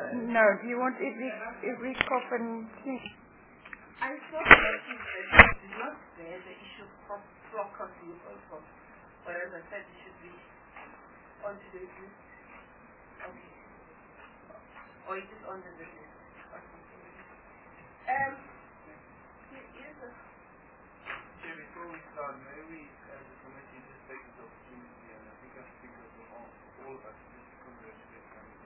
No, do you want every cough and sneeze? I thought that it did not bear the issue of flock crossing also. Whereas I said it should be on today's list. Okay. Or it is on the list. Okay. Before we start, may we, as a committee, just take this opportunity, and I think I speak for all of us, just congratulate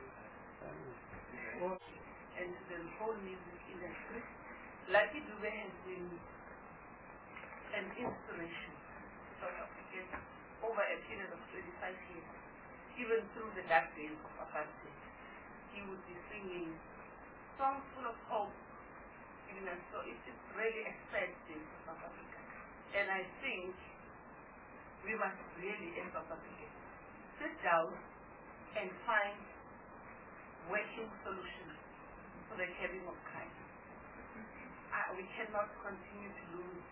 and to the whole music industry. Lucky Dube has been an inspiration to South Africans over a period of 25 years, even through the dark days of apartheid. He would be singing songs full of hope, giving us, so it's really exciting for South Africa. And I think we must really, in South Africa, sit down and find working solutions for the curbing of crime. We cannot continue to lose.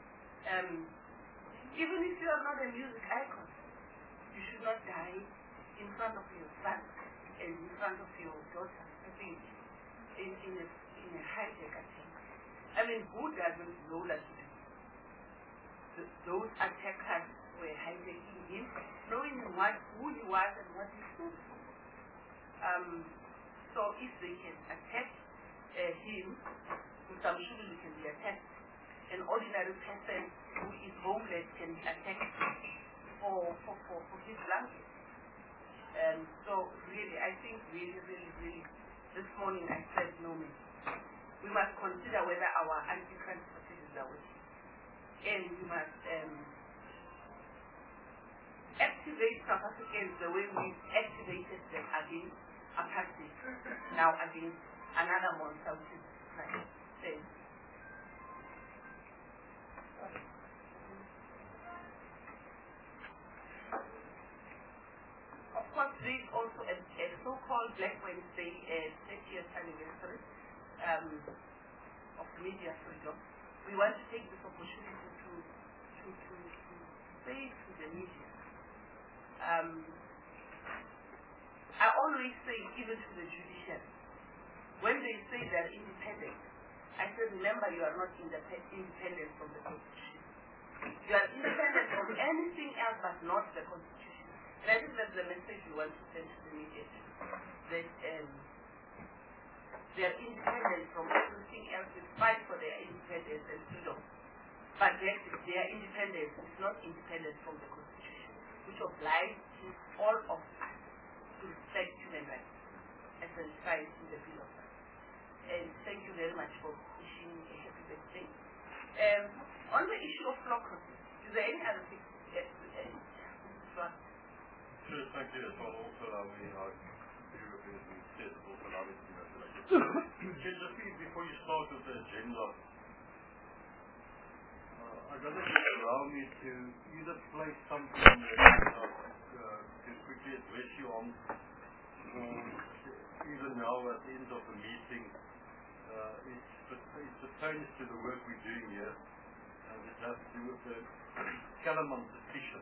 Even if you are not a music icon, you should not die in front of your son and in front of your daughter. I think in a hijack attempt. I mean, who doesn't know that those attackers were hijacking him, knowing who he was and what he stood for? So if they can attack him, I'm sure he can be attacked. An ordinary person who is homeless can be attacked for his language. So really, I think really, this morning I said no man. We must consider whether our anti-crime strategies are working. And we must activate South Africans the way we activated them against apartheid, now against another monster, which is crime. Of course, there is also a so-called Black Wednesday 30th anniversary of media freedom. We want to take this opportunity to say to the media. I always say, even to the judiciary, when they say they're independent, I said, remember, you are not independent from the Constitution. You are independent from anything else but not the Constitution. And I think that's the message we want to send to the media, that they are independent from everything else. We fight for their independence and freedom. But yet, their independence is not independent from the Constitution, which obliges all of us to respect human rights as enshrined in the Bill of Rights. And thank you very much for wishing me a happy birthday. On the issue of flock crossing, is there any other thing? Yes. Sure, thank you. As well, also allow me, also allow me to congratulate just before you start with the agenda, I'd rather allow me to either place something on the agenda to quickly address you on, or even now at the end of the meeting, it pertains to the work we're doing here, and it has to do with the Kellerman petition.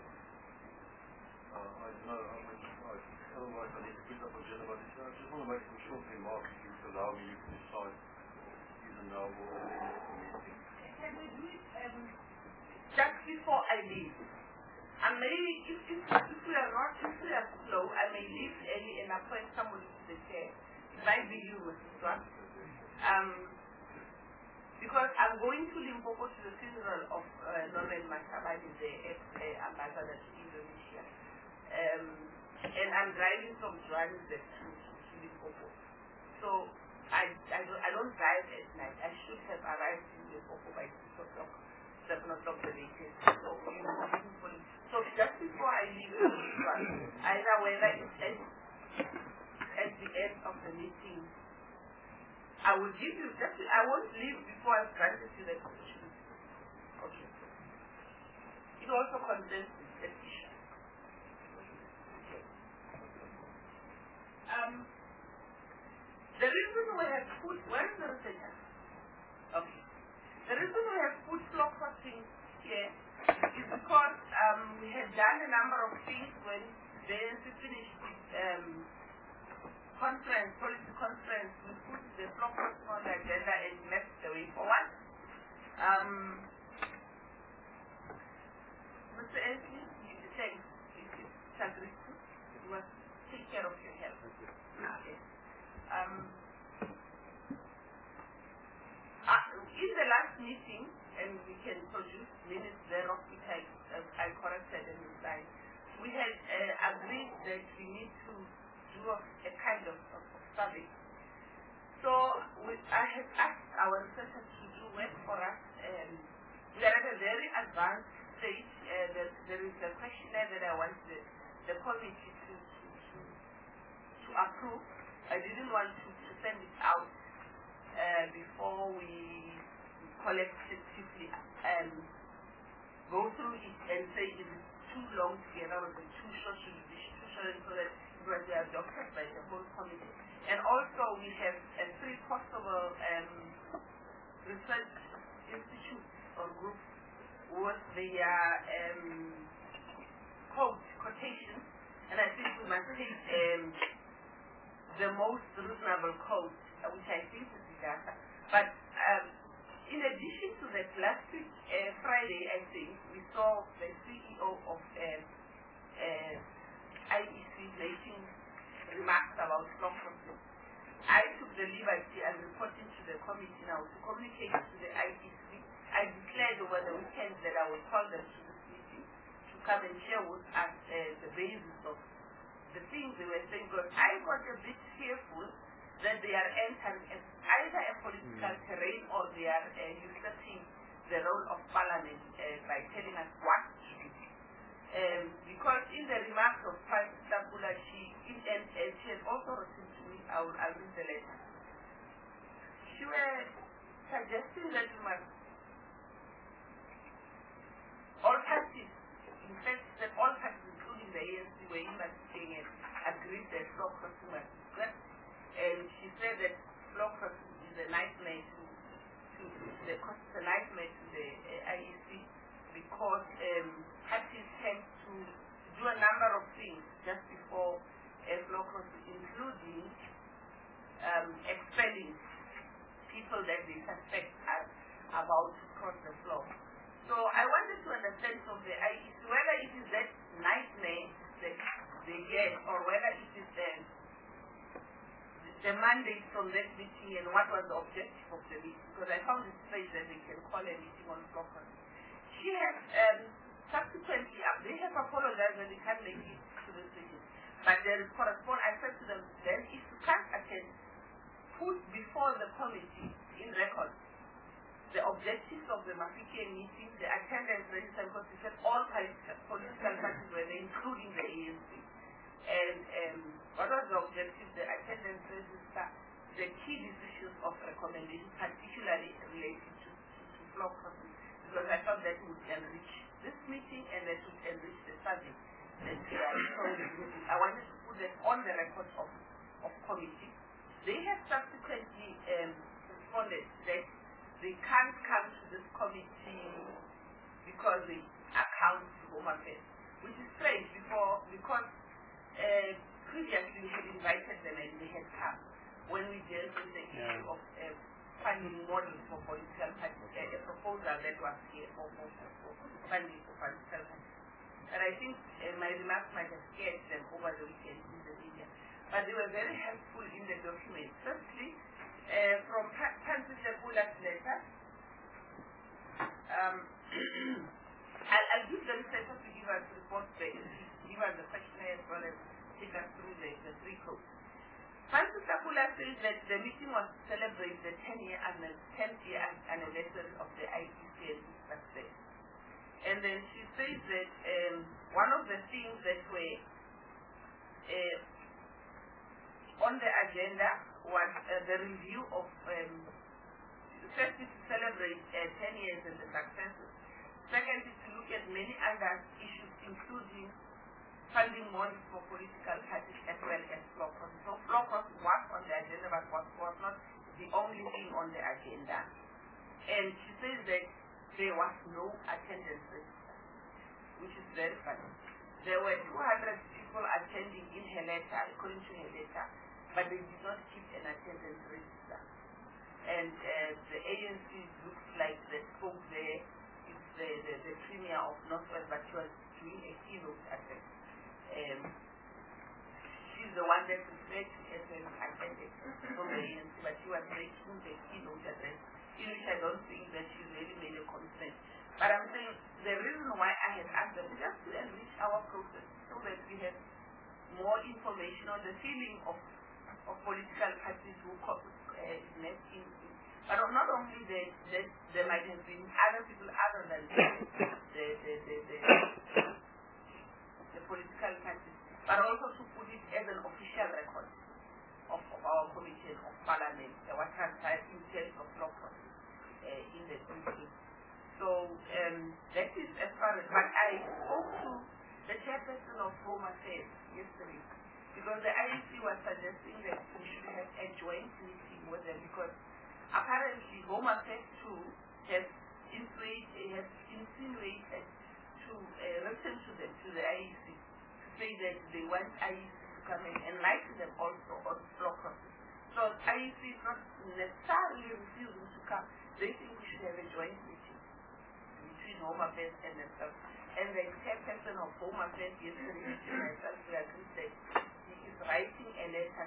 I know, otherwise I need to put up on agenda, but I just want to make some short remarks. If you allow me, you can decide either now or at the end of the meeting. Can we do it just before I leave? And maybe if we are slow, I may leave early and appoint someone to the chair. It might be you, Mrs. Swan. Because I'm going to Limpopo to the funeral of Norman Mashabane, the ex-ambassador to Indonesia. And I'm driving from Johannesburg to Limpopo. So I don't drive at night. I should have arrived in Limpopo by 6 o'clock, 7 o'clock the latest. So just before I leave, either whether it's at the end of the meeting, I will give you I won't leave before I've granted you the opportunity. Okay. It also concerns this issue. The reason we have put, where is the researcher? Okay. The reason we have put flock crossing here is because we had done a number of things when the ANC finished its policy conference survey. So I have asked our researchers to do work for us. We are at a very advanced stage. There is a questionnaire that I want the committee to approve. I didn't want to send it out before we collectively go through it and say it is too long together or too short, should be too short, so that it was adopted by the whole committee. And also we have 3 possible research institutes or groups with their quotations, and I think we must take the most reasonable code, which I think is the data. But in addition to that, last week, Friday, I think, we saw the CEO of IEC making remarks about flock crossing. I took the liberty and reporting to the committee now to communicate to the IEC. I declared over the weekend that I will call them to this meeting to come and share with us the basis of the things they were saying, because I got a bit fearful that they are entering either a political terrain or they are usurping the role of parliament by telling us what to do. Because in the remarks of Prime Stabula, she has also written to me, I'll read the letter. She was suggesting that we must, all parties, in fact, that all parties, including the ANC, were investigating and agreed that flock crossing must be correct. And she said that flock crossing is a nightmare to the IEC because parties tend to do a number of things just before flock crossing, including expelling people that they suspect are about to cross the floor. So I wanted to understand from the IEC whether it is that nightmare that they get or whether it is the mandate from that meeting and what was the objective of the meeting, because I found it strange that they can call a meeting on flock crossing. She has subsequently, they have apologized that they can't make it to this meeting. But there is correspondence. I said to them, then if you can't attend, put before the committee in record the objectives of the Mafikeng meeting, the attendance register, because we said all political parties were there, including the ANC. And what was the objective? The attendance register, the key decisions of recommendation, particularly related to flock crossing, because I thought that would enrich this meeting and that would enrich the survey. I wanted to put that on the record of committee. They have subsequently responded that they can't come to this committee because they account to Home Affairs, which is strange because previously we had invited them and they had come when we dealt with the issue of funding models for political parties, a proposal that was here for funding for political parties. And I think my remarks might have scared them over the weekend in the media. But they were very helpful in the document. Firstly, from Francis Lepula's letter, I'll give the researcher to give us reports, give us the questionnaire as well as take us through the 3 codes. Francis Lepula says that the meeting was to celebrate the 10th year anniversary of the IEC and its success. And then she says that one of the things that were on the agenda was the review of, first is to celebrate 10 years and the successes. Second is to look at many other issues, including funding models for political parties as well as flock crossing. So flock crossing was on the agenda, but was not the only thing on the agenda. And she says that there was no attendance register, which is very funny. There were 200 people attending in her letter, according to her letter, but they did not keep an attendance register. And the ANC looks like the spoke there, it's the premier of Northwest, but she was doing a keynote address. She's the one that referred to as an attendance from the ANC, but she was making the keynote address, in which I don't think that she really made a consent. But I'm saying the reason why I had asked them just to enrich our process so that we have more information on the feeling of of political parties who met in. But not only that, there might have been other people other than the political parties, but also to put it as an official record of our commission of parliament, what transpired in terms of law process in the country. So that is as far as, but I spoke to the chairperson of Home Affairs yesterday, because the IEC was suggesting that we should have a joint meeting with them, because apparently Home Affairs too has insinuated to written to the IEC to say that they want IEC to come and enlighten them also on law process. So IEC is not necessarily refusing to come. They think we should have a joint meeting between Home Affairs and themselves. And the chairperson of Home Affairs yesterday, myself, we agreed that he is writing a letter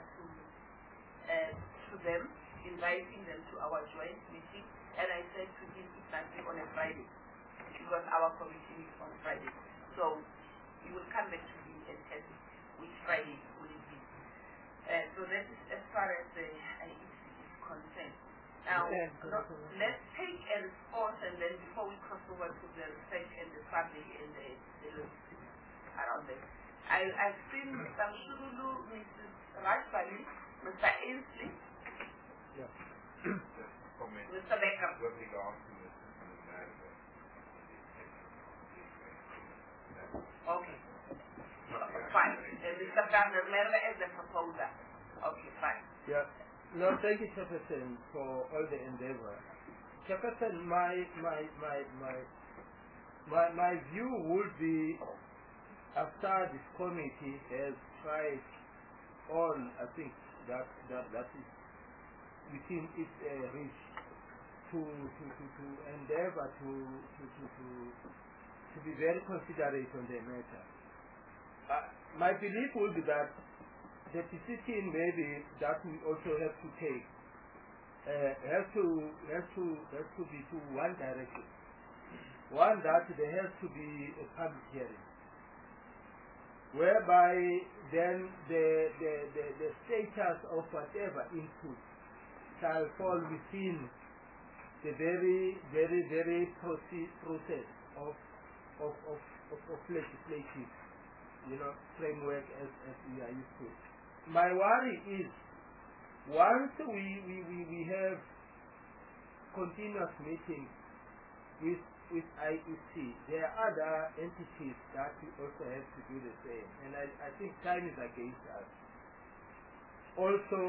to them, inviting them to our joint meeting. And I said to him, it must be on a Friday, because our committee is on Friday. So he will come back to me and tell me which Friday will it be. So that is as far as the IEC is concerned. Now, let's take a response, and then before we cross over to the research and the survey and the logistics around it. I've seen Mr. Shululu, Mrs. Rajbali, Mr. Ainsley, Mr. Becker. With regard to the Okay. Fine. Mr. Brandon Merva as the proposer. Okay, fine. Yeah. No, thank you, Chairperson, for all the endeavor. Chairperson, my view would be, after this committee has tried all, I think that is within its reach to endeavor to be very considerate on the matter. My belief would be that the decision maybe that we also have to take has to be to one direction. One, that there has to be a public hearing, whereby then the status of whatever input shall fall within the very process of legislative, framework as we are used to. My worry is, once we have continuous meetings with IEC, there are other entities that we also have to do the same, and I think time is against us. Also,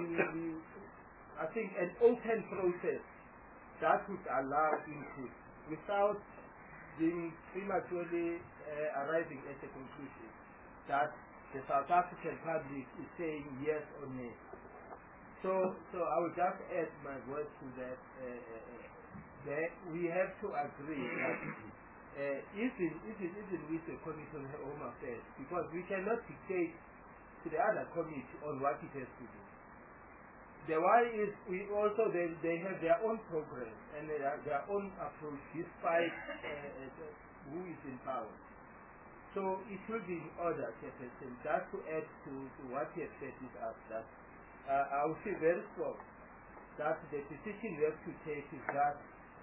I think an open process that would allow input without being prematurely arriving at a conclusion that the South African public is saying yes or no. So I will just add my words to that. That we have to agree that even with the Commission on Home Affairs, because we cannot dictate to the other committee on what it has to do. The worry is they have their own program and their own approach despite who is in power. So it will be in order, Chairperson, just to add to what you have said with us, that I will feel very strong that the decision we have to take is that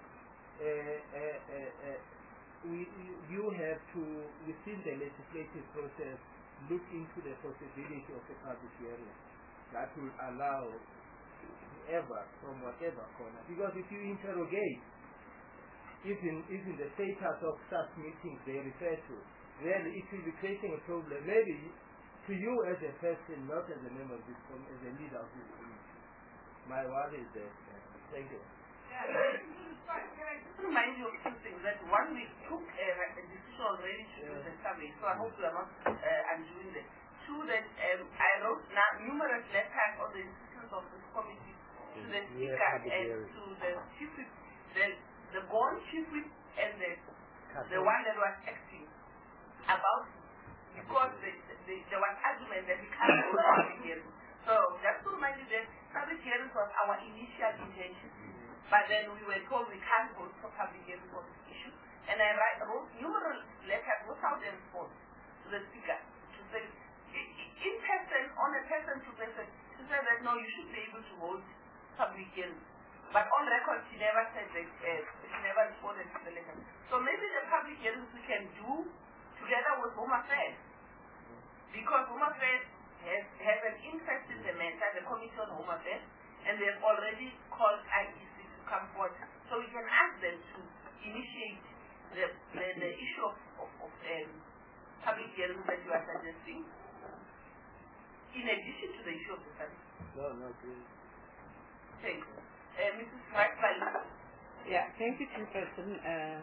you have to, within the legislative process, look into the possibility of a public hearing that will allow whoever, from whatever corner. Because if you interrogate even the status of such meetings they refer to, then it will be creating a problem, maybe to you as a person, not as a member of this committee, as a leader of this committee. My worry is that. Thank you. Yeah, can I just remind you of two things? That one, we took a decision already to do the survey, so I hope we are not undoing that. Two, that I wrote numerous letters on the institutions of this committee to the speaker and to the chief whip, the born chief whip and the one that was acting about, because there was argument that we can't go to public hearing. So just to remind you that public hearing was our initial intention, but then we were told we can't go to public hearing for this issue. And I wrote numerous letters without a response to the speaker to say, in person, on a person-to-person, to She said that no, you should be able to hold public hearings. But on record, she never said that, she never responded to the letter. So maybe the public hearings we can do together with Home Affairs. Because Home Affairs has an interest in the matter, the Committee on Home Affairs, and they've already called IEC to come forward. So we can ask them to initiate the issue of public hearings that you are suggesting, in addition to the issue of the study. No, please. Thanks. Mrs. Wright-Bali. Yeah, thank you, Chairperson.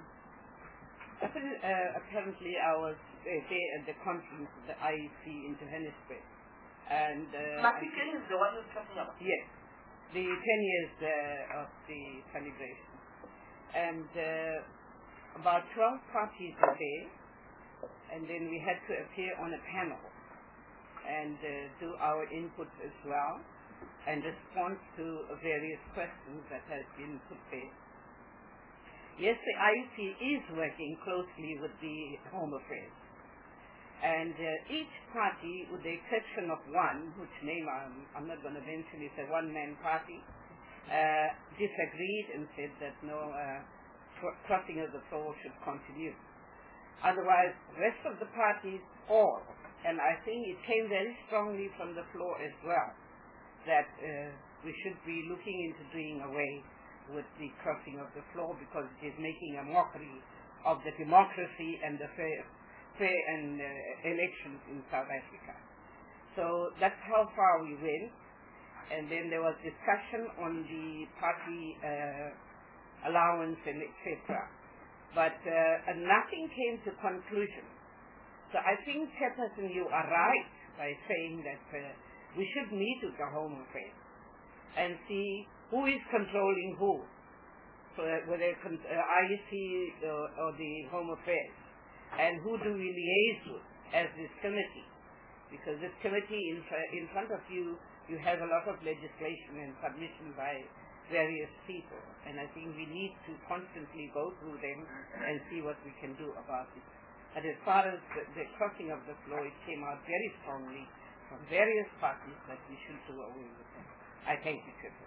Apparently I was there at the conference of the IEC in Johannesburg. And Mafikeng is the one you're talking about? Yes, the 10 years of the celebration. And about 12 parties were there, and then we had to appear on a panel and do our input as well, and respond to various questions that have been put there. Yes, the IEC is working closely with the Home Affairs. And each party, with the exception of one, which name I'm not going to mention, it's a one-man party, disagreed and said that no crossing of the floor should continue. Otherwise, the rest of the parties all, and I think it came very strongly from the floor as well, that we should be looking into doing away with the crossing of the floor because it is making a mockery of the democracy and the fair and elections in South Africa. So that's how far we went. And then there was discussion on the party allowance and etc. But nothing came to conclusion. So I think, Chairperson, you are right by saying that we should meet with the Home Affairs and see who is controlling who, so whether IEC or the Home Affairs, and who do we liaise with as this committee. Because this committee, in front of you, you have a lot of legislation and submission by various people, and I think we need to constantly go through them and see what we can do about it. But as far as the crossing of the floor, it came out very strongly from various parties that we should do away with them. I thank you, Chairman.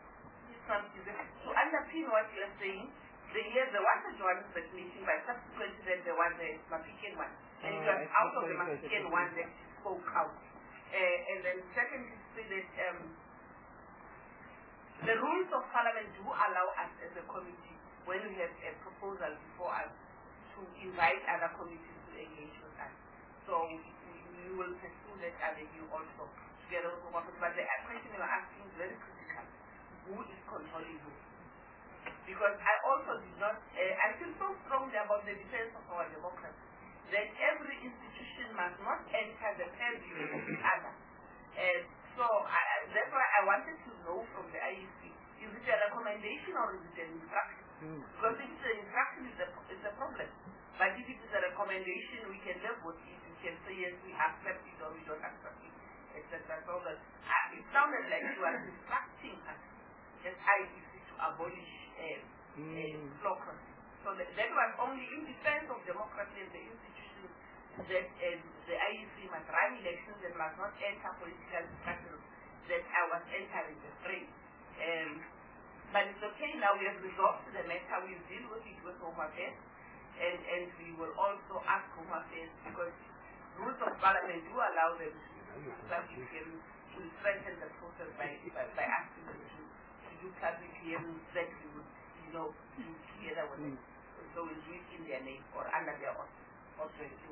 To underpin what you are saying, there was a Johannesburg meeting, but subsequent to that there was a Mafikeng one. And it was out of the Mafikeng one that she spoke out. And then secondly, say that the rules of Parliament do allow us as a committee, when we have a proposal before us, to invite other committees to engage with us. So we will pursue that avenue also together with workers. But the question you are asking is very critical. Who is controlling who? Because I also did not, I feel so strongly about the defense of our democracy that every institution must not enter the purview of the other. So that's why I wanted to know from the IEC, is it a recommendation or is it an instruction? Because if it's an instruction, it's a problem. But if it is a recommendation, we can live with it. We can say, yes, we accept it or we don't accept it, etc. So that it sounded like you are instructing us as IEC to abolish floor crossing. So that was only in defense of democracy and the institutions that the IEC must run elections and must not enter political discussions that I was entering the fray. But it's okay now, we have resolved the matter, we'll deal with it with Home Affairs, and we will also ask Home Affairs, because rules of Parliament do allow them to strengthen the process by asking them to do public hearings that we would, do together with them. So we'll do it in their name or under their authority.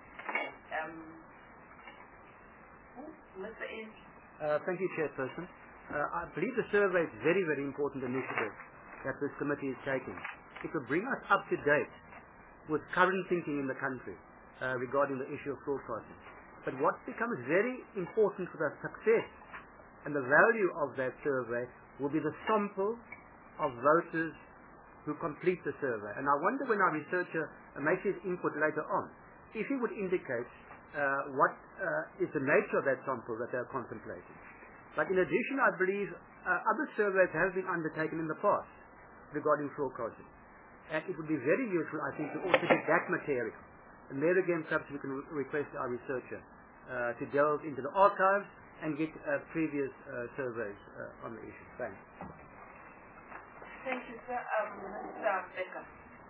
Mr. N. Thank you, Chairperson. I believe the survey is a very, very important initiative that this committee is taking. It will bring us up to date with current thinking in the country regarding the issue of floor crossing. But what becomes very important for the success and the value of that survey will be the sample of voters who complete the survey. And I wonder when our researcher makes his input later on, if he would indicate what is the nature of that sample that they are contemplating. But in addition, I believe other surveys have been undertaken in the past regarding floor crossing. And it would be very useful, I think, to also get that material. And there again, perhaps we can request our researcher to delve into the archives and get previous surveys on the issue. Thanks. Thank you, sir. Mr. Becker.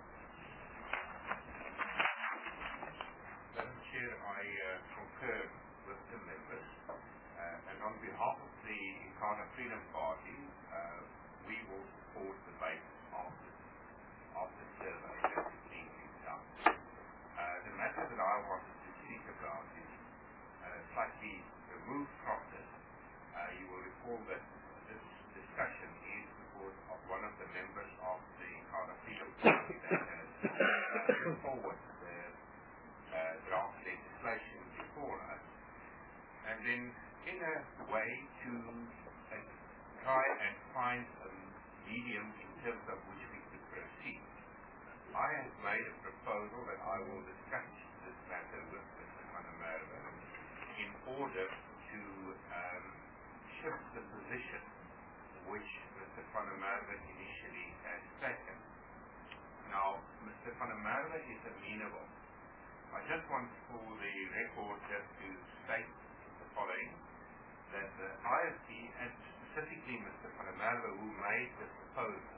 Madam Chair, I concur with the members. And on behalf of the Inkatha Freedom Party, we will support the basis of the survey that is being done. The matter that I wanted to speak about is slightly removed from this. You will recall that this discussion is because of one of the members of the Inkatha Freedom Party that has put forward the draft legislation before us. And then, in a way, to try and find a medium in terms of which we could proceed, I have made a proposal that I will discuss this matter with Mr. Van der Merwe in order to shift the position which Mr. Van der Merwe initially has taken. Now, Mr. Van der Merwe is amenable. I just want for the record just to state the following, that the IFP, and specifically Mr. Van der Merwe, who made the proposal,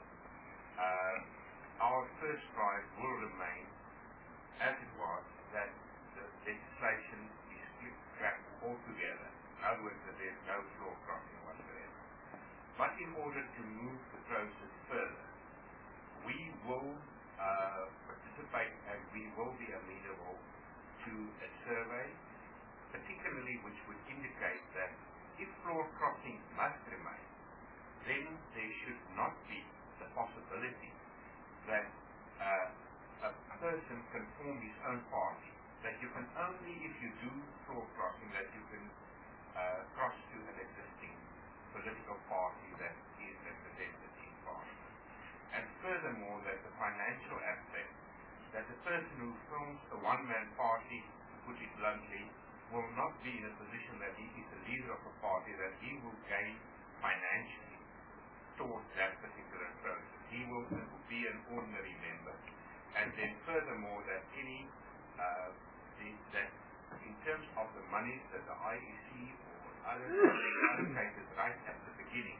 our first drive will remain as it was, that the legislation is scrapped altogether. In other words, that there is no floor crossing whatsoever. But in order to move the process further, we will participate and we will be amenable to a survey, particularly which would indicate that if floor crossing must remain, then there should not be the possibility that a person can form his own party. That you can only, if you do floor crossing, that you can cross to an existing political party that is represented in Parliament. And furthermore, that the financial aspect, that the person who forms a one-man party, to put it bluntly, will not be in a position that he is the leader of a party, that he will gain financially towards that particular process. He will be an ordinary member. And then furthermore, that any, that in terms of the monies that the IEC or others allocated right at the beginning,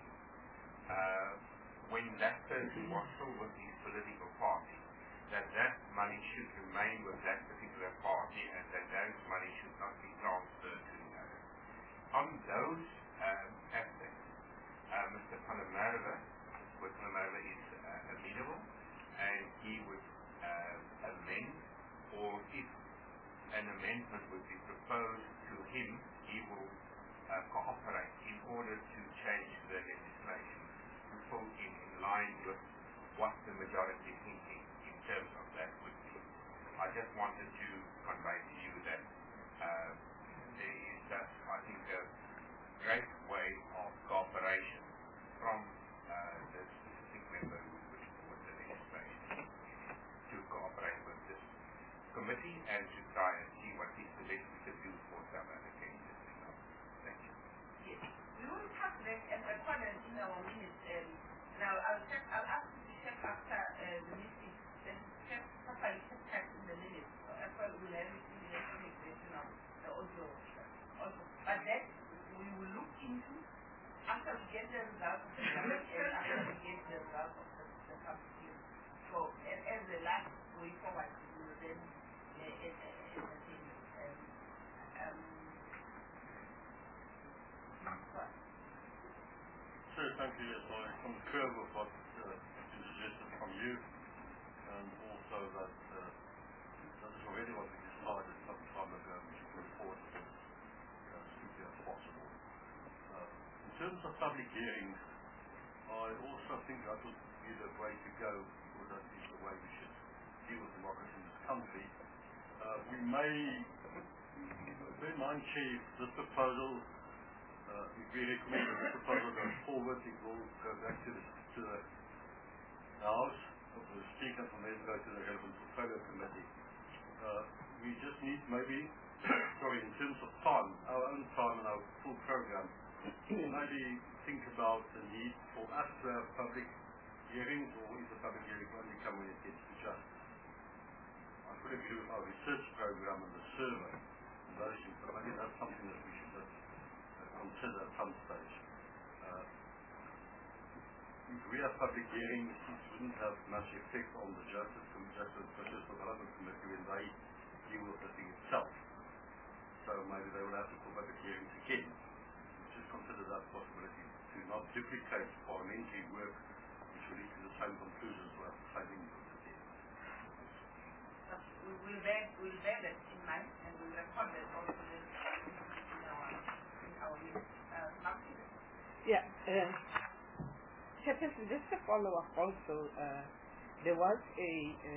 when that person was still with his political party, that money should remain with that particular party and that those money should not be transferred to the other. On those aspects, Mr. Van der Merwe is amenable, and he would amend, or if an amendment would be proposed to him, he will cooperate in order to change the legislation to fall in line with what the majority thinking in terms of that would be. I just wanted to convey to you that there is thus, I think, a great way of cooperation from the specific member who would put the legislation to cooperate with this committee and to try and see what is the best we can do for South Africa in this regard. Thank you. Yes. We will have a comment in our minutes. Now, I'll ask you to check after the meeting, check properly, check in the minutes. So after we'll have it in the explanation of the audio also. But that we will look into after we get the results of the summit and after we get the results of the public hearing. So as the last way forward, we will then entertain it. Sure, thank you. Yes, I concur with what has been suggested from you, and also that that is already what we decided some time ago. We should move forward with this as quickly as possible. In terms of public hearings, I also think that would be the way to go, because that is the way we should deal with democracy in this country. We may, bear in mind, Chief, this proposal, if we recommend that the proposal goes forward, it will go back to the House, the Speaker, from there go to the relevant portfolio committee. We just need maybe, in terms of time, our own time and our full program, maybe think about the need for us to have public hearings, or is the public hearing only come when it gets to justice? I could agree with our research program and the survey and those things, but maybe that's something that we should consider at some stage. If we have public hearings, it wouldn't have much effect on the Justice Development Committee when they deal with the thing itself. So maybe they will have to call public hearings again. Just consider that possibility to not duplicate parliamentary work which will lead to the same conclusions or the same input again. We'll bear that in mind and we'll record that also in our minutes. Yeah. Chairperson, just to follow up also, there was a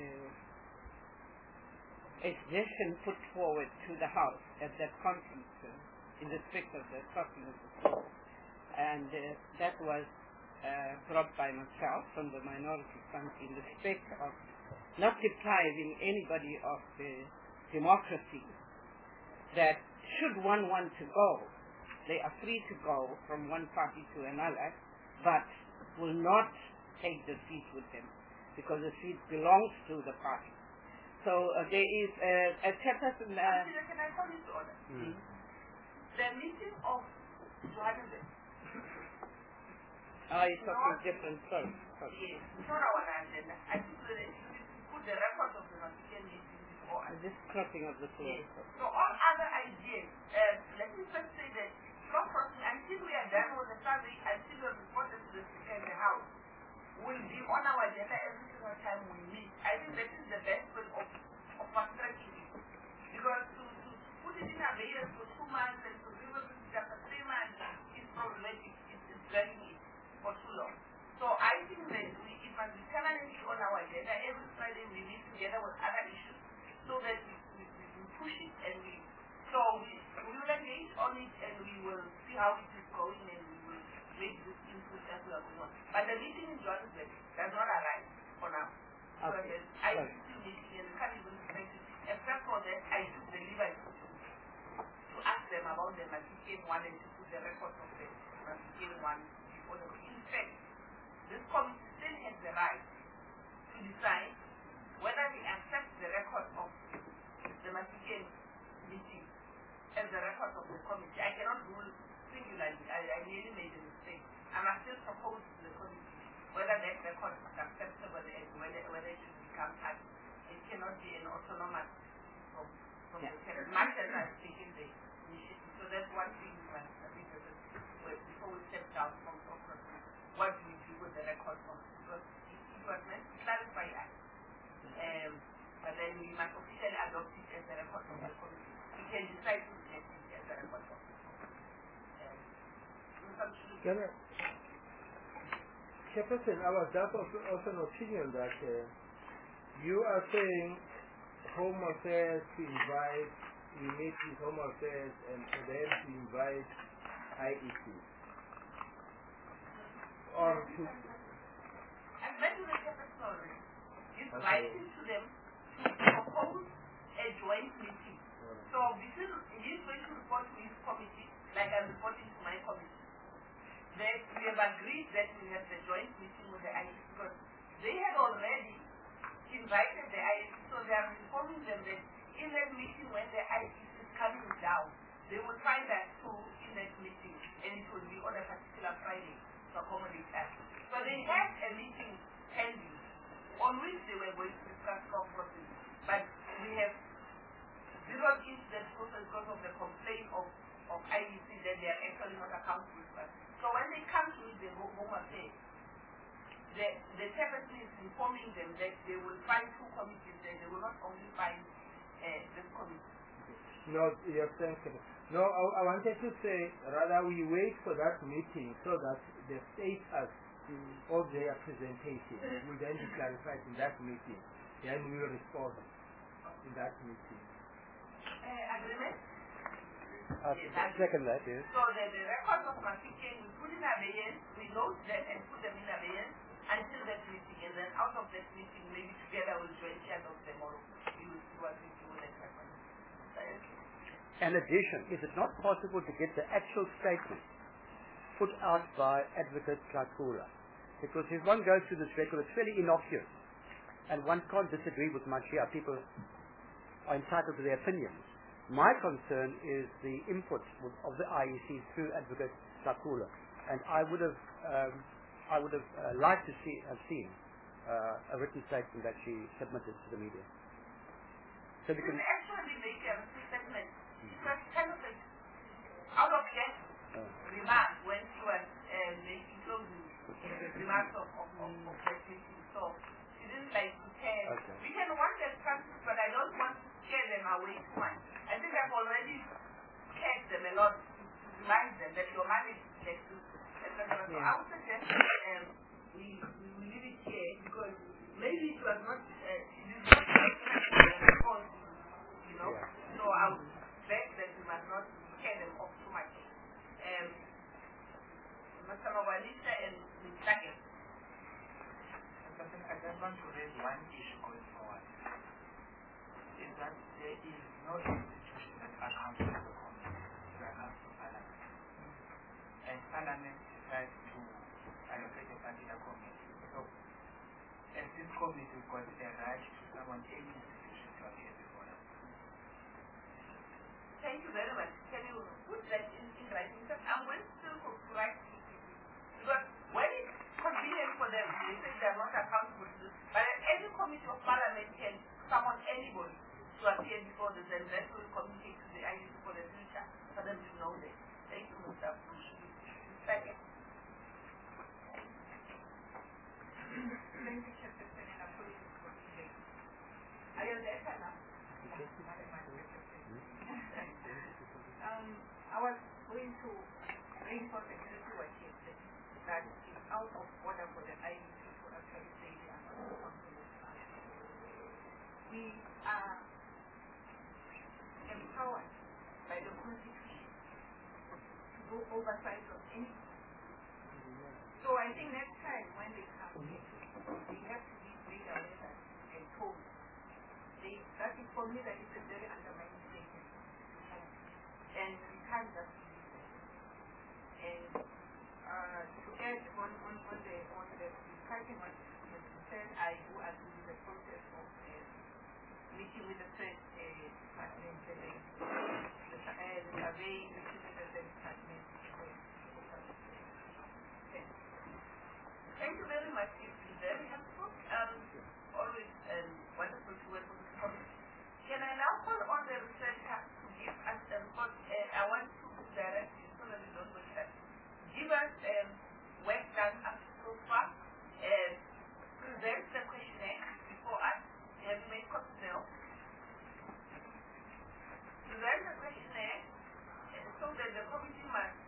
suggestion put forward to the House at that conference in respect of the sustenance of law, and that was brought by myself from the Minority Front in respect of not depriving anybody of the democracy, that should one want to go, they are free to go from one party to another, but will not take the seat with them because the seat belongs to the party. So there is a chairperson. Can I call this order? The meeting of Johannesburg. You're talking different. Sorry. Yes, it's not our agenda. I think that it should put the record of the Vatican meeting before us. This crossing of the floor. Yes. So all other ideas, let me first say that crossing, until we are done with the survey, until we report to the Speaker in the House, will be on our agenda every single time we meet. I think that is the best way of fast-tracking it. Because to put it in abeyance for 2 months and to revisit it after 3 months is problematic. It's dragging it for too long. So I think that it must be permanently on our agenda. Every Friday we meet together with other issues so that we push it and we will engage on it and we will see how it is going and we will make this input as we are going on. But the meeting in Johannesburg does not arrive for now. Okay. So I still meeting and we can't even expect it. Except for that, I took the liberty to ask them about the Vatican one and to put the record of the Vatican one before the meeting. In fact, this committee still has the right to decide whether they accept the record of the Vatican meeting as the record of the committee. I cannot rule singularly. I really made a mistake. I must still propose to the committee whether that record is acceptable and whether it should become part. It cannot be an autonomous from the Senate. Much as I've taken the initiative. So that's one thing we must revisit before we step down from democracy. What do we do with the record of? Because it was meant to clarify us. But then we must officially adopt it as the record of the committee. We can decide to reject it as the record of the committee. Chairperson, I was just also an opinion that you are saying Home Affairs to invite, we meet with Home Affairs and for them to invite IEC. Or to... I've met with the chairperson already. It's writing to them to propose a joint meeting. So between he's going to report to his committee, like I'm reporting to my committee. That we have agreed that we have the joint meeting with the IEC because they had already invited the IEC, so they are informing them that in that meeting when the IEC is coming down, they will find us too in that meeting and it will be on a particular Friday to accommodate us. So they had a meeting pending on which they were going to discuss cross-crossing. But we have zeroed into that process because of the complaint of IEC that they are actually not accountable for us. So when they come to it, the Home Affairs, the chairperson is informing them that they will find 2 committees there. They will not only find this committee. No, yes, thank you. No, I wanted to say, rather we wait for that meeting so that the status of their presentation will then be clarified in that meeting. Then we will respond in that meeting. Agreement? Second that, yes. So the records of Vatican, we put in abeyance, we note them and put them in abeyance until that meeting, and then out of that meeting, maybe together with joint chairs of tomorrow, we will see what we do with that record. In addition, is it not possible to get the actual statement put out by Advocate Kakula? Because if one goes through this record, it's fairly innocuous, and one can't disagree with much here. People are entitled to their opinions. My concern is the input of the IEC through Advocate Sakula, and I would have liked to have seen a written statement that she submitted to the media. So we can actually make a written statement. It was kind of like out of left remark when she was making closing remarks of that meeting. So she didn't like to tell. Okay. We can watch their transcripts, but I don't want to scare them away too much. I think I've already scared them a lot to remind them that your money is like this, etc. So I would suggest we leave it here because maybe it was not response, you know. So I would beg that we must not scare them off too much. Mr. Mawalisha and Ms. Sackett. I just want to raise one issue going forward. Is that there is no institution that accounts for the community, that accounts for Parliament. And Parliament decides to allocate a particular committee. So, as this committee got a right to summon any institution to appear before us. Thank you very much. Can you put that in writing? Because I'm going to write it. Because when it's convenient for them, they say they are not accountable to this. But any committee of Parliament can summon anybody to appear before this, and that will communicate to the IEC for the future for them to know that. Thank you, Mr. Second. Thank you, Chairperson, and apologies for today. Are you there now? I was going to reinforce exactly what he said, that it's out of order for the IEC to actually say they are not responsible for us. We are empowered by the Constitution to do oversight of anything. So I think next time when they come here, they have to be made aware and told. That is for me, that is a very undermining statement. And we can't just believe that. And to add on the discussion what has been said, I do agree with the process of meeting with the third department and the survey, meeting with the third department. Thank you very much. It's been very helpful. Always wonderful to work with the committee. Can I now call on the researcher to give us a report? I want to direct you so that we don't go that. Give us work done up so far, present the questionnaire before us. Have you made copies now? Present the questionnaire so that the committee must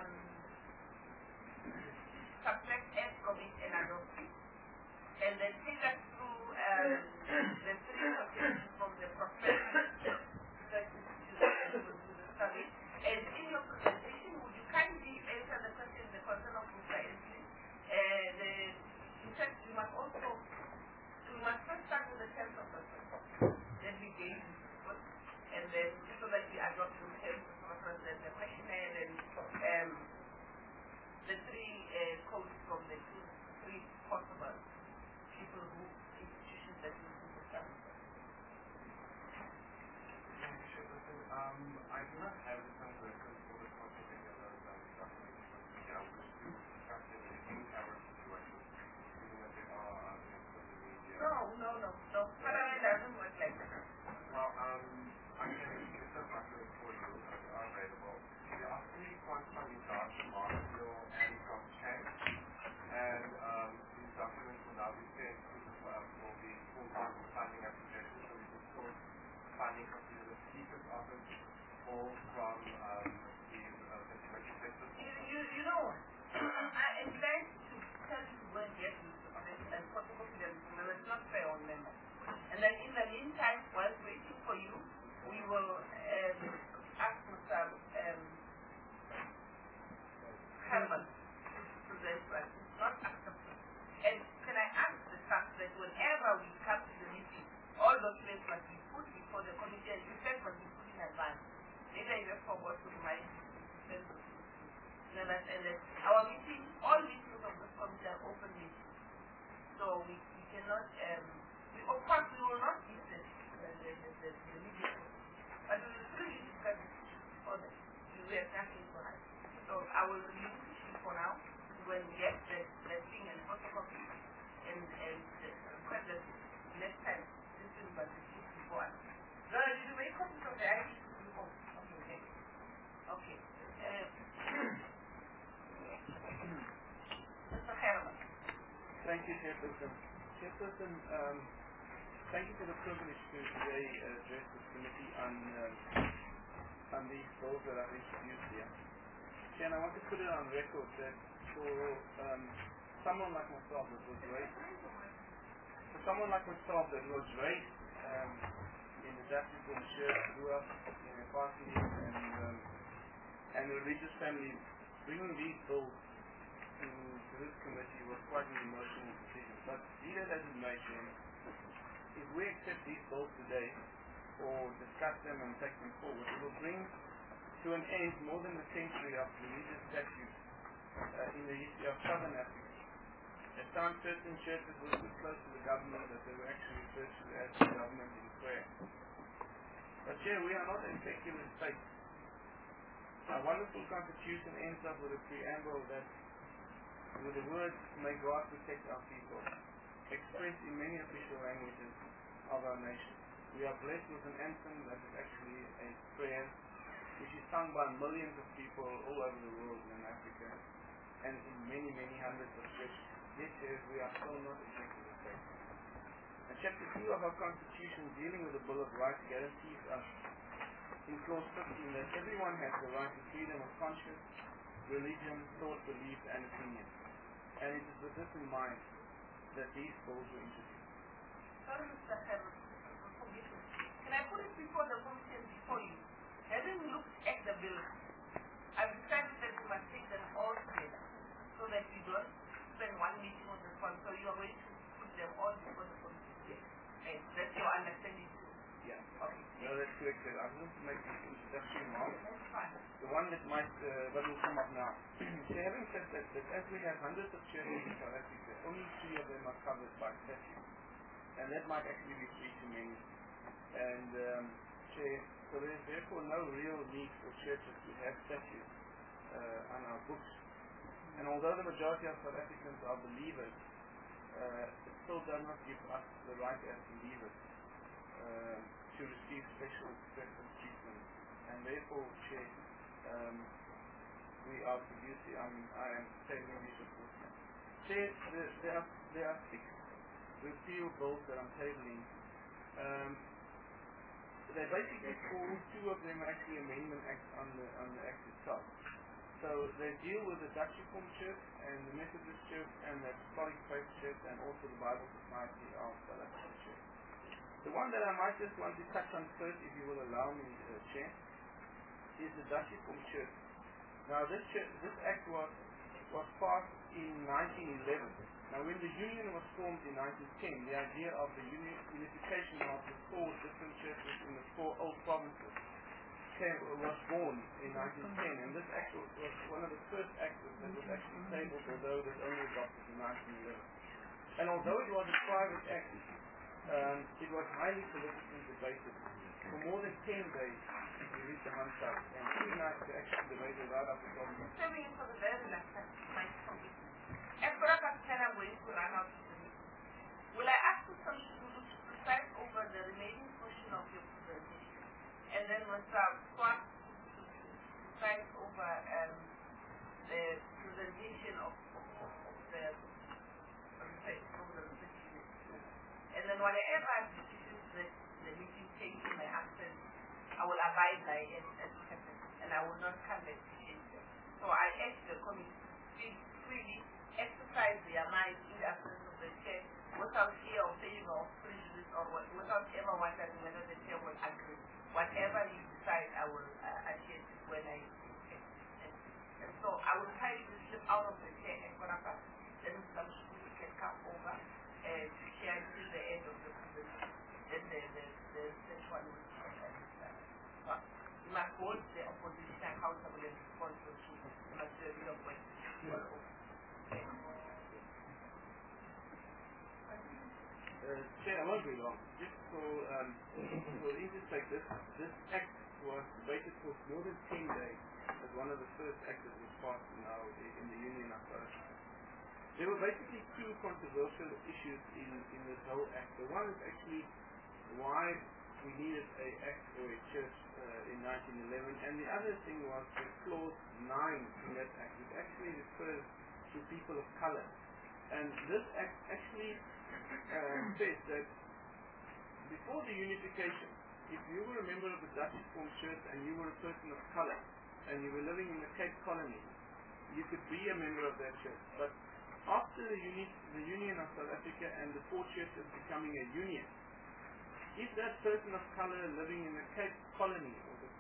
subtract S from it and adopt it. And then take us through the three objectives from the professional research institute to the study. And in your presentation, would you kindly answer the question, the concern of Mr. Ensley? In fact, we must first start with the terms of reference. Then we gain input, and then so that we adopt the terms of reference and the questionnaire and the three codes from the three possible institutions that you will discuss. I do not have some records for the content of the documents, but I wish to discuss them in our situation, given that they are social media. No. Parallel doesn't work like that. Well, I can get some records for you that are available. There are three points from the document, Marshall and from Chang, and these documents will now be sent for the full Thank you, Chairperson. Chairperson, thank you for the privilege to today address this committee on these bills that I've introduced here. And I want to put it on record that for someone like myself that was raised, in the Dutch Reformed Church, grew up in a party and a religious family, bringing these bills to this committee was quite an emotional decision. But be that as it may, if we accept these bills today or discuss them and take them forward, it will bring to an end more than a century of religious statutes in the history of Southern Africa. At times certain churches were so close to the government that they were actually referred to as the government in prayer. But Chair, we are not a secular state. Our wonderful constitution ends up with a preamble that with the words, "May God protect our people," expressed in many official languages of our nation. We are blessed with an anthem that is actually a prayer which is sung by millions of people all over the world in Africa and in many, many hundreds of churches. Yet we are still not a secular state. And Chapter 2 of our Constitution, dealing with the Bill of Rights, guarantees us in Clause 15 that everyone has the right to freedom of conscience, religion, thought, belief, and opinion. And it is with this in mind that these bills were introduced. Sorry, Mr. Hammond, can I put it before the commission before you? Having looked at the bill, I've decided that we must take them all together so that we don't spend one meeting on this one. So you are going to put them all before the commission. And that's your understanding too? Yeah. Okay. No, that's correct. I'm going to make this introduction now. That's fine. The one that will come up now. So having said that as we have hundreds of churches in South Africa, only 3 of them are covered by statute. And that might actually be 3 too many. And so there is therefore no real need for churches to have statutes on our books. And although the majority of South Africans are believers, it still does not give us the right as believers to receive special treatment. And therefore, Chair, we are producing, I am tabling these reports. Chair, there are 6 repeal bills that I'm tabling. They basically fall, 2 of them are actually amendment acts on the act itself. So they deal with the Dutch Reformed Church and the Methodist Church and the Apostolic Faith Church and also the Bible Society of South African Church. The one that I might just want to touch on first, if you will allow me, Chair, is the Dutch Reformed Church. Now this act was passed in 1911. Now when the Union was formed in 1910, the idea of the unification of the 4 different churches in the 4 old provinces was born in 1910, and this act was one of the first acts that was actually tabled, although it was only adopted in 1911. And although it was a private act, it was highly politically debated. For more than 10 days, we reached the Hansard, and 2 nights we actually debated right up the government. For the very last time, my committee. As for I'm going to run out of the meeting, will I ask you to preside over the remaining portion of your presentation? And then Mr. Swart to preside over the presentation of the and then whatever decisions that the meeting takes in my absence, I will abide by it as happened, and I will not come back to change them. So I ask the committee to freely exercise their mind in the absence of the chair without fear of favor or prejudice or without ever wondering whether the chair will agree. Whatever you decide, I will adhere to when I can. And so I will try to slip out of the chair and then some students can come over and share until the end of the presentation. Then the next one will but you must hold the opposition accountable and responsible to you must do a bit of work. Chair, I won't be long. Just for interest sake, this act was debated for more than 10 days as one of the first acts that was passed in the Union of South Africa. There were basically 2 controversial issues in this whole act. The one is actually why we needed an act or a church in 1911, and the other thing was the clause 9 in that act, which actually refers to people of color. And this actually says that before the unification, if you were a member of the Dutch Reformed Church and you were a person of color and you were living in the Cape Colony, you could be a member of that church. But after the Union of South Africa and the four churches becoming a union, if that person of color living in the Cape Colony or the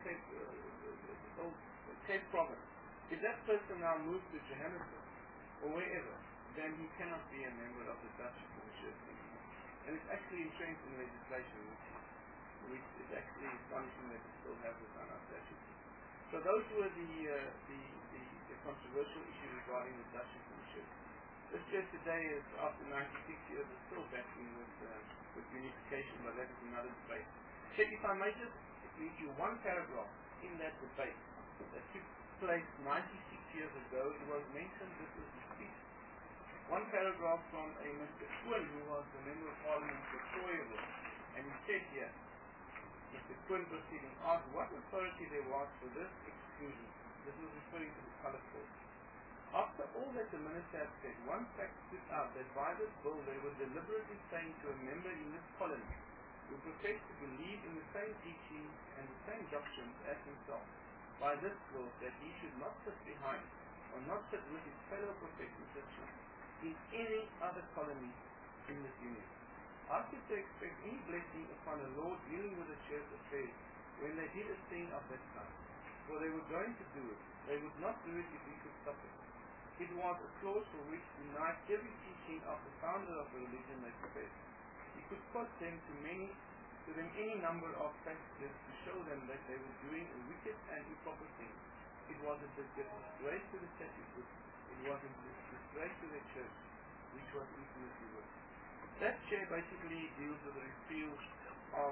Cape Province, if that person now moves to Johannesburg or wherever, then he cannot be a member of the Dutch Reformed Church anymore. And it's actually entrenched in legislation, which is actually astonishing that we still have this on our statute. So those were the controversial issues regarding the Dutch Reformed Church. This church today is, after 96 years, is still battling with unification, but that is another debate. Check, if I may just read you one paragraph in that debate that took place 96 years ago. It was mentioned, this was the speech, one paragraph from a Mr. Quinn, who was the Member of Parliament for Troyville, and he said here, Mr. Quinn proceeding, asked what authority there was for this exclusion. This was referring to the colour code. After all that the minister had said, one fact stood out, that by this bill they were deliberately saying to a member in this colony who professed to believe in the same teaching and the same doctrines as himself, by this bill that he should not sit behind or not sit with his fellow professing Christians in any other colony in this union. How could they expect any blessing upon a law dealing with the church affairs when they did a thing of that kind? For they were going to do it. They would not do it if we could stop it. It was a clause for which denied every teaching of the founder of the religion they professed. He could quote them to them any number of passages to show them that they were doing a wicked and improper thing. It was a disgrace to the statute book. It was a disgrace to the church, which was infinitely worse. That chair basically deals with the repeal of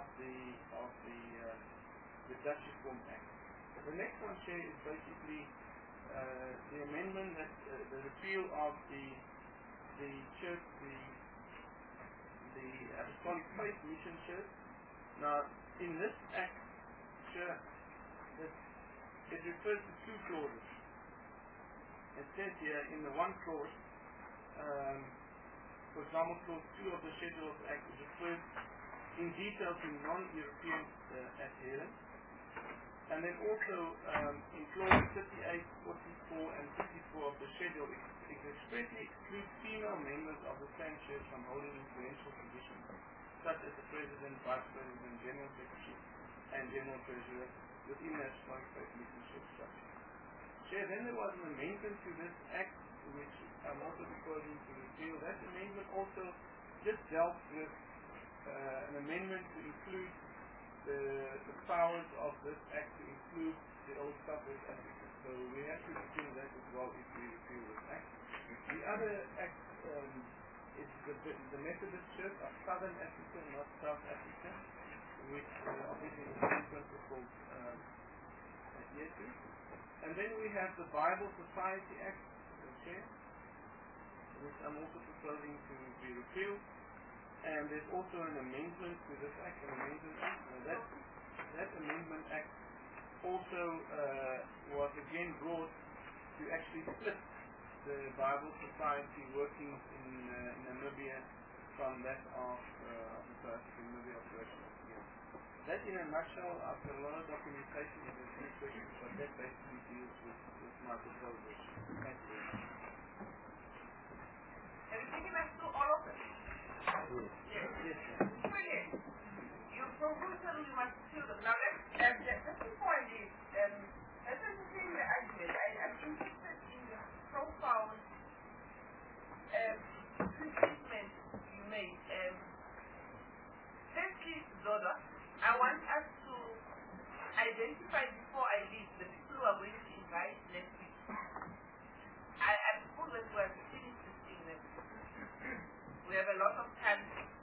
the Dutch Reformed Act. The next one, Chair, is basically the amendment that the repeal of the church, the Apostolic Faith Mission Church. Now, in this act, Chair, it refers to two clauses. It says here in the one clause, for example, clause 2 of the Schedule of the Act, it refers in detail to non-European adherents. And then also in clause 38, 44 and 54 of the schedule, it expressly excludes female members of the same church from holding influential positions, such as the President, Vice President, General Secretary, and General Treasurer within the Apostolic Faith Mission Church structure. Chair, then there was an amendment to this Act, which I'm also proposing to repeal. That amendment also just dealt with an amendment to include the powers of this Act to include the old Southwest Africa. So we have to repeal that as well if we repeal this Act. The other Act is the Methodist Church of Southern Africa, not South Africa, which obviously the same principles adhere to. And then we have the Bible Society Act, which I'm also proposing to be repealed. And there's also an amendment to this Act, an Amendment Act. Now that Amendment Act also was again brought to actually split the Bible Society working in Namibia from that of the South African Namibia operation altogether. That in a nutshell, after a lot of documentation, if there's any questions, but that basically deals with my proposal. Thank you very much. Have you taken us through all of them? Yes. Yes. Brilliant. You proposal we must fill them. Now just before I leave, as I was saying the argument, I'm interested in the profound statement you made. Firstly, Zola, I want us to identify before I leave the people who are going to invite next week. I suppose that we are finished this thing next week. We have a lot of time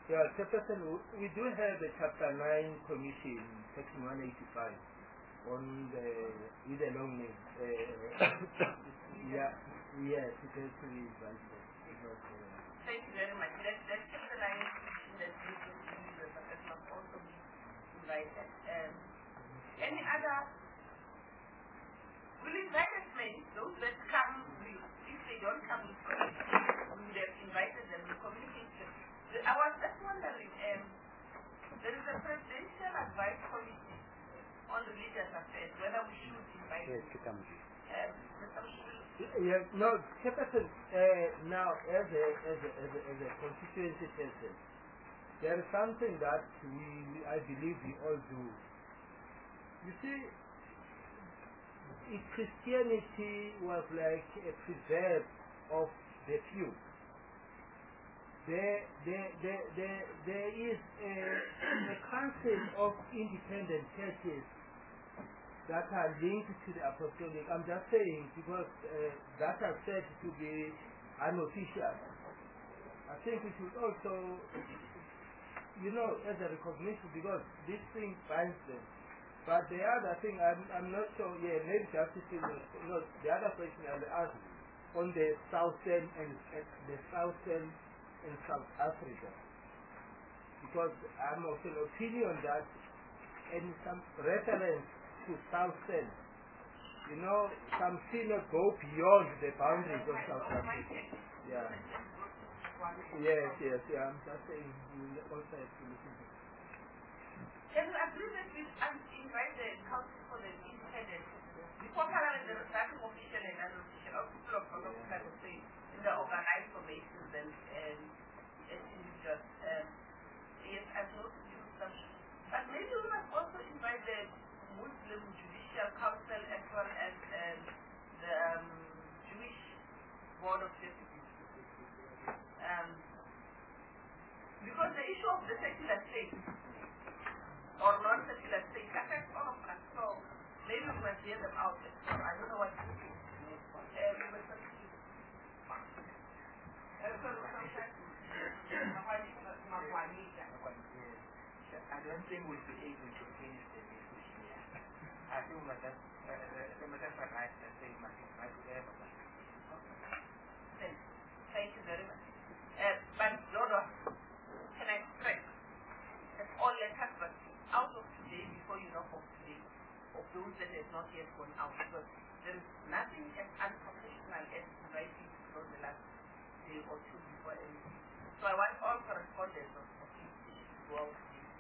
Yeah, Chairperson, we do have a Chapter 9 Commission, Section 185, on with a long name. Yeah, yes, it has to be invited. Thank you very much. Let's take the line that must also be invited. Any other? We'll invite as many. Those that come, if they don't come, we would have invited them to communicate. I was just wondering, there is a presidential advice committee on religious affairs, whether we should invite them. Yes, no, Chairperson, now as a constituency person, there is something that I believe we all do. You see, if Christianity was like a preserve of the few, there is a council of independent churches that are linked to the apostolic. I'm just saying because that are said to be unofficial. I think we should also, as a recognition, because this thing binds them. But the other thing, I'm not sure, maybe Justice is not. The other question I'll ask on the Southern and South Africa. Because I'm of an opinion that in some reference to Southern, some synods go beyond the boundaries of South Africa. Yeah. Yes, I'm just saying we also have to listen to. Can you agree that we invite the Council for the Independent? Before Parliament, there was nothing official and unofficial. All people of South Africa would say in the organized formations and individuals. Yes, I've noticed some. But maybe we must also invite the Muslim Judicial Council as well as the Jewish Board of Deputies. Because the issue of the secular state or non-secular state affects all of us, so maybe we must hear them out. So I don't know what you think. I don't think we'll be able to finish the discussion here. I think we must just right and say we must invite them. Thank you very much. But Dodo, can I stress that all letters but out of today before you knock off today, of those that have not yet gone out, because there is nothing as unprofessional as inviting to close the last day or two before anything. So I want all correspondence of you to go out.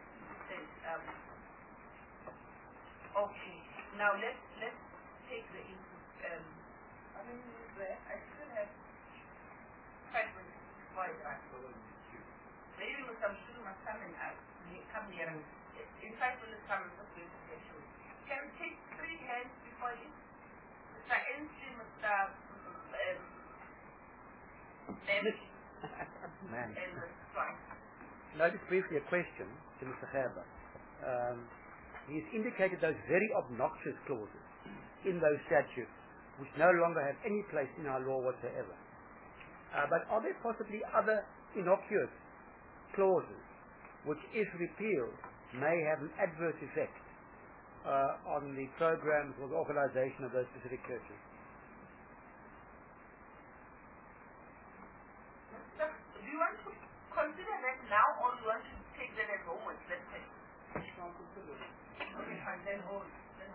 Okay, now let's take the input. I still have 5 minutes before I start. Maybe with some students must come here. In 5 minutes time, I'm just going to get you. Can we take 3 hands before you? Mr. NC, Mr. Man. And Mr. Swan. Now, just briefly a question to Mr. Gerber. He's indicated those very obnoxious clauses in those statutes which no longer have any place in our law whatsoever. But are there possibly other innocuous clauses which, if repealed, may have an adverse effect on the programs or the organization of those specific churches? Do you want to consider that now, or do you want to take that at home and let's say? Okay, fine, then hold.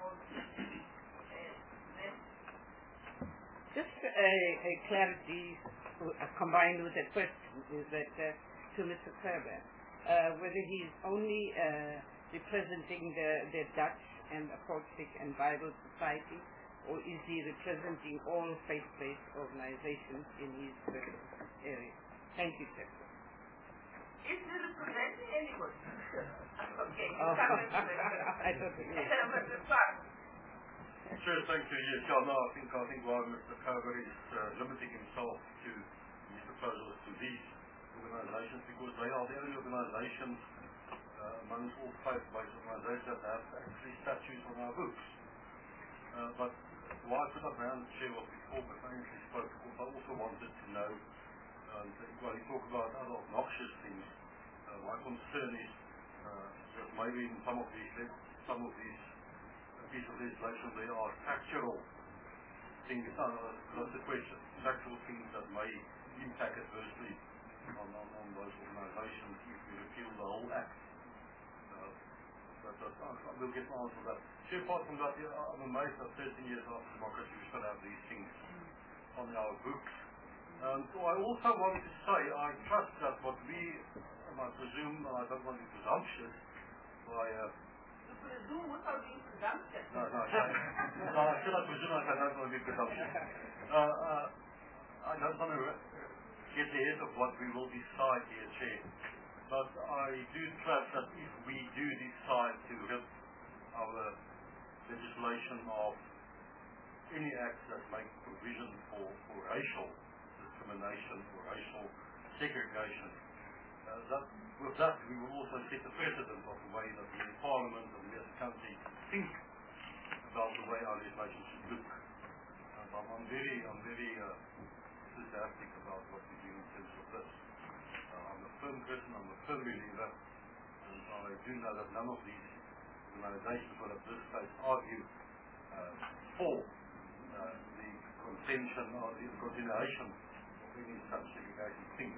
Just a clarity combined with a question is that to Mr. Kerber, whether he's only representing the Dutch and Apostolic and Bible Society, or is he representing all faith-based organizations in his area? Thank you, sir. Is he representing anybody? Okay, I don't know. Sure, thank you. Yes, no, I think while Mr. Kerber is limiting himself to his proposals to these organizations, because they are the only organizations amongst all faith-based organizations that have actually statutes on our books. But why I put up my hand to share what before, but I actually spoke, because I also wanted to know, well, you talk about other obnoxious things. My concern is that maybe in some of these pieces of legislation there are factual things, that's the question, factual things that may impact adversely on those organizations if we repeal the whole act. We'll get an answer to that. So apart from that, I'm amazed that 13 years after democracy we still have these things on our books. So I also want to say, I trust that what we, and I presume, and I don't want to be presumptuous, by... to presume without being presumptuous? No, I should have presumed I don't want to be presumptuous. I don't want to get ahead of what we will decide here, Chair. But I do trust that if we do decide to rid our legislation of any acts that make provision for racial discrimination or racial segregation, with that we will also set a precedent of the way that we in Parliament and we as a country think about the way our legislation should look. And I'm very enthusiastic about what we do in terms of this. I'm a firm Christian, I'm a firm believer, and I do know that none of these organizations will at this stage argue for the contention or the continuation of any such segregation thing.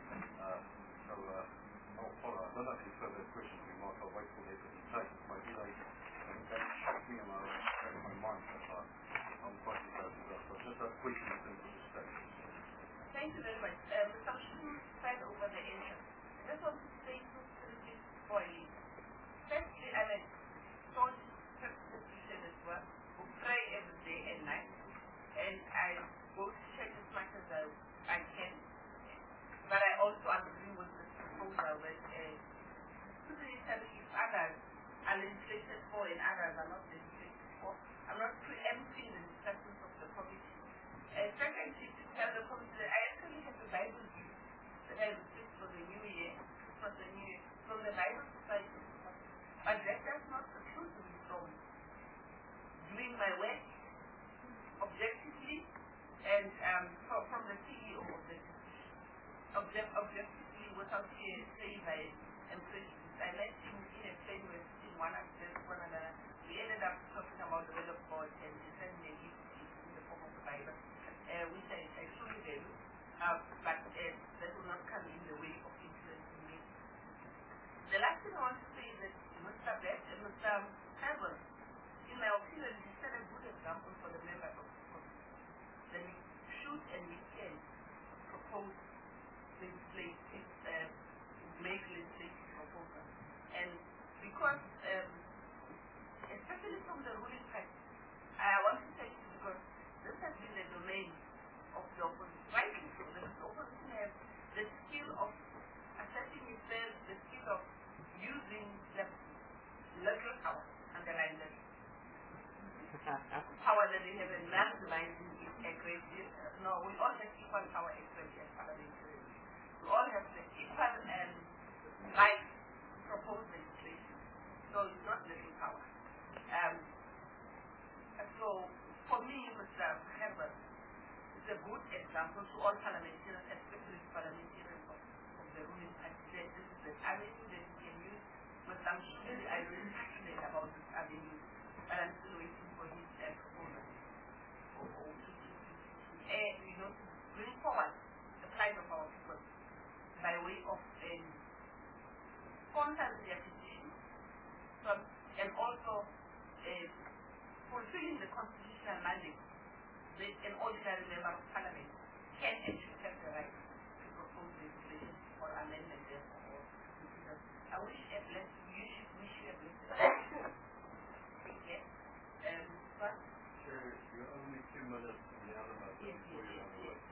I'll follow. I don't know if you further questions, we might I'll wait for their presentation. Maybe they can shock me and I'll change my mind, but I'm quite excited about that. So just a question in terms of the stage. Thank you very much. Mr. Shum said over the entrance. I just want to say two things for you. Firstly, I'm a staunch Christian as well, who pray every day and night, and I go to church as much as I can. But I also agree with the proposal that if others are legislated for and others are not legislated for, I'm not preempting the discussions of the committee. Secondly, to tell the committee that I actually have a Bible view that I received for the new year, from the Bible Society. But that does not preclude me from doing my work objectively and from the CEO of the objectively without saying by and prejudice. I met him in a plane with in one another. We ended up talking about the word of God and he sent me a gift in the form of the Bible, which I truly value, but that will not come in the way of influencing me. The last thing I want to say is that Mr. Best and Mr. Heaven, in my opinion, he set a good example for the members of the committee. That we should and we can propose legislative, make legislative proposals. And because, especially from the ruling party, I want to say this because this has been the domain of the opposition. Rightly so, the opposition has the skill of asserting itself, the skill of using the local power, underline that power that they have and maximizing it a great deal. No, we all have equal power actually as parliamentarians. We all have the equal and right to propose legislation. So it's not little power. So for me, Mr. Herbert, it's a good example to all parliamentarians, especially parliamentarians of the ruling party. This is the avenue that we can use. But I'm really passionate about this avenue, and I'm still waiting for his proposal. To bring forward the plight of our people by way of sponsoring their petition and also fulfilling the constitutional mandate that an ordinary member of parliament can and should have the right to propose legislation or amendment therefore. I wish a blessing. You should wish you a blessing. Take care. Sure, you're only 2 minutes from the other matter before you run away.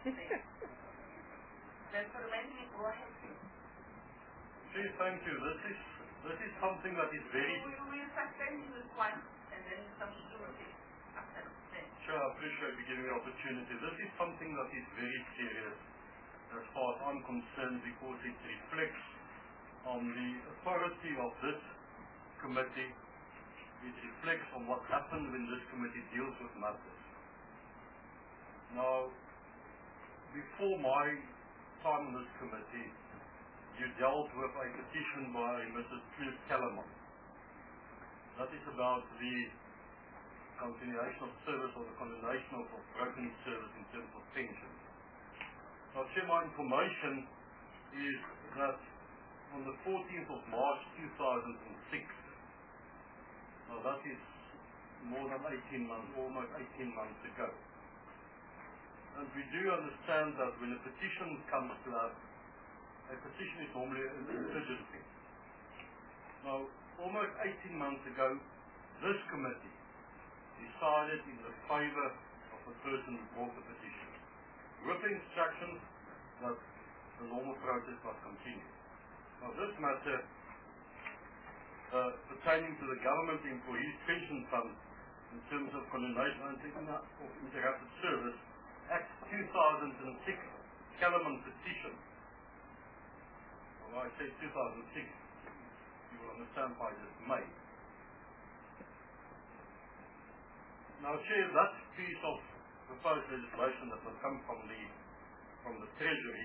Then for the remaining, go ahead. Please, thank you. This is something that is very... We'll suspend this one and then some security after that. Sure, I appreciate you giving me the opportunity. This is something that is very serious as far as I'm concerned because it reflects on the authority of this committee. It reflects on what happens when this committee deals with matters. Now, before my time on this committee, you dealt with a petition by Mrs. Truus Kellerman. That is about the continuation of service or the condemnation of broken service in terms of pension. Now, share my information is that on the 14th of March 2006, now that is more than 18 months, almost 18 months ago. And we do understand that when a petition comes to us, a petition is normally an urgent thing. Now, almost 18 months ago, this committee decided in the favor of the person who brought the petition, with the instructions that the normal process must continue. Now, this matter pertaining to the government employees pension fund in terms of condemnation of interrupted service, Act 2006 Kellerman petition. Well, I say 2006, you will understand why this May. Now, Chair, that piece of proposed legislation that will come from the Treasury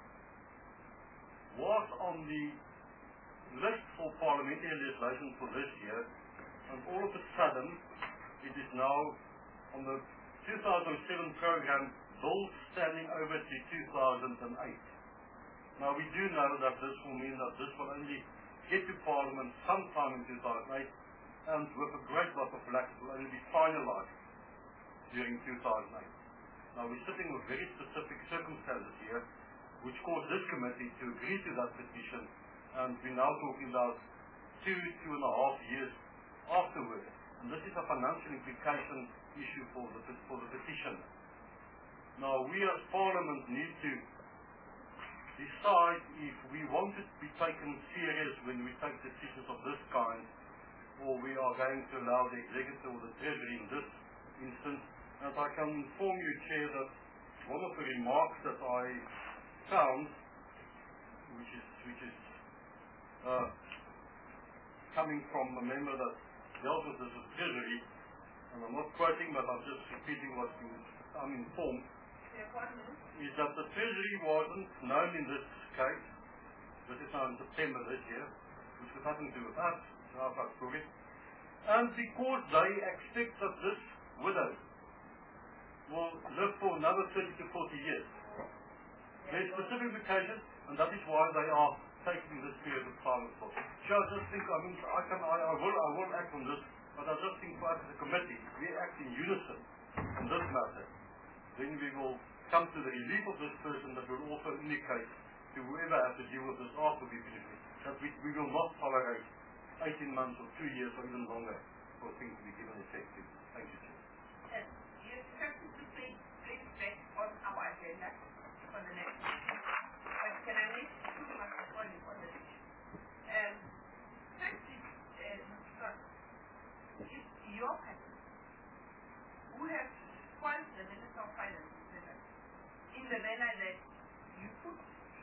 was on the list for parliamentary legislation for this year, and all of a sudden it is now on the 2007 program, bill standing over to 2008. Now, we do know that this will mean that this will only get to Parliament sometime in 2008, and with a great lot of luck, it will only be finalized during 2008. Now, we're sitting with very specific circumstances here, which caused this committee to agree to that petition, and we're now talking about 2.5 years afterwards. And this is a financial implication issue for the petitioner. Now, we as Parliament need to decide if we want to be taken serious when we take decisions of this kind, or we are going to allow the Executive or the Treasury in this instance. And I can inform you, Chair, that one of the remarks that I found, which is coming from a member that dealt with this with Treasury, and I'm not quoting, but I'm just repeating what I'm informed, is that the Treasury wasn't known in this case. This is now in September this year, which has nothing to do with us, and because they expect that this widow will live for another 30 to 40 years. There's specific implications, and that is why they are taking this period of silence for. So I just think, I will act on this, but I just think for us as a committee, we act in unison on this matter. Then we will come to the relief of this person, that will also indicate to whoever has to deal with this after we finish it, that we will not tolerate 18 months or 2 years or even longer for things to be given effect to. Thank you, Chair. You expect to place back on our agenda for the next meeting. But can I make two remarks on this issue? Firstly, it's your party who have spoiled the Minister of Finance in the manner that you put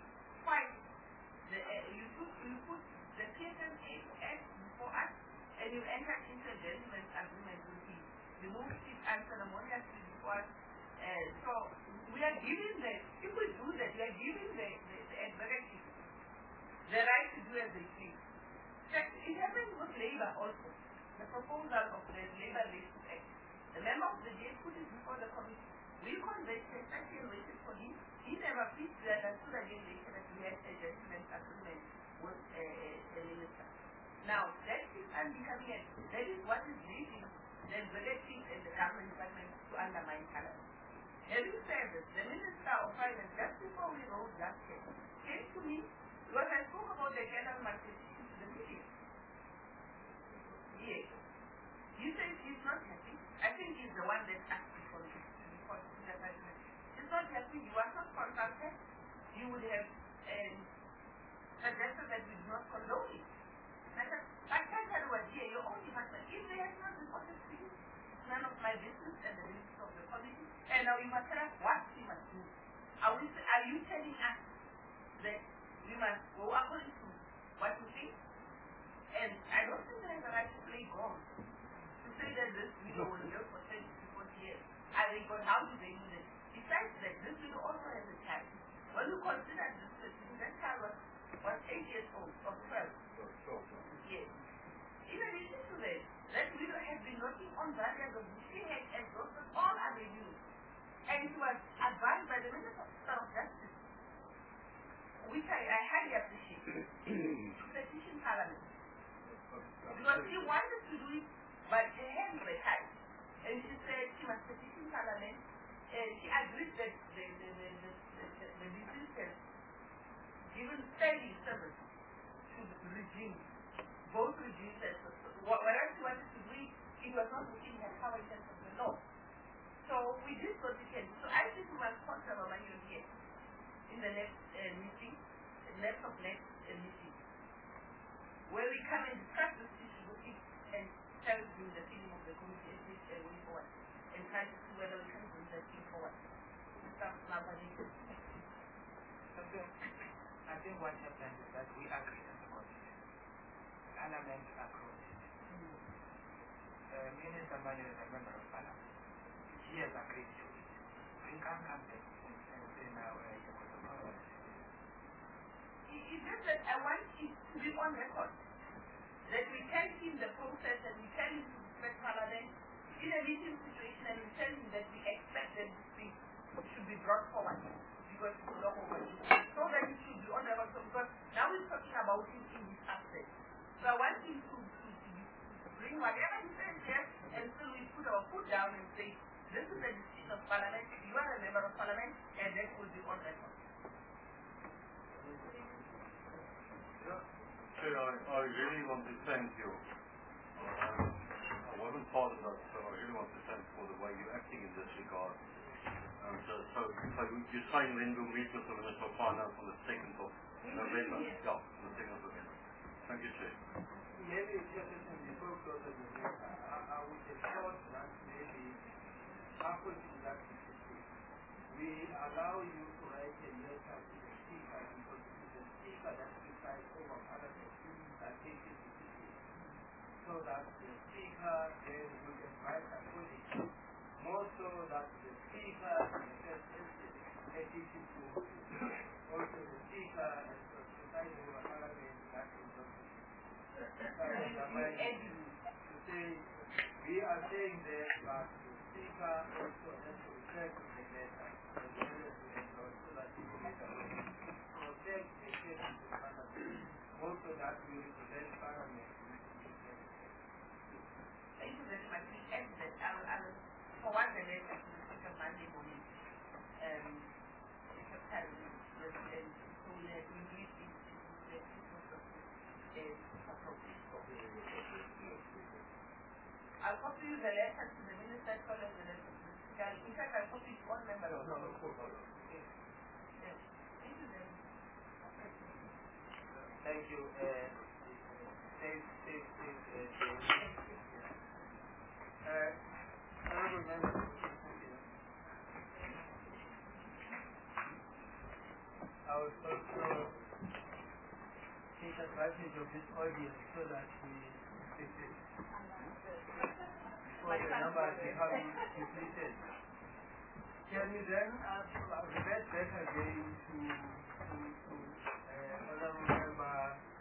the PSMA Act before us, and you enter into a gentleman's agreement with him. Remove it unceremoniously before us. So we are giving if we do that, we are giving the executive the right to do as they please. It happens with Labour also. The proposal of the Labour Relations Act. The member of the DA put it before the committee. We conveyed and waited for him. He never pleased. We understood again later that we had a gentleman's agreement with a minister. Now, that is unbecoming, and that is what is leading the executive and the government department to undermine talent. Having said this, the Minister of Finance, just before we wrote that case, came to me because I spoke about the general petition to the media. Yes. He says he's not happy. I think he's the one that asked for this. He's not happy. You are not consulted. You would have suggested that we do not condone it. I can't tell what here, your own department. If they have not reported to you, it's none of my business and the business of the committee. And now you must tell us what we must do. Are you telling us that we must go according to what we think? And I don't think there's a right to play God. To say that this widow will live for 20 to 40 years. But how do they do this? Besides that, this widow also has a child. When you consider this person, that child was years old, or 12. Yes. In addition to that widow has been working on that as a she had exhausted all avenues. And it was advised by the Minister of Justice, which I highly appreciate, to petition Parliament. Because she wanted to do it, but her hands were tied. And she said she must petition Parliament, and she agreed that the deceased has given steady service to the regime, both regimes. Whatever she wanted to do, it was not within her power in terms of the law. So we did what we can. So I think we must contact our manual here in the next meeting, next meeting, where we come and discuss this issue with it and tell you the feeling of the community and this way forward, and try to see whether we can bring that thing forward. I think what happened is that we agreed about it. Parliament approved it. Minister Manuel is a member of Parliament. He has agreed to it. We can't come back and say now it's a protocol. It's just that I want it to be on record that we tell him the process and we tell him to respect Parliament in a meeting situation, and we tell him that we expect that this thing should be brought forward because it's long overdue. So that it should be on record, because now we're talking about it in this aspect. So I want him to bring whatever he says here, and so we put our foot down and say, this is the decision of Parliament, you are a member of Parliament, and that will be on record. Chair, I really want to thank you. I wasn't part of that, so I really want to thank for the way you're acting in this regard. So you're saying then we'll meet with the Minister of Finance on the 2nd of November? Yeah, on the 2nd of November. Thank you, Chair. Maybe Chairperson, before closing the meeting, I would have thought that maybe after that we allow you to write a letter to the Speaker, because it is the Speaker that decides over Parliament that takes it to the Speaker. So that the Speaker then will advise accordingly. More so that the Speaker and the First President take it to also the Speaker and the presiding over Parliament that will not to say we are saying that but the Speaker also has to refer to the letter as well as to endorse, so that he will protect the case of the Parliament. Also that we represent Parliament. Thank you very much. We end that. I will forward the letter to the Speaker Monday morning. It's a time so we do it in the appropriate. I'll copy you the letter to the Minister, follow the letter to the Speaker. In fact, I'll copy to one member of the Yes. Thank you very much. Thank you. Honorable members, I would also take advantage of this audience so that we before the numbers become depleted. Can we then revert back again to Honorable Member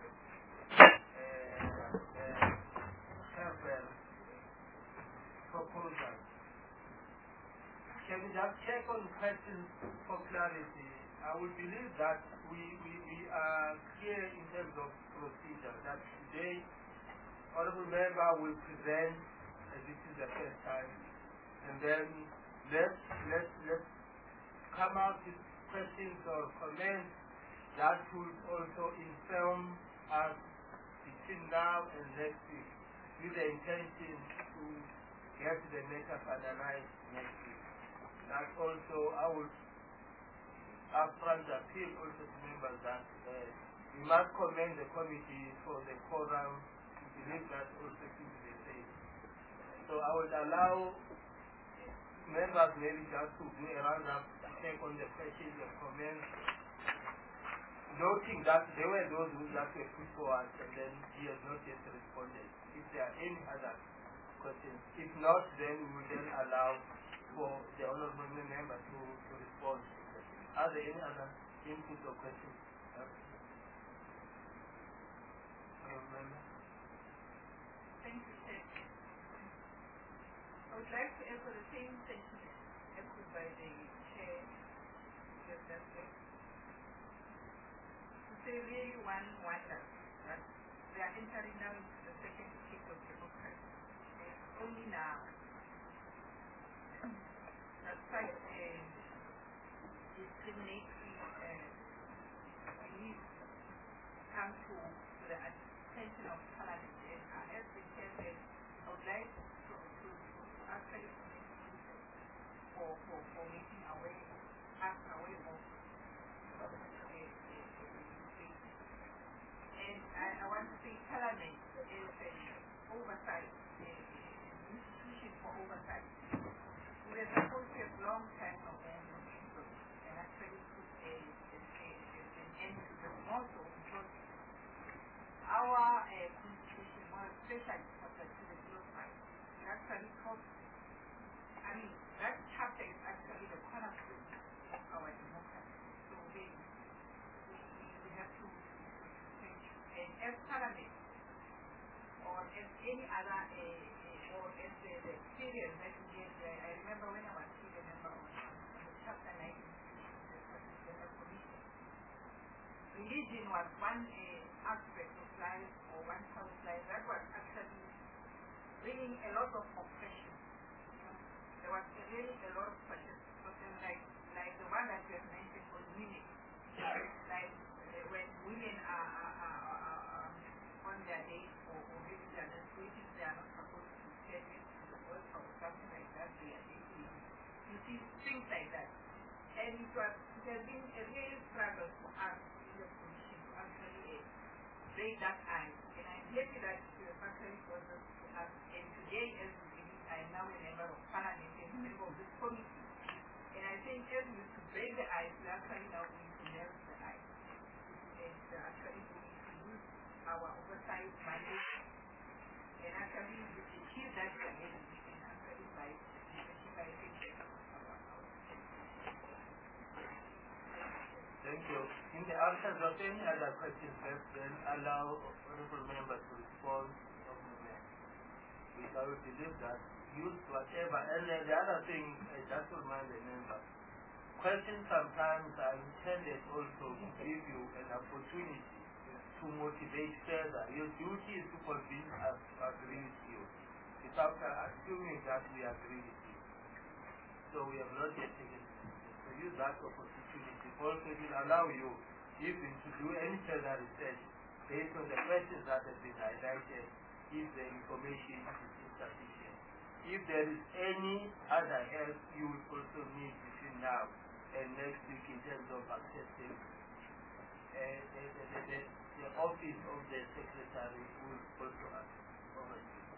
Campbell proposal? Can we just check on questions for clarity? I would believe that we are clear in terms of procedure, that today Honorable Member will present, as this is the first time, and then let's come out with questions or comments that would also inform us between now and next week, with the intention to get the matter finalized next week. That also I would upfront appeal also to members that we must commend the committee for the program. We believe that also should be the same. So I would allow members maybe just to do a roundup to take on the questions and comments, noting that there were those who just were put forward and then he has not yet responded. If there are any other questions. If not, then we will then allow for the honorable member to respond. Are there any other inputs or questions? member. Thank you, Chair. I would like to echo the same sentiment echoed by the Chair yesterday. To say really one wonders that we are entering now into the second decade of democracy. It's only now that such a discriminatory belief come to the attention of Parliament. And as the Chair said, I would like to actually make solutions for making us aware of and I want to say Parliament is an oversight, institution for oversight. We are supposed to have long time of and actually put an end to this also because our constitution, more especially chapter 2, the Bill of Rights, it actually talks, I mean, that chapter is actually the cornerstone of our democracy. So we have to change. And as Parliament, or as any other, or as the experience that we get, I remember when I was still a member on the chapter 19, the commission. Religion was one aspect of life, or one part of life, that was actually bringing a lot of oppression. There was really a lot of pressure, like the one that you have mentioned on women. Like when women are on their days or maybe their menstruation, they are not supposed to send it to the work or something like that, they are dating. You see things like that. And it has been a real struggle for us in the commission to actually break that ice. And I'm happy that you have actually brought this to us. And today, as we believe, I am now a member of Parliament and a member of this committee. And I think as we to break the ice, we are actually now going to melt the ice. And actually going to use our oversight mandate and actually achieve that again and actually by thinking our Thank you. In the absence of any other questions left, then allow honorable members to respond to the mayor. Which I would believe that use whatever. And then the other thing, just to remind the members, questions sometimes are intended also to give you an opportunity to motivate further. Your duty is to convince us to agree with you, without assuming that we agree with you. So we have not yet taken it. So use that opportunity. Also, it will allow you even to do any further research based on the questions that have been highlighted if the information is insufficient. If there is any other help you will also need between now and next week in terms of accessing the office of the secretary will also ask. Over to you.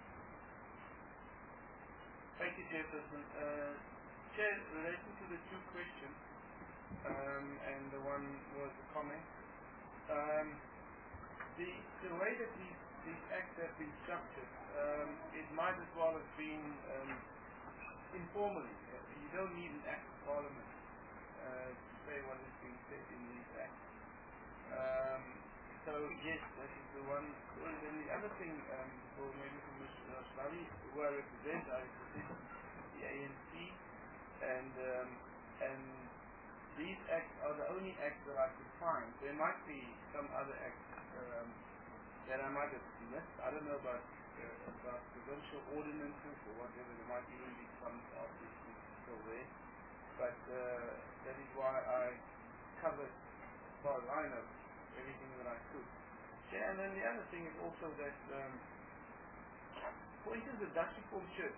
Thank you, Chairperson. Chair, relating to the two questions, and the one was a comment, the way that these acts have been structured, it might as well have been informally. You don't need an act of Parliament to say what is being said in these acts. So yes, that is the one. And then the other thing, for maybe for Mr. Rashmani, who I represent the ANC, and these acts are the only acts that I could find. There might be some other acts that I might have missed. I don't know about provincial ordinances or whatever. There might even be some of these still there. But that is why I covered, as far as I know, everything that I could. Yeah, and then the other thing is also that, for instance, the Dutch Reformed Church,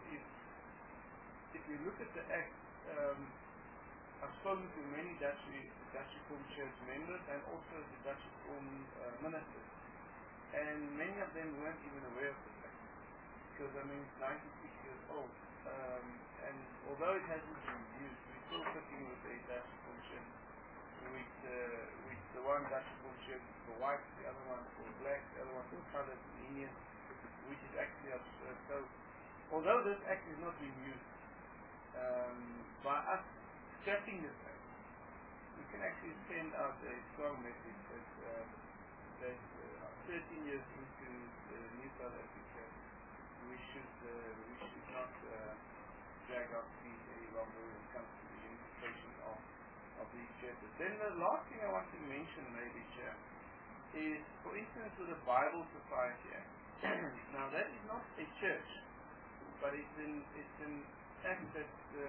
if you look at the Act, I've spoken to many Dutch Reformed Church members and also the Dutch Reformed ministers, and many of them weren't even aware of the Act, because I mean it's 96 years old, and although it hasn't been used, we're still sitting with a Dutch Reformed Church, with the one Dutch Reformed Church for white, the other one for black, the other one for colored and Indian, which is actually absurd. So although this Act is not being used, by us scrapping this Act, we can actually send out a strong message that 13 years into New South Africa, we should not drag our feet any longer when it comes to the unification of these churches. Then the last thing I want to mention, maybe, Chair, is, for instance, with the Bible Society Act. Now, that is not a church, but it's an act that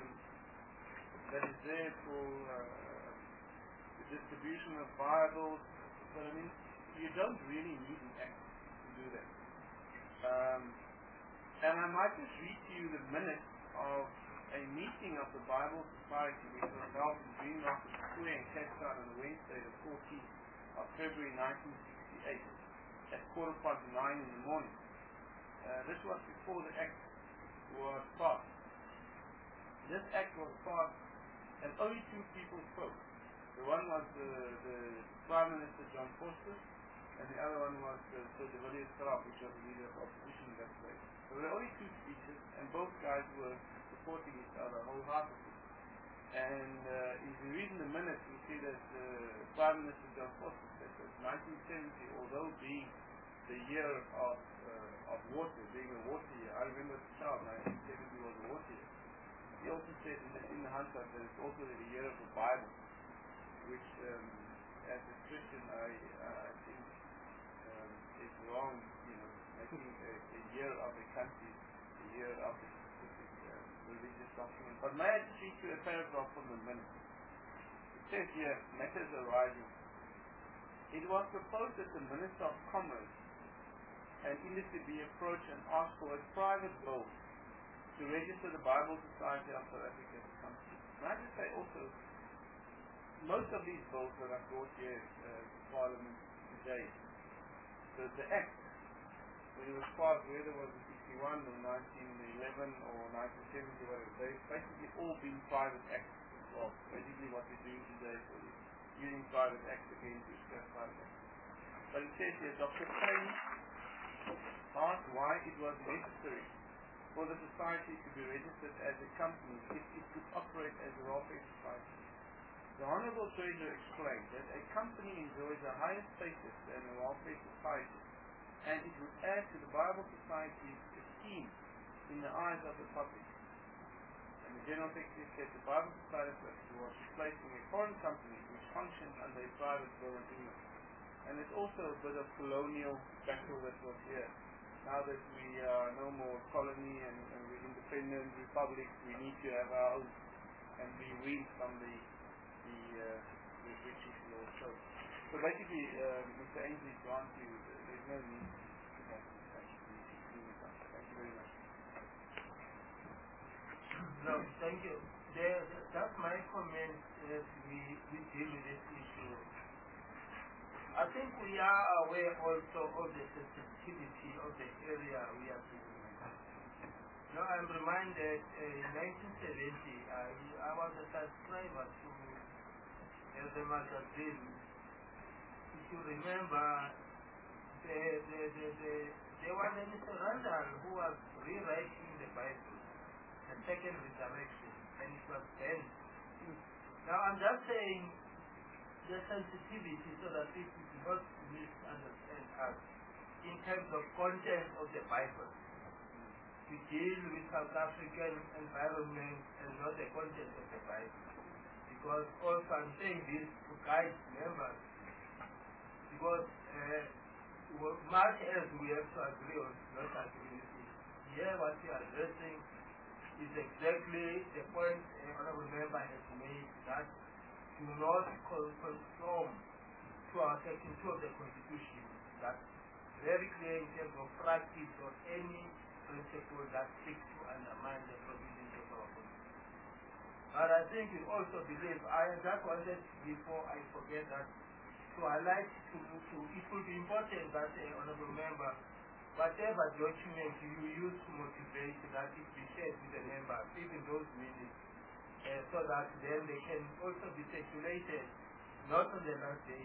is there for the distribution of Bibles. But I mean, you don't really need an act to do that. And I might just read to you the minutes of a meeting of the Bible Society which was held in Green Rocket Square in Cape Town on Wednesday, the 14th of February 1968, at 9:15 in the morning. This was before the Act was passed. This Act was passed, and only two people spoke. The one was the Prime Minister John Foster, and the other one was Sir de Villiers Trapp, which was the leader of opposition that day. So there were only two speeches, and both guys were supporting each other wholeheartedly. And if you read in the minutes, you see that Prime Minister John Foster said that 1970, although being the year of water, being a water year, I remember as a child, 1970 was a water year. He also said in the Hansard that it's also the year of the Bible, which as a Christian I think is wrong, making a year of a country, a year of a specific religious document. But may I just read you a paragraph from the minutes? It says here, matters arising. It was proposed that the Minister of Commerce and Industry be approached and asked for a private bill to register the Bible Society of South Africa as a company. May I just say also, most of these bills that are brought here to Parliament today, the Act, when it was passed, whether it was in 61 or 1911 or 1970, whatever, they've basically all been private acts as well. Basically what we're doing today is using private acts again to express private acts. But it says here, Dr. Payne asked why it was necessary for the society to be registered as a company if it could operate as a welfare society. The Honourable Treasurer explained that a company enjoys a higher status than a welfare society, and it would add to the Bible Society's esteem in the eyes of the public. And the General Secretary said the Bible Society was replacing a foreign company which functions under a private bill of England. And it's also a bit of colonial battle that was here. Now that we are no more colony and we're independent republic, we need to have our own and be weaned from the British law. So basically, Mr. Ainsley, to answer you, there's no need to have this actually. Thank you very much. No, thank you. That's my comment as we deal with this issue. I think we are aware also of the sensitivity of the area we are dealing with. Now I'm reminded in 1970 I was a subscriber to the magazine. If you remember, there was a Mr. Randall who was rewriting the Bible, the second resurrection, and it was banned. Now I'm just saying the sensitivity so that people do not misunderstand us in terms of content of the Bible. We deal with South African environment and not the content of the Bible. Because also I'm saying this to guide members. Because much as we have to agree or not agree with it, here what we are addressing is exactly the point an honourable member has made, that do not conform to our section 2 of the Constitution. That's very clear in terms of practice or any principle that seeks to undermine the provisions of our Constitution. But I think we also believe, I just wanted, before I forget that, to highlight to it will be important that honourable member, whatever document you use to motivate, that it be shared with the members, even those minutes, so that then they can also be circulated, not on the last day,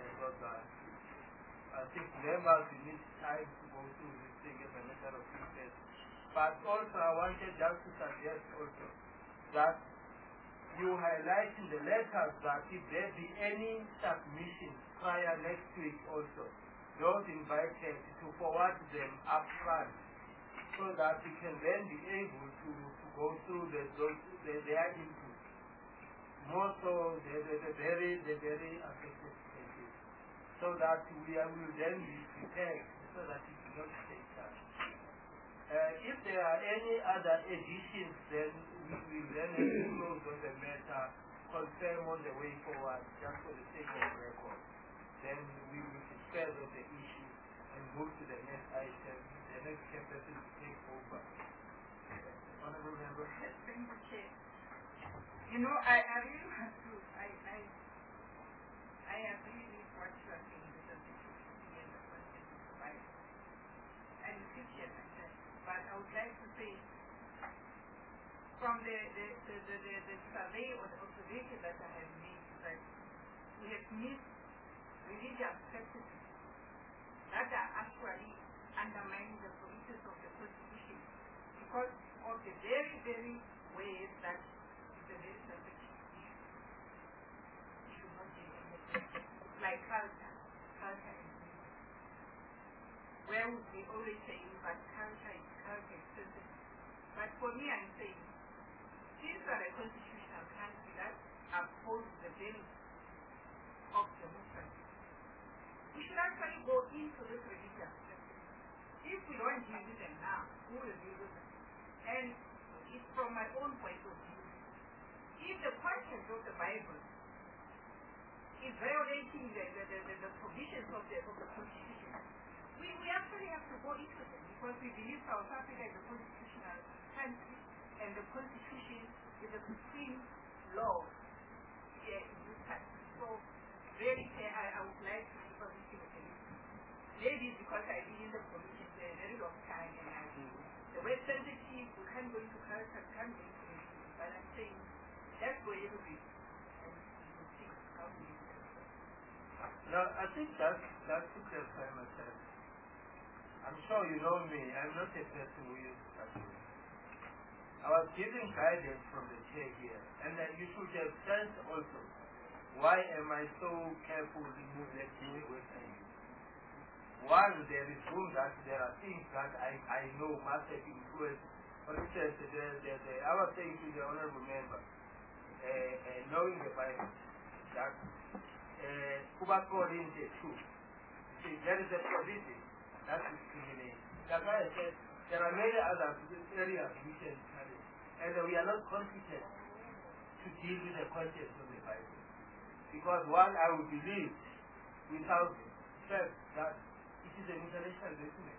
I think members need time to go through this thing as a matter of interest. But also I wanted just to suggest also that you highlight in the letters that if there be any submission prior next week also, those invited to forward them up front so that we can then be able to go through their input. More so the very affected cases, so that we will then be prepared so that it will not take time. If there are any other additions, then we will then close on the matter, confirm on the way forward, just for the sake of record. Then we will dispose of the issue and move to the next item. The next person to take over. Honorable Member. Thank you, Chair. You know, I really want to, I agree with what you are saying, the sensitivity and the question of the Bible. I'm a Christian myself, but I would like to say, from the survey or the observation that I have made, that we have missed religious practices that are actually undermining the provisions of the Constitution because of the very, very ways that the very sensitive issue should not be like culture and religion. Where would we always say that culture is sensitive? But for me, I'm saying, since we are a constitutional country that upholds the values of democracy, we should actually go into this religious practice. If we don't deal with them now, who will deal with them? And it's from my own point of view. If the content of the Bible is violating the provisions of the Constitution, we actually have to go into them because we believe South Africa is a constitutional country and the Constitution is a supreme law here in this country. So, really, I would like to be positive with it. Maybe because I've been in the commission for a very long time and the word sensitive, we can't go into culture, we can't go into religion, but I'm saying, let's go into it and we will see how we do it. No, I think that's to clarify myself. I'm sure you know me, I'm not a person who uses that word. I was giving guidance from the chair here, and you should have sensed also why am I so careful in moving the words I use. One, there is room that there are things that I know must have influenced. For instance, I was saying to the honorable member, knowing the Bible, that Kuba Korin is true. See, there is a provision that discriminates. That's why I said there are many other areas we can study, and we are not competent to deal with the content of the Bible. Because one, I would believe, without fact, that it is an international document.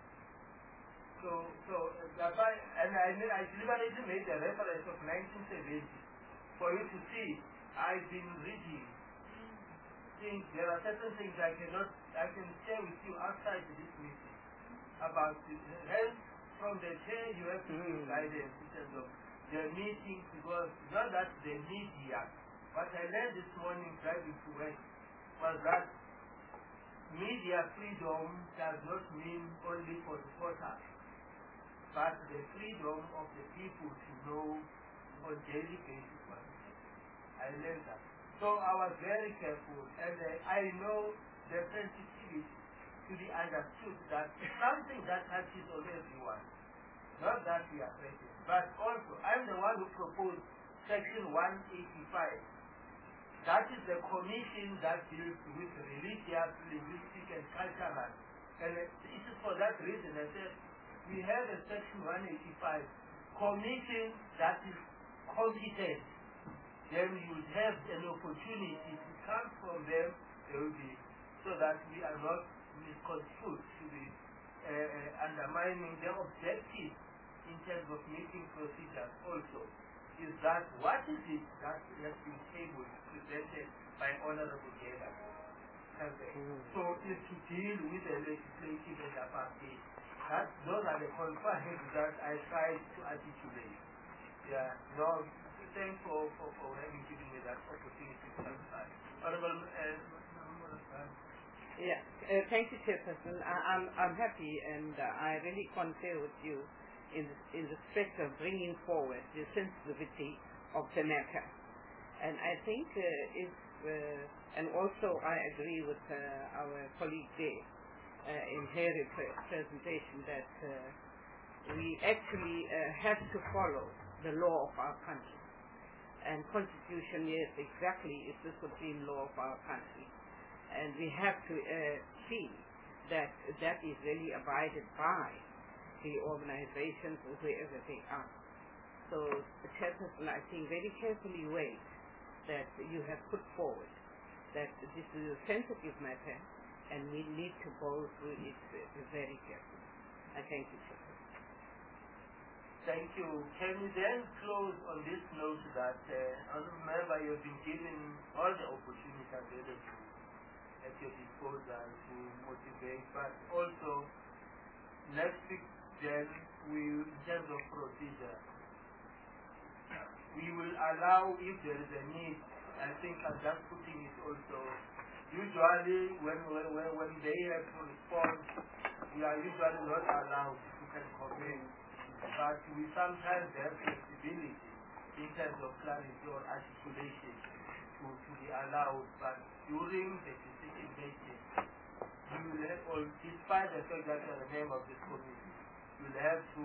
So that's why, and I deliberately made the reference of 1970 for you to see. I've been reading things. There are certain things I can share with you outside this meeting about this. Hence, from the chair, you have to give guidance in terms of the meetings, because not that the media. What I learned this morning driving to work was that media freedom does not mean only for the reporters, but the freedom of the people to know on daily basis what is happening. I learned that. So I was very careful, and I know the sensitivity to be understood that something that touches on everyone, not that we are threatened, but also I'm the one who proposed Section 185. That is the commission that deals with religious, linguistic, and cultural. And it is for that reason I said we have a Section 185 commission that is competent. Then you would have an opportunity to come from them, so that we are not misconstrued to be undermining the objective in terms of meeting procedures also. Is that what is it that has been tabled, presented by Honorable Gela? So is to deal with the legislative and apartheid. Those are the concerns that I tried to articulate. Yeah, no, thanks for having given me that opportunity to clarify. Honorable Yeah, thank you, Chairperson. I'm happy, and I really concur with you in respect of bringing forward the sensitivity of the matter. And I think and also I agree with our colleague there. in her presentation that we actually have to follow the law of our country. And Constitution, yes, exactly, is the supreme law of our country. And we have to see that that is really abided by the organizations wherever they are. So the Chairperson, I think, very carefully weighed that you have put forward that this is a sensitive matter and we need to go through it very carefully. I thank you, Chairperson. Thank you. Can we then close on this note that, remember, you've been given all the opportunities available at your disposal to motivate, but also next week then, in terms of procedure, we will allow, if there is a need, I think I'm just putting it also, usually when they have to respond, we are usually not allowed to can comment, but we sometimes have flexibility in terms of clarity or articulation to be allowed, but during the decision making, you will have, or despite the fact that you are a member of this committee, you will have to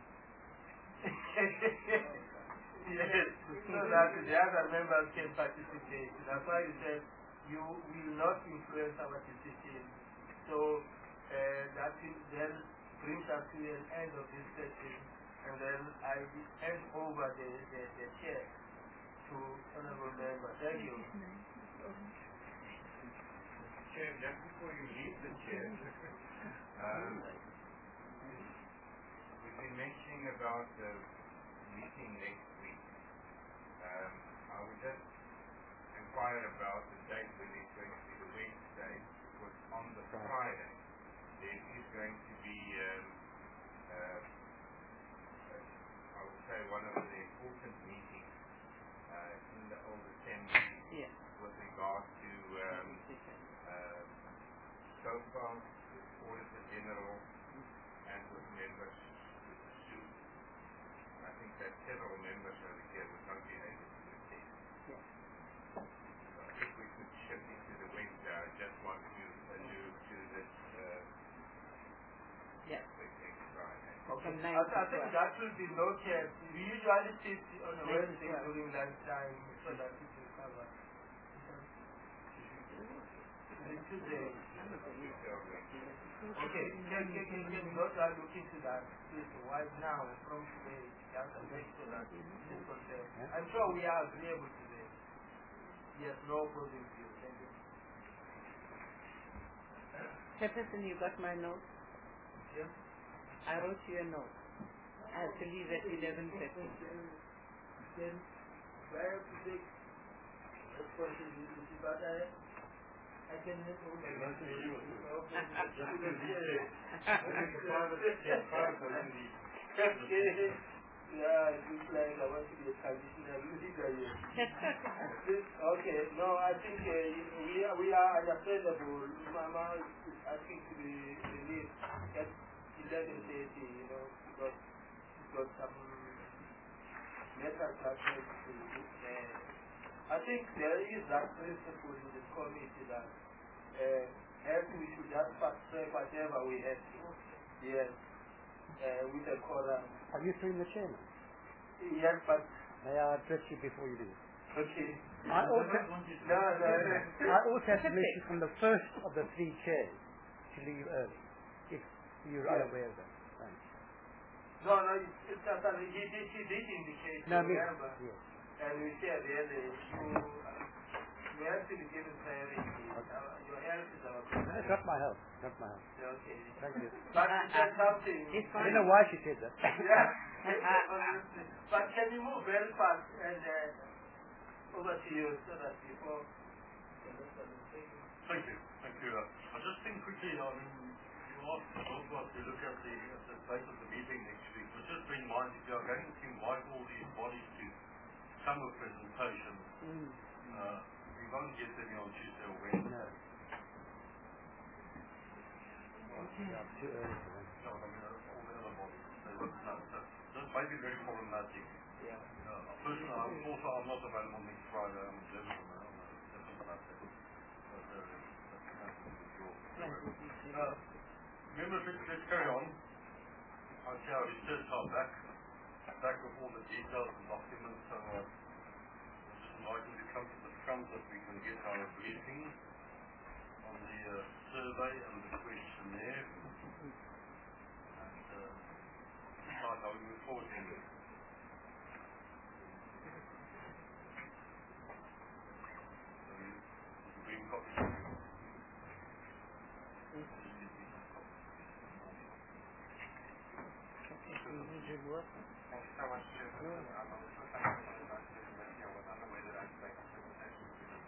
yes, so that the other members can participate. That's why you said you will not influence our decision. So that then brings us to the end of this session, and then I will hand over the chair to honorable member. Thank you. Chair, just before you leave the chair, we've been mentioning about the meeting next week. I would just inquire about the date when it's going to be the Wednesday, because on the Friday there is going to be, I would say, one of the important meetings in the old assembly with regard to SOFA, with Auditor General, and with members with the SUE. I think that several members over here would not be able to attend. So if we could shift it to the Wednesday, I just want to allude to this next Friday. Okay. I think that will be noted. We usually sit on a Wednesday during lunchtime so that it will cover. Tuesday. Okay, can you not look into that right now from today? Just to make sure that this is concerned. I'm sure we are agreeable to this. Yes, no opposing view. Thank you. Chairperson, you got my note? Yeah. I wrote you a note. I have to leave at 11:30. Then, where to take responsibility, but I can make all the yeah, it looks like I want to be a traditional leader here. Okay, no, I think we are understandable. Mama is asking to be released at 11:30, because we've got some matters that need to be I think there is that principle in the committee that we should just pass whatever we have to. Yes. With a quorum. Have you seen the chairman? Yes, but... May I address you before you do? Okay. I also have permission from the first of the three chairs to leave early, if you're unaware of that. Thanks. No, it's just that he did indicate. No, yes. And we said we have to be given priority. Your health is our priority. Not my health. Okay. Thank you. But that's something. I don't know why she said that. Yeah. But can you move very fast and over to you so that before... Thank you. I just think quickly, you asked us to look at the date of the meeting next week, but just bear in mind, if you are going to invite all these bodies to come with presentations, we won't get any on Tuesday or Wednesday. No. Yeah, too early for them. No, all the other bodies, they won't know. So this may be very problematic. Yeah. Personally, I'm not available next Friday. I'm in Liverpool now. I'm different about that. let's carry on. I see our research are back with all the details and documents. So just invite you to come to the front that we can get our briefing on the survey and the questionnaire. And decide how we move forward in it. So you can bring copies of you. Thank you so much, Chairman. I'm also thankful for the opportunity. I was unaware that I'd make a presentation to you.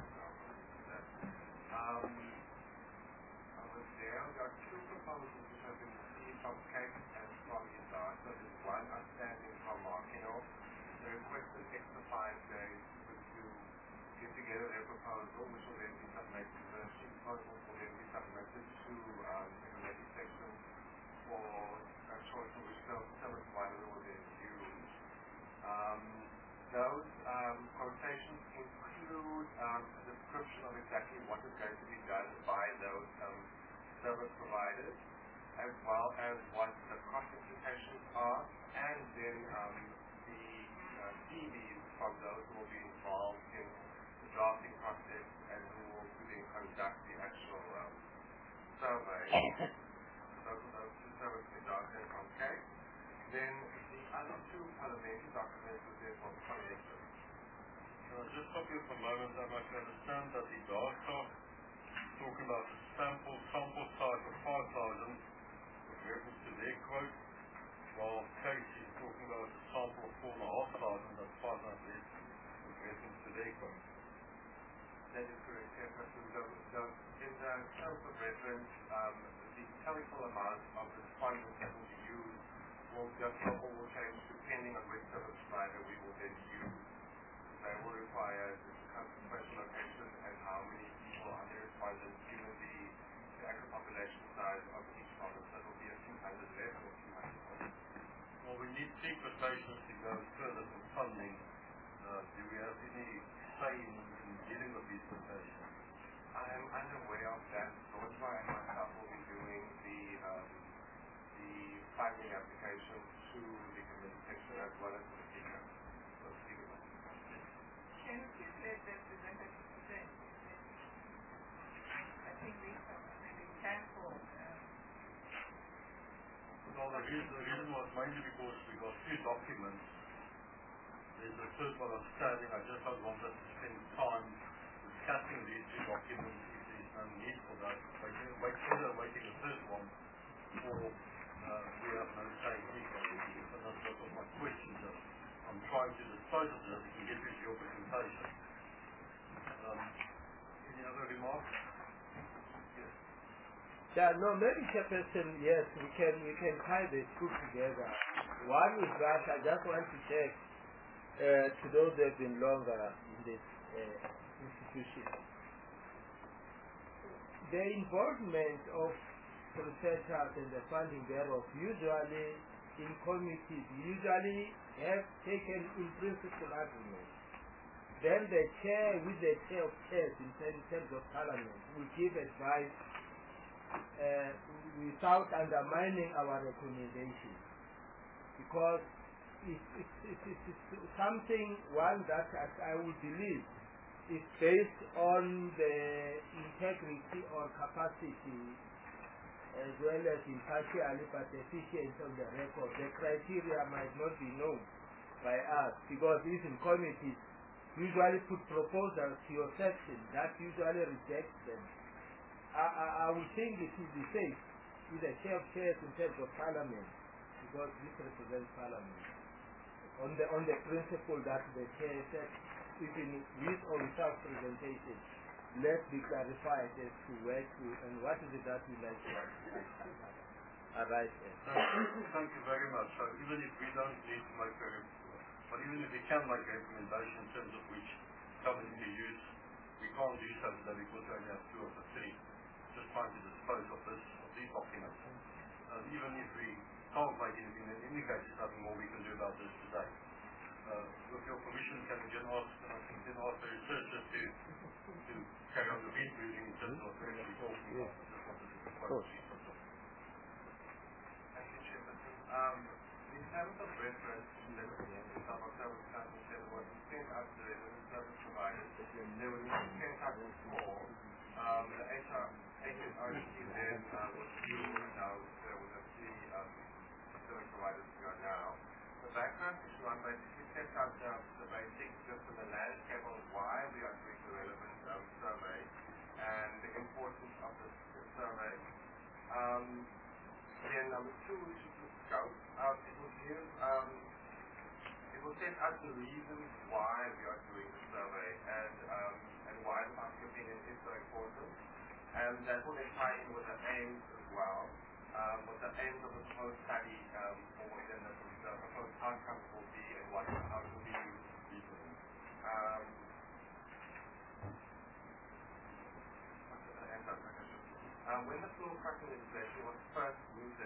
I was there. We got two proposals which have been received from Cape and from Izar. So there's one outstanding from Markino. The requested extra 5 days to get together their proposal, which will then be submitted to the proposal will then be submitted to the committee section for a choice of which service provider will then use. Those quotations include a description of exactly what is going to be done by those service providers, as well as what the cost implications are, and then the CVs from those who will be involved in the drafting process and who will then conduct the actual survey. Those two services are there from Cape. Then the other two parliamentary documents were there from Connection. Just stop you for a moment. I'd like to understand that the data talking about the sample size of 5,000 with reference to their quote, while Case is talking about the sample of 4,500, that's 500 less with reference to their quote. That is correct, Chairperson. In the terms of reference, the technical amount of the funds that will be used will change depending on which service provider we will then use. They will require the concentration location and how many people are there respondents given the actual population size of each province. That will be a few hundred less or a few hundred more. Well, we need preparations to go further from funding. Do we have any say in dealing with these preparations? I am unaware of that. Georgia and myself will be doing the funding application to the committee section as well as the speaker. Can you please let the representative present? I think we have maybe time for. Well, the reason was mainly because we got 2 documents. There's the first one outstanding. I just don't want us to spend time discussing these 2 documents if there's no need for that. Waiting the first one, or we have no say in it. And that's what my question is. I'm trying to dispose of this. You can get into your presentation. Any other remarks? Yes. Yeah, no, maybe Chairperson, yes, we can tie the two together. One is that I just want to check to those that have been longer in this institution. The involvement of researchers and the funding thereof usually in committees have taken in principle agreement. Then the chair with the chair of chairs in terms of parliament will give advice without undermining our recommendation. Because it's something, one that I would believe is based on the integrity or capacity as well as impartiality but efficient on the record. The criteria might not be known by us because these in committees usually put proposals to your section that usually rejects them. I would think it would be safe with the chair of chairs in terms of parliament because this represents parliament on the principle that the chair said even with or without presentation. Let's be clarified as to where to and what is it that we like to arrive at. Thank you very much. So even if we don't need to make but even if we can make a recommendation in terms of which company to use, we can't do so today because we only have 2 of the 3. Just trying to dispose of these documents. Even if we can't make anything that indicates there's nothing more we can do about this today. With your permission, can we then ask the researchers to carry on the beat reading in terms of what we're actually talking about? Just wanted to with you now, with the three service providers we are now. The background is one basically sets out the basics, just in the landscape on why we are doing the relevant survey and the importance of the survey. Then number two, which is the scope. It will set out the reasons why we are doing the survey and why the public opinion is so important. And that will then tie in with the aims as well, what the aims of the proposed study or then the proposed outcomes will be and how it will be used. When the floor cracking legislation was first mooted,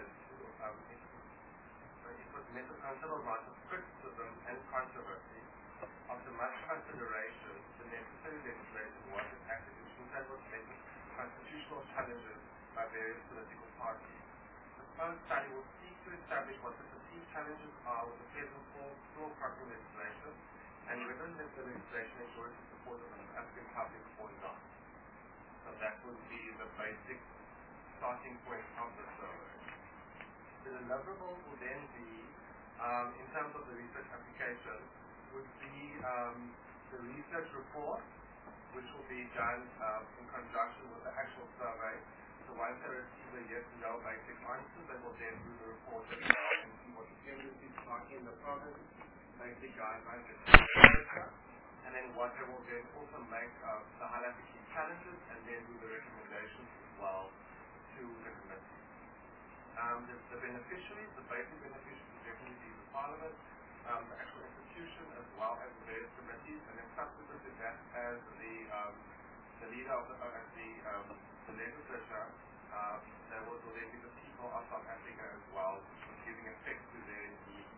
it was met with considerable amount of criticism and controversy. After much consideration, the necessary legislation was enacted, which was met with constitutional challenges by various political parties. The proposed study will seek to establish what the perceived challenges are with the present floor cracking legislation and whether the legislation ensures the support of the African public or not. So that would be the basic starting point of the survey. The deliverables will then be, in terms of the research application, would be the research report, which will be done in conjunction with the actual survey. So once they receive the yes and no basic answers, they will then do the report themselves and see what the tendencies are in the province, basic guidelines, etc. And then what they will then also make the highlight the key challenges and then do the recommendations as well to the committee. The beneficiaries, the basic beneficiaries will definitely be the Parliament, the actual institution, as well as the various committees, and then subsequent to that, as the leader of the legislature, there will then be the people of South Africa as well, giving effect to their needs.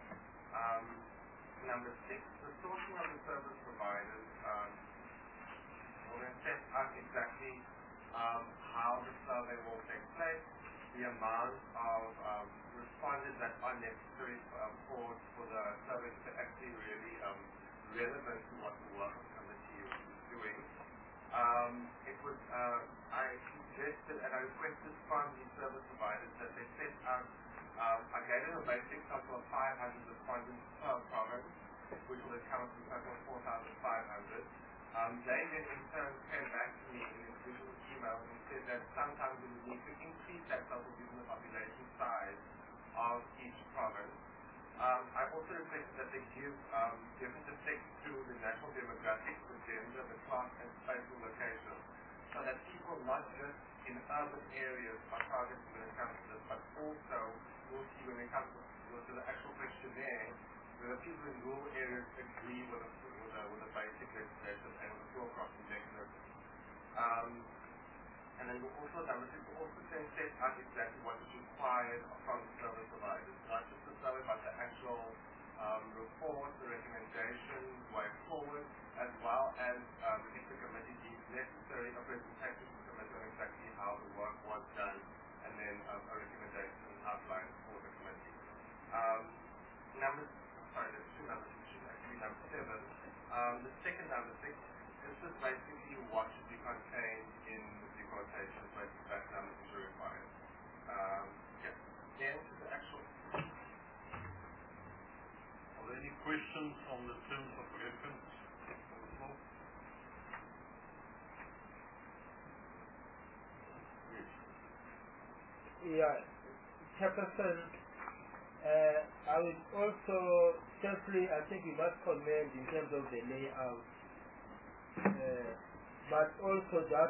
Number 6, the sourcing of the service providers will then set up exactly how the survey will take place, the amount of respondents that are necessary for the survey to actually really relevant to what the work of the committee is doing. It was, I suggested and I requested from the service providers that they set up, I gave them a basic sample of 500 respondents per province, which will then come up to a total of 4,500. They then in turn came back to me in individual emails and said that sometimes we would need to increase that total given the population size of each province. I also requested that they give different effects to the national demographics, the gender, the class and spatial location, so that people not just in urban areas are targeted when it comes to this, but also we'll see when it comes to the actual questionnaire, whether people in rural areas agree with the basic legislation and with the floor crossing mechanism. And then we'll also set out exactly what is required from the service providers, not just the survey, but the actual report, the recommendations, way forward, as well as if the committee deems necessary a presentation to the committee on exactly how the work was done, and then a recommendation outline for the committee. There's two numbers, which is actually number 7. The second number 6 is just basically what should be contained in the quotation, basic fact numbers which are required. Then to the actual. Are there any questions on the terms of reference on the floor? Yes. Yeah, Chairperson, I would also certainly, I think we must commend in terms of the layout, but also just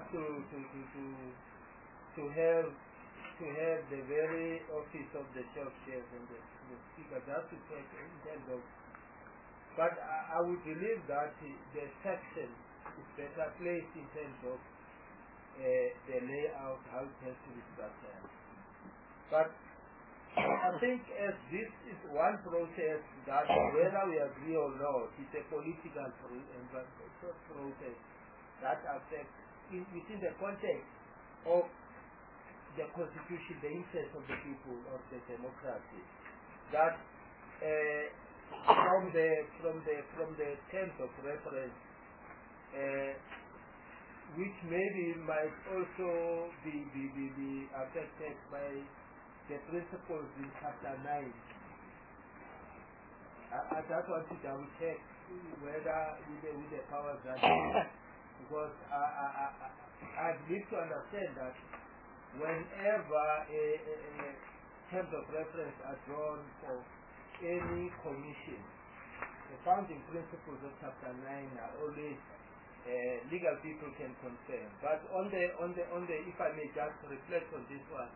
to have the very office of the church chairs and the speaker just to check in terms of. But I would believe that the section is better placed in terms of the layout, how it has to be structured. But I think as this is one process that whether we agree or not, it's a political process that affects within the context of the constitution, the interest of the people, of the democracy. That from the terms of reference, which maybe might also be affected by the principles in chapter 9. I just want to double check whether with the powers that because I need to understand that whenever terms of reference are drawn for any commission, the founding principles of chapter 9 are always legal people can confirm. But on the if I may just reflect on this one,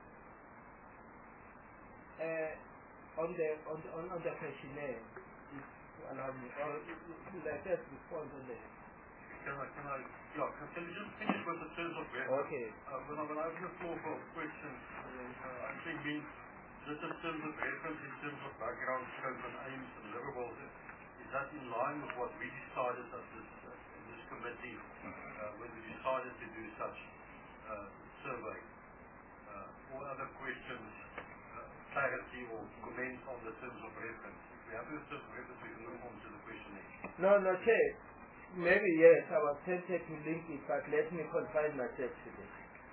on the questionnaire, if you allow me, or should I just respond on the? Can you just finish with the terms of reference? Okay. When I open the floor for questions, I think just in terms of reference, in terms of background, scope and aims and deliverables, is that in line with what we decided in this committee when we decided to do such survey? Or other questions, clarity or comments on the terms of reference? If we have the terms of reference, we can move on to the questionnaire. No, Chair. Maybe yes, I was tempted to link it, but let me confine myself to this.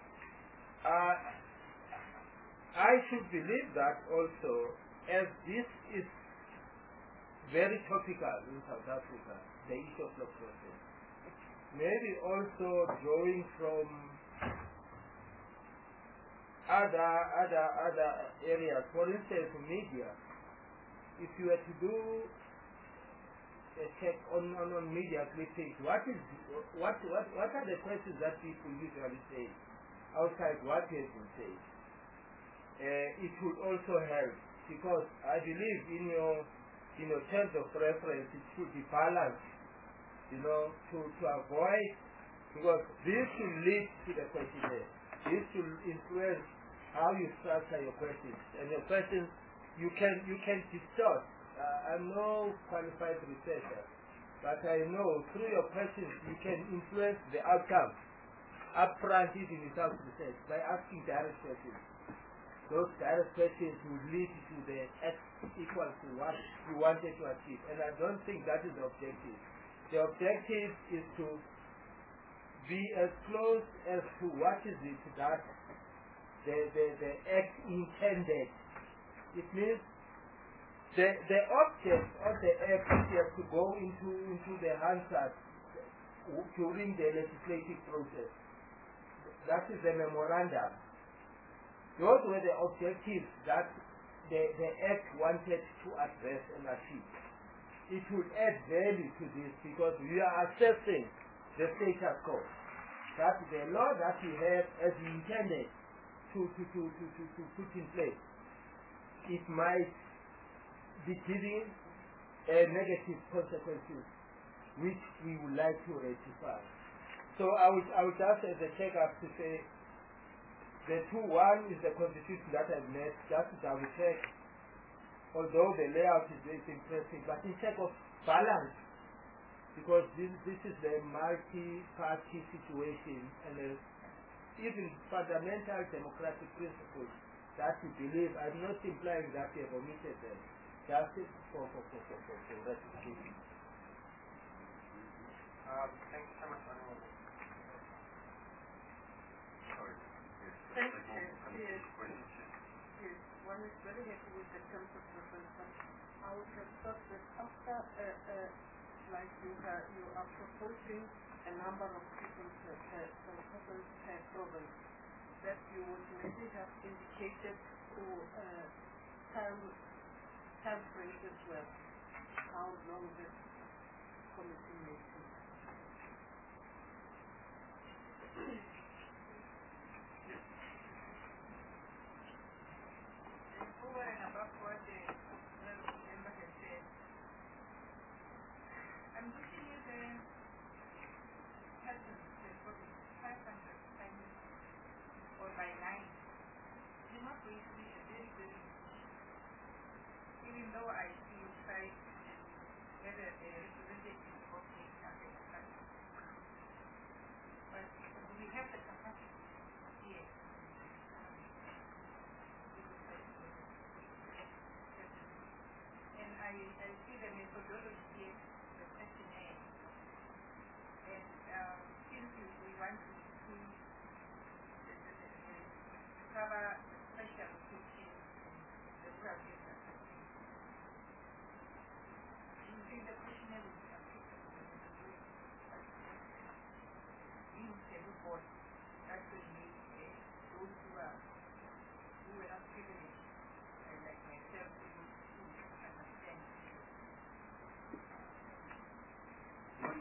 I should believe that also, as this is very topical in South Africa, the issue of law process, maybe also drawing from other areas, for instance, media. If you were to do a check on media clippings, what are the questions that people usually say outside what has been said? It would also help, because I believe in your terms of reference it should be balanced, to avoid, because this will lead to the questionnaire. This will influence how you structure your questions, and your questions you can distort. I'm no qualified researcher, but I know through your questions you can influence the outcome upfront even without research by asking direct questions. Those direct questions will lead to the X equal to what you wanted to achieve, and I don't think that is the objective. The objective is to be as close as to what is it that the Act intended. It means the object of the Act is to go into the Hansard during the legislative process. That is the memorandum. Those were the objectives that the Act wanted to address and achieve. It would add value to this because we are assessing the status quo. That the law that we have as intended to put in place, it might be giving negative consequences which we would like to rectify. So I would just as a check-up to say the one is the constitution that I've met, just to double check, although the layout is very impressive, but in terms of balance, because this is the multi-party situation and even fundamental democratic principles that we believe. I'm not implying that we have omitted them. Just for ratification. Thank you so much, Honorable. Thank you. Yes, one is very happy with the terms of reference, but I would have thought that after, like you are proposing a number of people per province, that you would maybe have indicated to time frames as well, how long this committee may take. Over and above what the member has said, I'm looking at the persons, the 500 times or by 9. It's not going to be a very, very even though I see you try whether a representative of the country. But do we have the capacity? Yes. And I see the methodology here, the questionnaire. And since we want to cover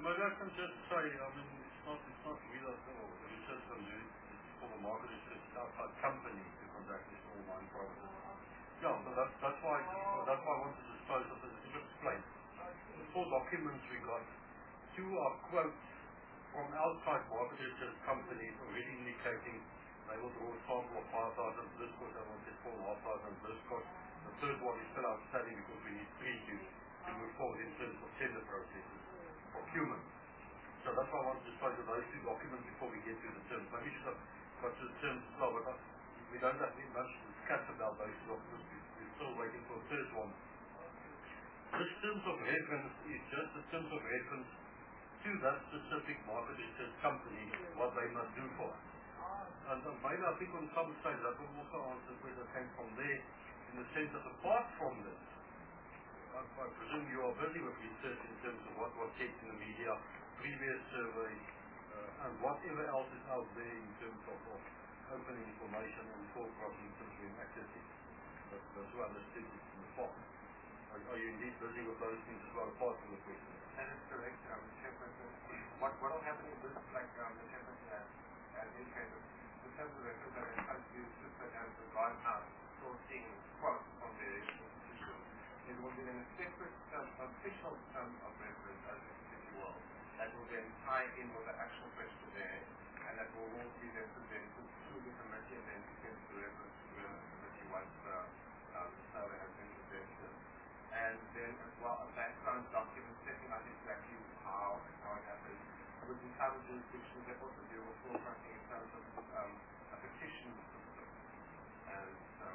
Maybe I can just say, I mean, it's not we that the research can do, it's for the market research outside companies to conduct this online process. Yeah, so that's why I wanted to dispose of it. To explain. The 4 documents we got, 2 are quotes from outside market research companies already indicating they will draw a sample of 5,000 this cost, they want it 4,500 this cost. The third one is still outstanding because we need 3 years to move forward in terms of tender processes, procurement. So that's why I want to dispose of those 2 documents before we get to the terms. Maybe we should have got to the terms as well, but we don't have much to discuss about those 2 documents. We're still waiting for the third one. This terms of reference is just the terms of reference to that specific market research company, what they must do for us. And maybe I think on some stage that will also answer where that came from there, in the sense that apart from this, I presume you are busy with research in terms of what was checked in the media, previous surveys, and whatever else is out there in terms of open information and forecasting in terms of inaccuracy. That's what I understood in the past. Are you indeed busy with those things as well, apart from the question? That is correct, Chairperson. What will happen is this, like the Chairperson has indicated, in terms of reference that has to system has gone out sourcing quotes from various institutions. It will be in a separate official term of reference, as if you will, that will then tie in with the actual questionnaire, and that will all be then presented to the committee and then sent to the reference committee once the survey has been presented. And then as well a background document setting out exactly how it happens. With some jurisdictions that also deal with forecasting in terms of a petition system. And so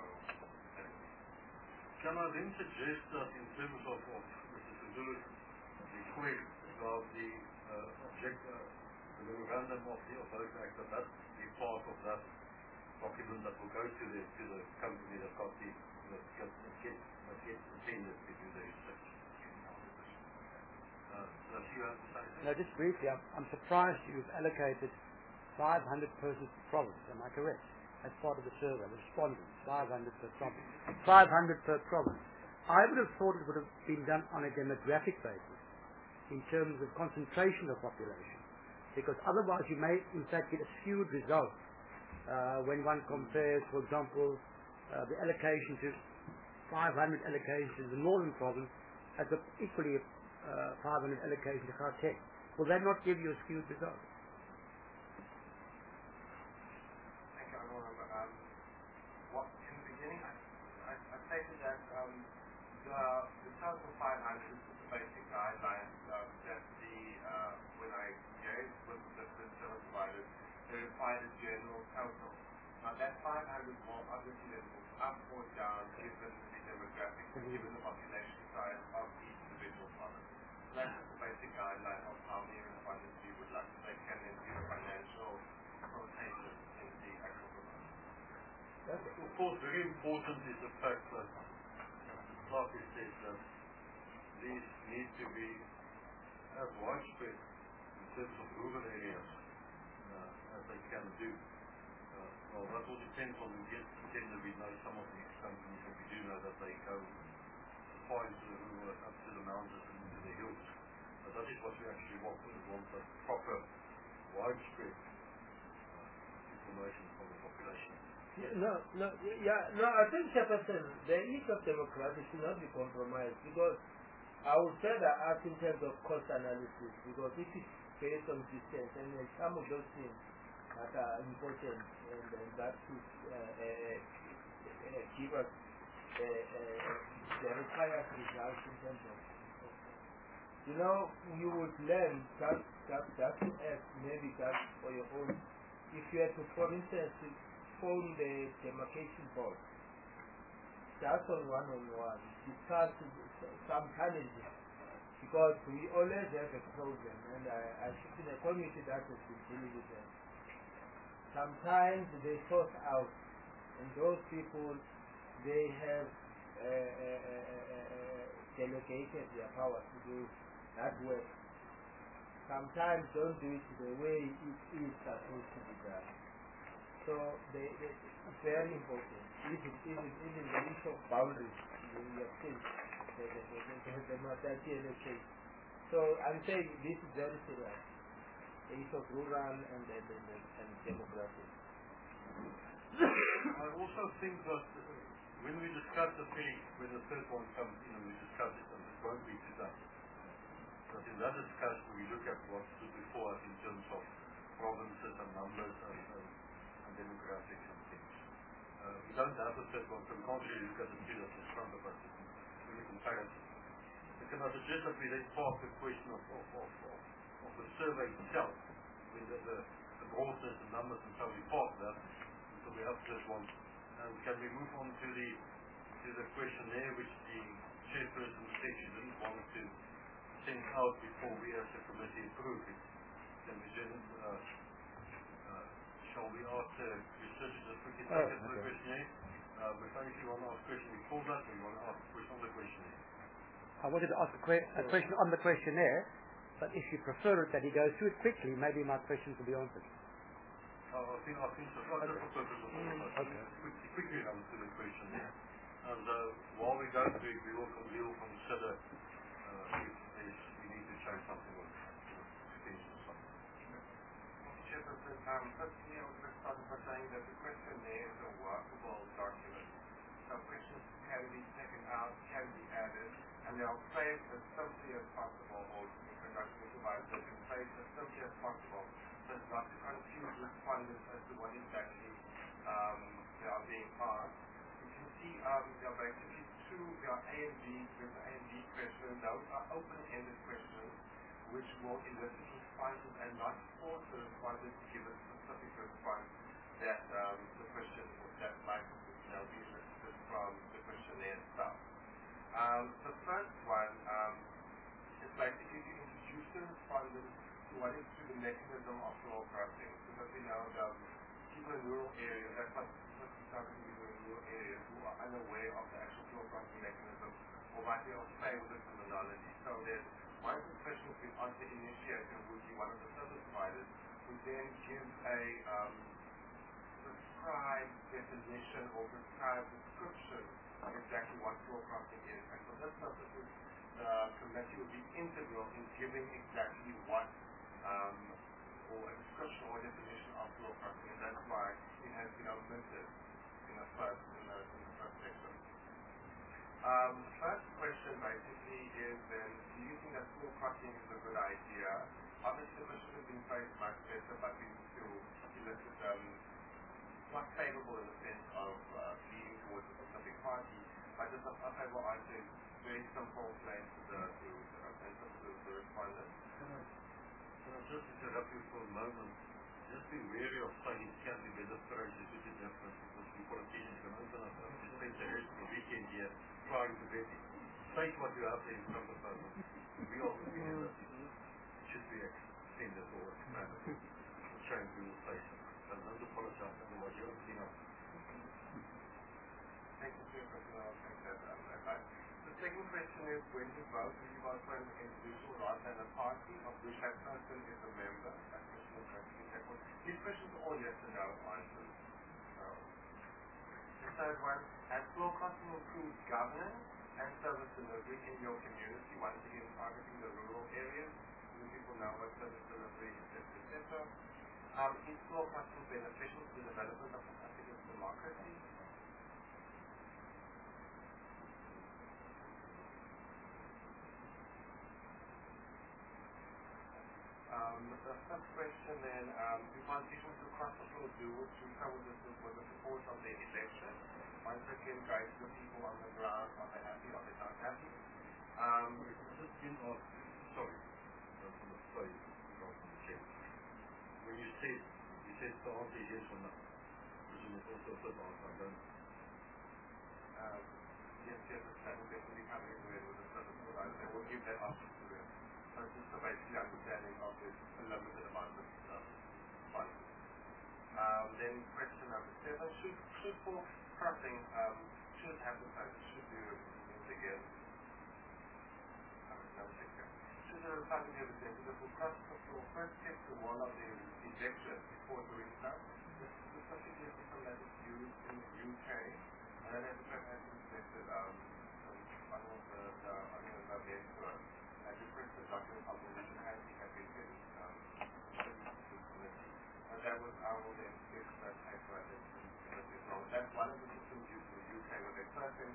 can I then suggest that in terms of Mr. Sundulu's request about the memorandum of the Vote Act, that be part of that document that will go to the company that got the attended to do the research. No, just briefly, I'm surprised you've allocated 500 persons per province. Am I correct? As part of the survey, the respondents, 500 per province. 500 per province. I would have thought it would have been done on a demographic basis in terms of concentration of population, because otherwise you may in fact get a skewed result when one compares, for example, the allocation to 500 allocations to the northern province as equally 500 allocations to Gauteng. Will that not give you a skewed result? Thank you, Honourable. In the beginning, I stated that the total 500 is the basic guidelines that when I gave with the service providers, they required a general total. Now that 500 will obviously then move up or down given the demographics and given the population size of each individual province. That's the basic guideline of how many respondents we would like to take, and then do the financial quotation in the actual proposal. Of course, very important is the fact that the clerk says that these need to be as widespread in terms of rural areas as they can do. Well, that will depend on the tender. We know some of these companies, and we do know that they go far into the rural, up to the mountains and into the hills. But that is what we actually want. We want a proper, widespread information from the population. I think, Chairperson, the issue of democracy should not be compromised, because I would say that in terms of cost analysis, because if it's based on distance, and then some of those things that are important, and that should give us the required results in terms of, you would learn that to ask maybe that for your own. If you had to, for instance, phone the demarcation board, that's on one-on-one, discuss some challenges, because we always have a problem, and I sit in a committee that has been dealing with them. Sometimes they sort out, and those people, they have delegated their power to do that work. Sometimes don't do it the way it is supposed to be done. So it's very important. Even the issue of boundaries, you have seen the Matati case. So I'm saying this is very serious. The issue of rural and demographic. I also think that when we discuss the fee, when the third one comes in and we discuss it, and it won't be today, but in that discussion we look at what stood before us in terms of provinces and numbers and demographics and things. We don't have the third one, so we can't really look at the fee that's in front of us in the comparison. Can I suggest that we then park the question of the survey itself, I mean the broadness and numbers and so we park that until we have this one. And can we move on to the questionnaire which the chairperson said she didn't want to send out before we as a committee approve it? Can we then, shall we ask the researchers to quickly take it to the questionnaire? If you want to ask a question before that, or you want to ask a question on the questionnaire? I wanted to ask a question on the questionnaire, but if you prefer it that he goes through it quickly, maybe my questions will be answered. I think so. Not just for purpose of quickly run through the questionnaire. And while we go through it, we will consider if we need to change something or change something. Chairperson, firstly, I would like to start by saying that the questionnaire is a workable document. So questions can be taken out, can be added, and they are phrased as simply as possible, or you can provide them in phrased as simply as possible, so as not to confuse respondents as to what exactly they are being asked. You can see there are basically there are A and B, there's A and B questions. Those are open-ended questions which will elicit responses and not force the respondent to give a specific response that the question that might be elicited from the questionnaire itself. The first one is basically to introduce the respondent to what is the mechanism of floor crossing. Because we know that people in rural areas, that's what targeting people in rural areas who are unaware of the actual floor crossing mechanism or might be unfamiliar with the terminology. So there's one of the questions we want to initiate and would be one of the service providers who then gives a prescribed definition or prescribed description of exactly what floor crossing is. And for this purpose, the committee will be integral in giving exactly what or a description or definition of floor crossing, and that's why it has been omitted in the first section. The first question basically is then, do you think that floor crossing is a good idea? Obviously the question has been phrased much better, but we need to elicit not favorable in the sense of leaning towards a specific party, but just a favorable answer is very simple, plain to the respondent. Can I just interrupt you for a moment? Just be wary of saying it can be better phrased, it's a bit different, because we politicians can open us up to spend the rest of the weekend here trying to get it. State what you have there in front of us. We all feel that it should be extended or expanded. The change we will face. And don't apologize, otherwise you're opening up. Thank you, Chairperson. I'll take that advice. The second question is, when you vote, do you vote for an individual rather than a party, of which that person is a member? That question is actually tackled. These questions are all yes and no answers. The third one, has floor crossing improved governance and service delivery in your community? Once again, targeting the rural areas, so people know what service delivery is, etc. Is floor crossing beneficial to the development of South Africa's democracy? The first question then, do politicians across the floor do to cover this with the support of their election? Once again, guys, the people on the ground, are they happy, are they not happy? When you said the answer is yes or no, presume it's also a third answer, I don't. Yes, that will definitely come in with the service provider. We'll give that option to them. So it's just a basic understanding of this limited amount of funds. Then question number 7, should floor crossing should have the funds, should be removed again. Number 6. Should the Republic have a sensitive will cross the floor first check the wall of the ejection before doing so? This specifically is something that is used in the UK, and then the fact has been suggested one of the events to us. I just pressed the document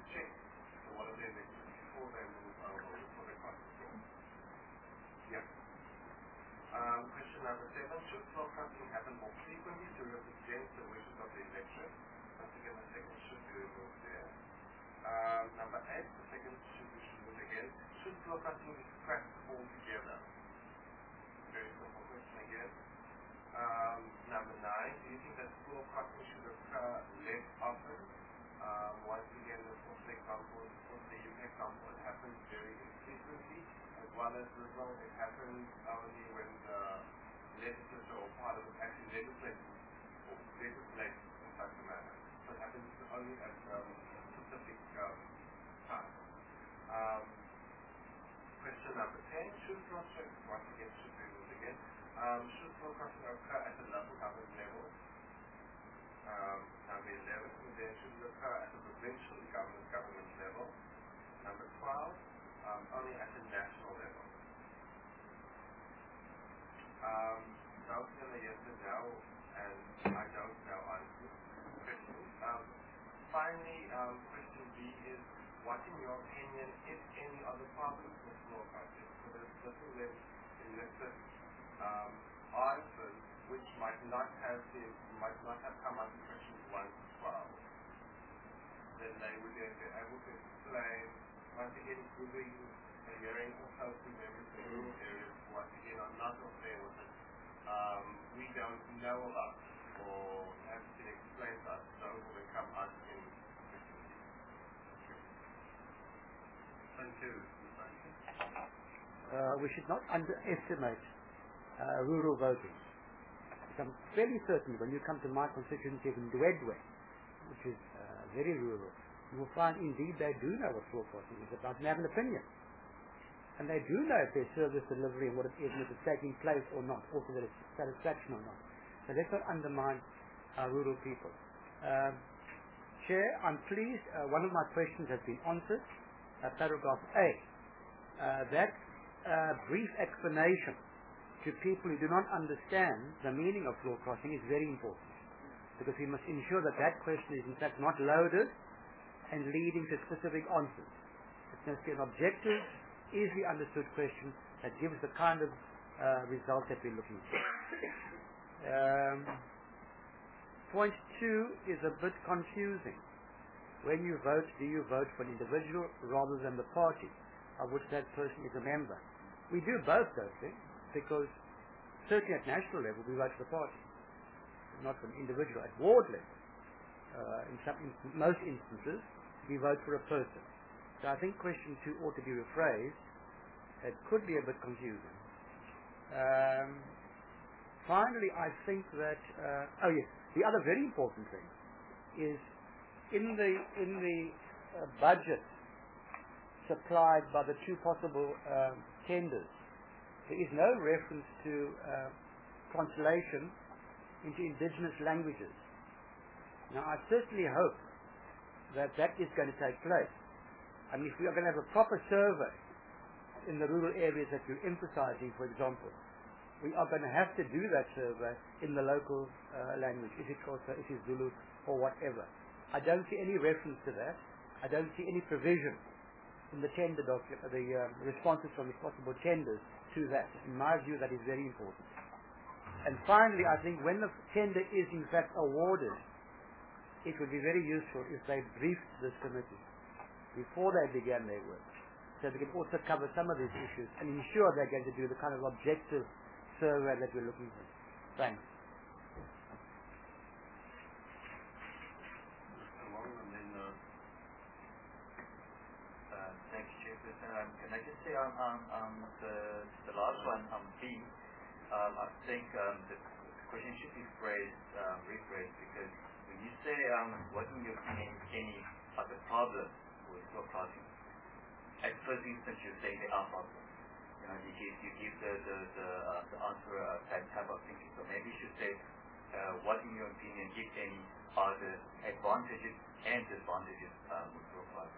check what are their lectures before they move over, before they cross the floor. Yeah. Question number 7. Should floor crossing happen more frequently to represent the wishes of the electorate? Once again, the second should be removed there. Number 8. The second should be removed again. Should floor crossing be scrapped altogether? Very simple question again. Number 9. Do you think that floor crossing should occur less often? Once again, the first example, the UK example, it happens very infrequently, as well as Brazil, it happens only when the legislature or parliament actually legislates in such a manner. So it happens only at specific times. Question number 10. Should floor crossing, once again, should be ruled again, should floor crossing occur at the local government level? Number 11, then should it occur at the provincial government level? Number 12, only at the national level. Those are the yes and no, and I don't know answers. Questions. Finally, question B is, what in your opinion, if any, are the problems with floor crossing? So there's certain illicit answers which might not have come under questions 1 to 12. Then they would then be able to explain, once again, improving the hearing also to members in rural areas who once again are not aware with it. We don't know about or have been explained to us, those will come out in questions. Thank you. We should not underestimate rural voting. I'm fairly certain when you come to my constituency in Dwedwe, which is very rural, you will find indeed they do know what floor crossing is about and have an opinion. And they do know if their service delivery and what it is and if it's taking place or not, also that it's satisfaction or not. So let's not undermine our rural people. Chair, I'm pleased one of my questions has been answered, paragraph A. That brief explanation to people who do not understand the meaning of floor crossing is very important, because we must ensure that that question is in fact not loaded and leading to specific answers. It must be an objective, easily understood question that gives the kind of result that we're looking for. Point 2 is a bit confusing. When you vote, do you vote for an individual rather than the party of which that person is a member? We do both those things, because certainly at national level we vote for the party, not for an individual. At ward level, in most instances, we vote for a person. So I think question 2 ought to be rephrased. It could be a bit confusing. Finally, I think that the other very important thing is in the budget supplied by the 2 possible tenders, there is no reference to translation into indigenous languages. Now, I certainly hope that that is going to take place. I mean, if we are going to have a proper survey in the rural areas that you're emphasizing, for example, we are going to have to do that survey in the local language, if it's Xhosa, if it's Zulu, or whatever. I don't see any reference to that. I don't see any provision in the tender document, the responses from the possible tenders to that. In my view, that is very important. And finally, I think when the tender is in fact awarded, it would be very useful if they briefed this committee before they began their work, so they can also cover some of these issues and ensure they're going to do the kind of objective survey that we're looking for. Thanks. Thanks, Chairperson. Can I just say on the last one, on B, I think the question should be rephrased, because when you say what in your opinion any other problems with floor crossing, at first instance you're saying there are problems. You give the answer of that type of thinking. So maybe you should say what in your opinion, if any, are the advantages and disadvantages with floor crossing.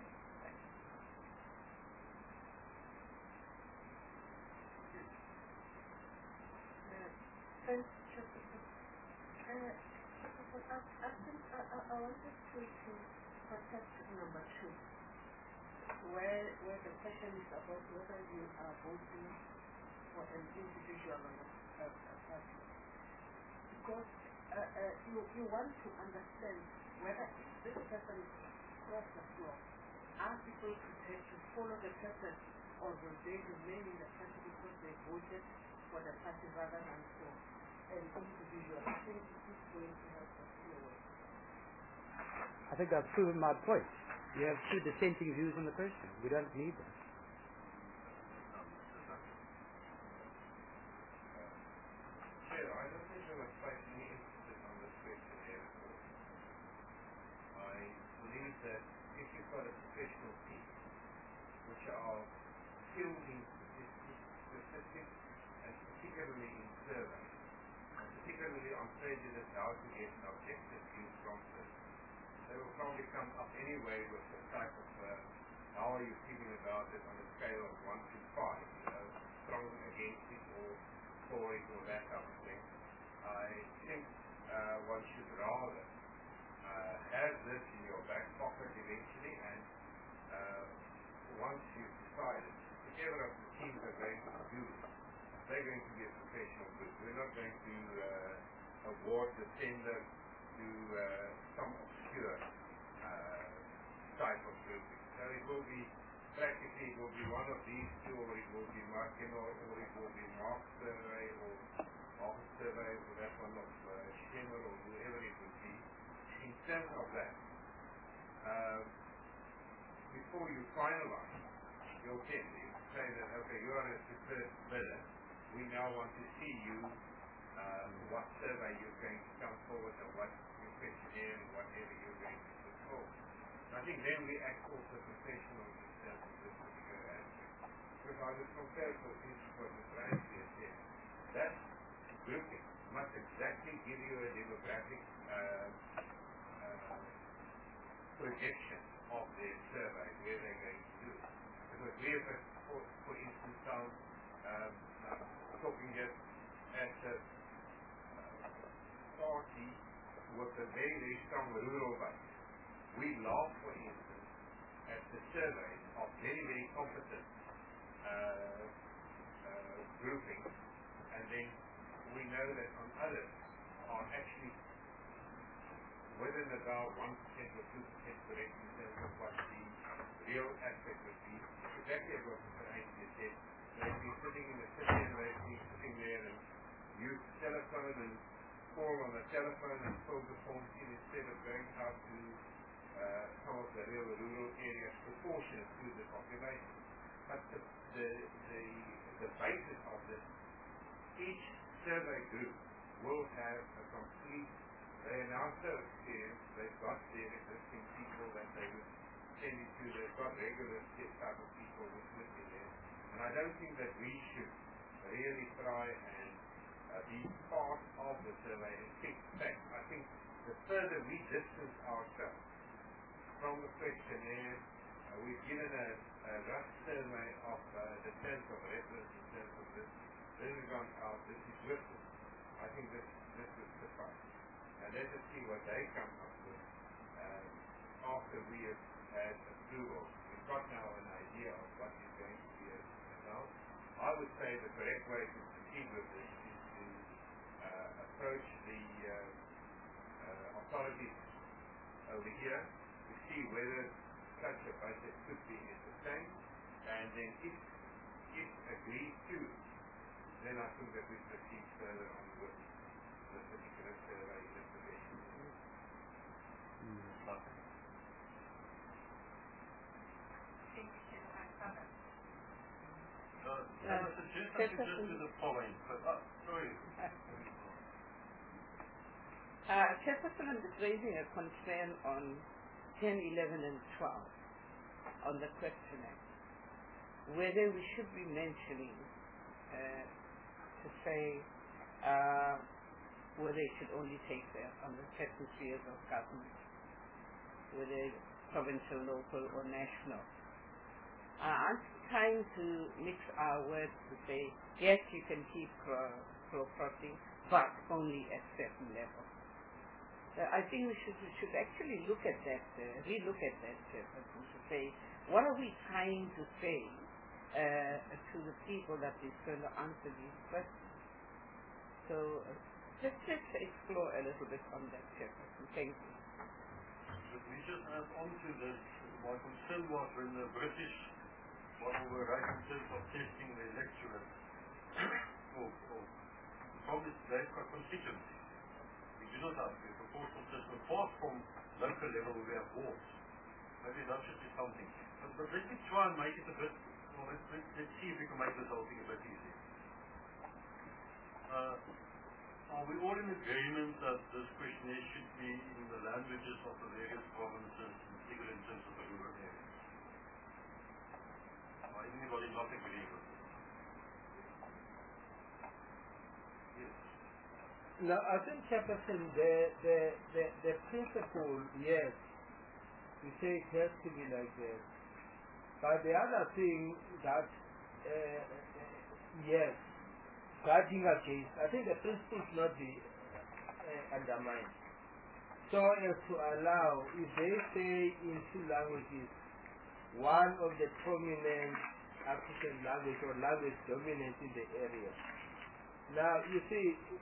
Thanks, Chairperson. I wanted to protest number 2, where the question is about whether you are voting for an individual or a party. Because you want to understand whether if this person crossed the floor, are people prepared to follow the person, or will they remain in the party because they voted for the party rather than for an individual? I think it is going to help us in a way. I think I've proven my point. You have two dissenting views on the question. We don't need that. Chair, I don't think there was quite any emphasis on this question here at all. I believe that if you've got a professional team which are skilled in statistics and particularly in surveys, and particularly on prejudice, how to get an objective view from surveys, they will probably come up anyway with the type of how are you feeling about it on a scale of 1 to 5, strong against it or for it or that type of thing. I think one should rather have this in your back pocket eventually, and once you've decided, whichever of the teams are going to do it, they're going to be a professional group. We're not going to award the tender to some obscure type of grouping. So it will be, practically it will be one of these two, or it will be Markino, or it will be Mark Survey, or Mark Survey, or that one of Schemmer, or whoever it would be. In terms of that, before you finalize your tender, you say that, okay, you are a preferred bidder. We now want to see you, what survey you're going to come forward, or what your questionnaire, and whatever you're going to put forward. I think then we act also professional in terms of this particular aspect. Because I would compare to what the Francis has said. That grouping must exactly give you a demographic projection of their survey, where they're going to do it. Because we have, for instance, found, talking at a party with a very, very strong rural base. We laugh, for instance, at the surveys of very, very competent groupings, and then we know that on others are actually within about 1% or 2% correct in terms of what the real aspect would be. Exactly as what Mr. Ainsley said, they've been sitting in the city and they've been sitting there and use the telephone and call on the telephone and fill the forms in instead of going out to some of the real rural areas proportionate to the population. But the basis of this, each survey group will have a complete, they are now so experienced, they've got their existing people that they would send it to, they've got regular type of people with in there. And I don't think that we should really try and be part of the survey and fix facts. I think the further we distance ourselves from the questionnaire, we've given a rough survey of the terms of reference in terms of this. This has gone out, this is written. I think this would suffice. And let us see what they come up with after we have had approval. We've got now an idea of what is going to be a result. I would say the correct way to proceed with this is to approach the authorities over here to see whether such a budget could be entertained, and then if agreed to, then I think that we proceed further on with this particular survey investigation. Just to the following, sorry. Chairperson, I'm just raising a concern on 10, 11, and 12 on the questionnaire, whether we should be mentioning to say whether it should only take there on the certain spheres of government, whether provincial, local, or national. I'm trying to mix our words to say, yes, you can keep cross-crossing, but only at certain levels. I think we should actually look at that, relook at that, Chairperson, to say, what are we trying to say to the people that is going to answer these questions? So let's explore a little bit on that, Chairperson. Thank you. Let me just add on to this. My concern was when the British were right in terms of testing their lecturers. The problem is they've got constituencies. We do not have the proportional system. Apart from local level, we have wards. Maybe that should be something. But let me try and make it a bit, well, let's see if we can make this whole thing a bit easier. Are we all in agreement that this questionnaire should be in the languages of the various provinces, particularly in terms of the rural areas? Or anybody not agree with this? Yes. No, I think, Chairperson, the principle, yes, we say it has to be like that. But the other thing that, yes, guarding against, I think the principle should not be undermined. So as to allow, if they say in two languages, one of the prominent African language or language dominant in the area. Now, you see,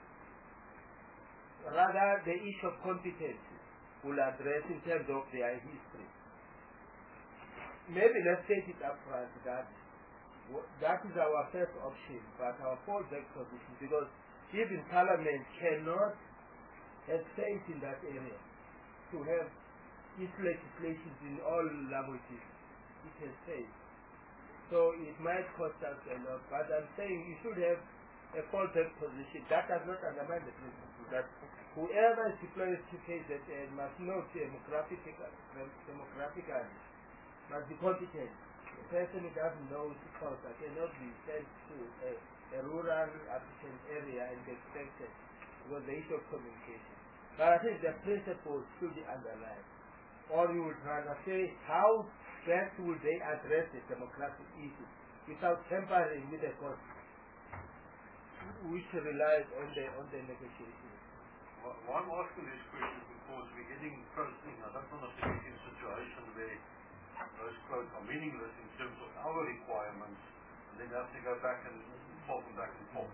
rather the issue of competence will address in terms of their history. Maybe let's take it up front that that is our first option, but our fallback position, because even Parliament cannot have faith in that area to have its legislations in all languages. It has faith. So it might cost us a lot, but I'm saying you should have a fallback position. That does not undermine the principle that whoever is deployed to KZN must know demographically, must be competent. A person who doesn't know Xhosa cannot be sent to a rural African area and be expected because the issue of communication. But I think the principle should be underlined. Or you would rather say how best would they address the demographic issue without tampering with the cost, which relies on the negotiations. Why I'm asking these questions because we're getting close in. I don't want us to get in a situation where those quotes are meaningless in terms of our requirements, and then have to go back and forth and back and forth.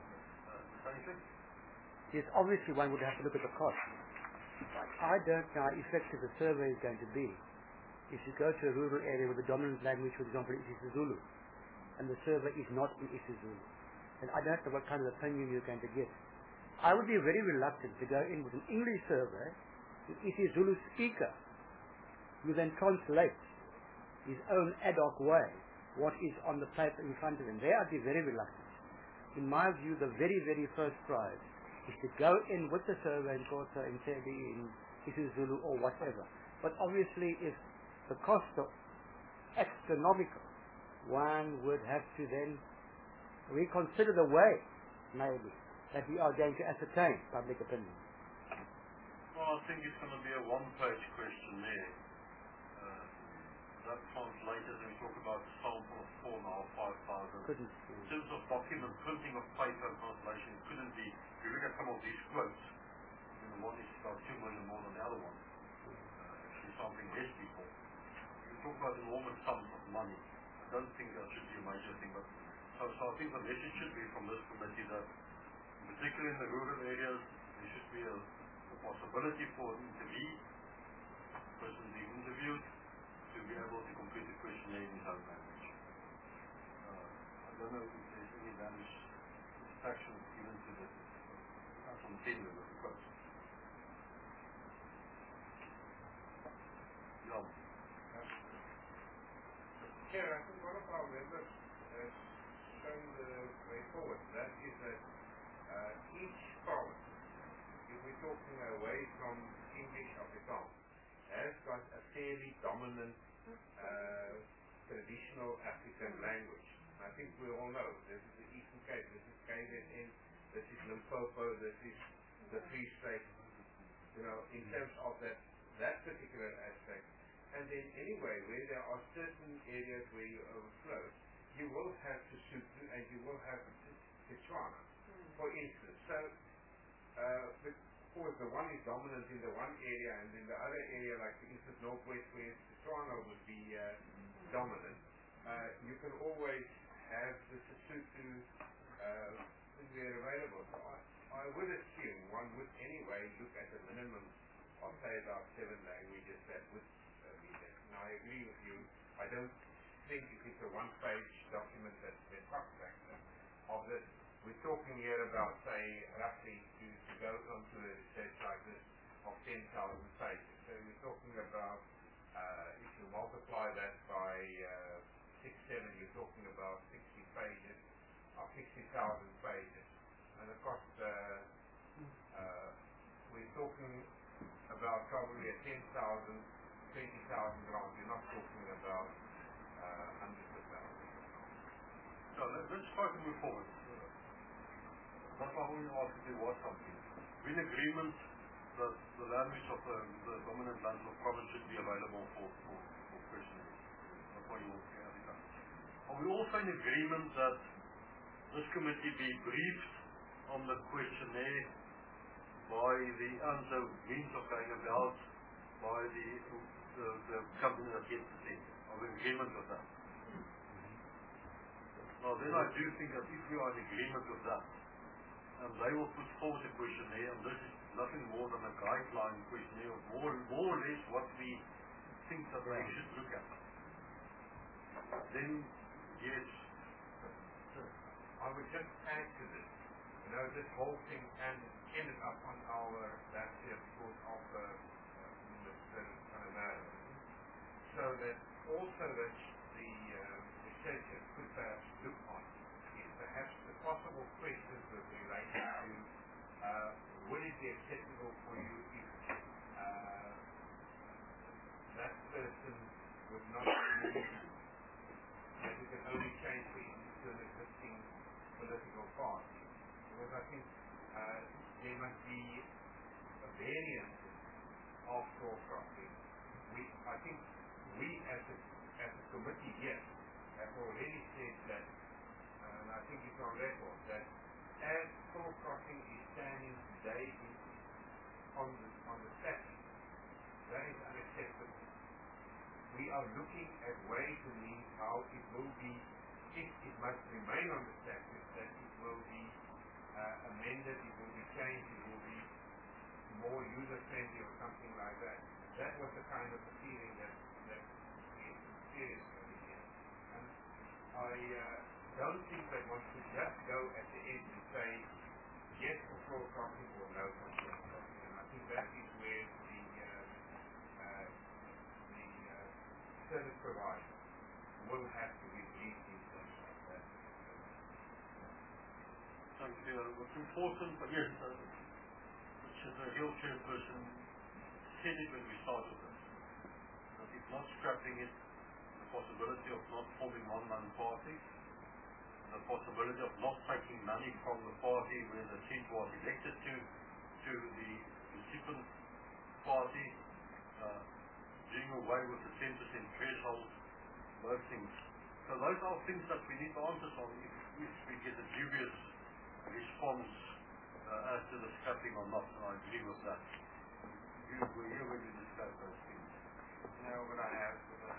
Yes, obviously one would have to look at the cost. I don't know how effective the survey is going to be if you go to a rural area with the dominant language, for example, is isiZulu, and the survey is not in isiZulu. And I don't know what kind of opinion you're going to get. I would be very reluctant to go in with an English survey, an isiZulu speaker, who then translates his own ad hoc way what is on the paper in front of him. There I'd be very reluctant. In my view, the very, very first prize is to go in with the survey in Xhosa, in Tedi, in isiZulu or whatever. But obviously if the cost of astronomical, one would have to then reconsider the way, maybe, that we are going to ascertain public opinion. Well, I think it's going to be a one-page questionnaire. That translated and talk about a sample of 4,500. Couldn't. In terms of document, printing of paper and translation, it couldn't be. If you look at some of these quotes, one is about 2 million more than the other one. Actually something less people. You talk about enormous sums of money. I don't think that should be a major thing, but so I think the message should be from this committee that, particularly in the rural areas, there should be a possibility for an interview, person being interviewed, to be able to complete the questionnaire in his own language. I don't know if there's any damage satisfaction even to the actual tenure of the quote. Yeah. Chair, I think one of our members has shown the way forward. That is that each province, if we're talking away from English Afrikaans, has got a fairly dominant traditional African language. I think we all know this is the Eastern Cape, this is KZN, this is Limpopo, this is the Free State, in terms of that particular aspect. And then anyway, where there are certain areas where you overflow, you will have to Sotho and you will have to Setswana, for instance. So course, the one is dominant in the one area, and in the other area, like for instance, northwest where Setswana would be dominant, you can always have the Sesotho there available. So I would assume one would anyway look at a minimum of, say, about 7 languages that would be there. Now, I agree with you. I don't think if it's a one-page document that's the cost factor of this. We're talking here about, say, roughly to go onto a research like this of 10,000 pages. So we're talking about, if you multiply that by 6, 7, you're talking about 60 pages, or 60,000 pages. And of course, we're talking about probably a 10,000, 20,000 grant. We're not talking about hundreds of thousands. So let's try to move forward. That's why we asked if there was something. We're in agreement that the language of the dominant lands of province should be available for questioning. That's why you want to have it done. Are we also in agreement that this committee be briefed on the questionnaire by the means of going about by the company that gets the thing? Are we in agreement with that? Now then I do think that if we are in agreement with that, and they will put forward a questionnaire, and this is nothing more than a guideline questionnaire of more or less what we think that they should look at. Then, yes. I would just add to this. You know, this whole thing ended up on our last year report of Mr. Panamera. So that also that the researchers could perhaps look on is perhaps the possible questions with relation to would it be acceptable for you if that person would not be that we can only change for instance to an existing political party. Because I think there must be a variance of straw crossing. I think we as a committee here have already said that, and I think it's on record, that as straw crossing is standing today on the statute, that is unacceptable. We are looking at ways and means how it will be, if it must remain on the statute, that it will be amended, it will be changed, it will be more user-friendly or something like that. That was the kind of the feeling that we experienced over here. And I don't think that one should just go at the end and say yes for straw crossing or no for straw crossing. And I think that is where the service provider will have to be briefed in terms of that. Thank you. What's important, again, which is the Hill chairperson said it when we started this, that if not scrapping it, the possibility of not forming one-man party, the possibility of not taking money from the party where the seat was elected to the recipient party, doing away with the 10% threshold, those things. So those are things that we need answers on if we get a dubious response as to the scrapping or not, and I agree with that. You were here when you discussed those things. Now what I have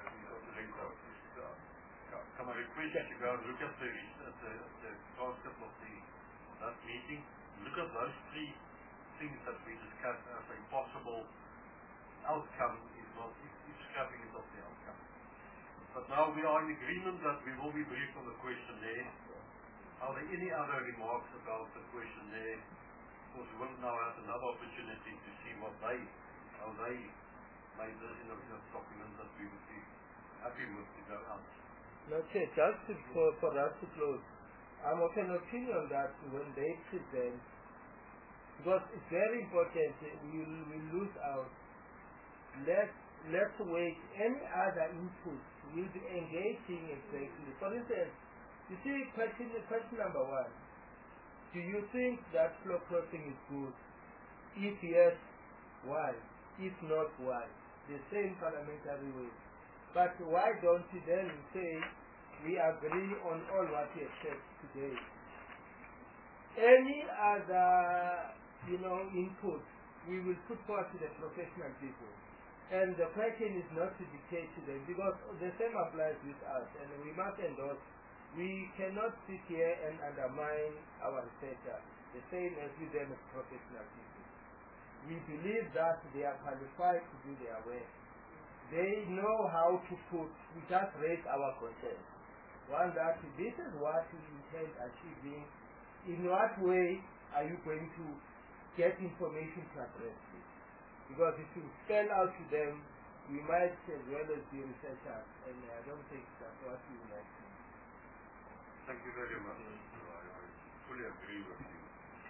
can I request you to go and look at the transcript of that meeting, look at those 3 things that we discussed as a possible outcome if scrapping is not the outcome. But now we are in agreement that we will be briefed on the questionnaire. Are there any other remarks about the questionnaire? Of course, we will now have another opportunity to see how they made this in a document that we would be happy with to go out. No, Chair, just for us to close, I'm of an opinion that when they present, because it's very important, we lose out. Let's wait. Any other input will be engaging exactly. For instance, you see question number 1. Do you think that floor crossing is good? If yes, why? If not, why? The same parliamentary way. But why don't you then say we agree on all what you have said today? Any other, input we will put forward to the professional people. And the question is not to dictate to them, because the same applies with us, and we must endorse. We cannot sit here and undermine our researchers, the same as with them as professional people. We believe that they are qualified to do their work. They know how to put, we just raise our concerns. One, that this is what we intend achieving. In what way are you going to get information to address this? Because if you spell out to them, we might as well as be researchers, and I don't think that's what we would like to do. Thank you very much. I fully agree with you.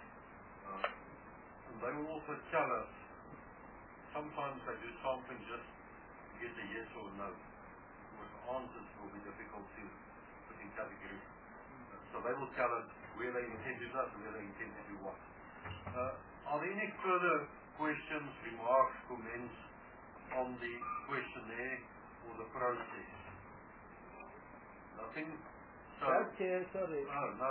And they will also tell us, sometimes they do something just to get a yes or no, because the answers will be difficult to put in categories. So they will tell us where they intend to do that and where they intend to do what. Are there any further questions, remarks, comments on the questionnaire or the process? Nothing? So, sorry. Oh, no.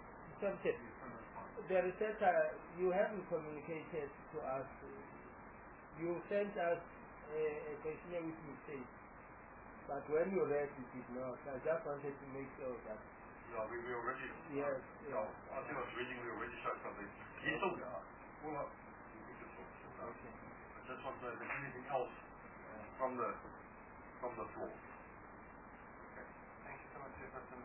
The researcher, you haven't communicated to us. You sent us a questionnaire with mistakes. But when you read, you did not. I just wanted to make sure that. Yeah, we already. Yes. Yeah, I think I was reading, we already showed something. He thought, well, okay. I just want to know if there's anything else from the floor. Okay. Thank you so much, Jefferson.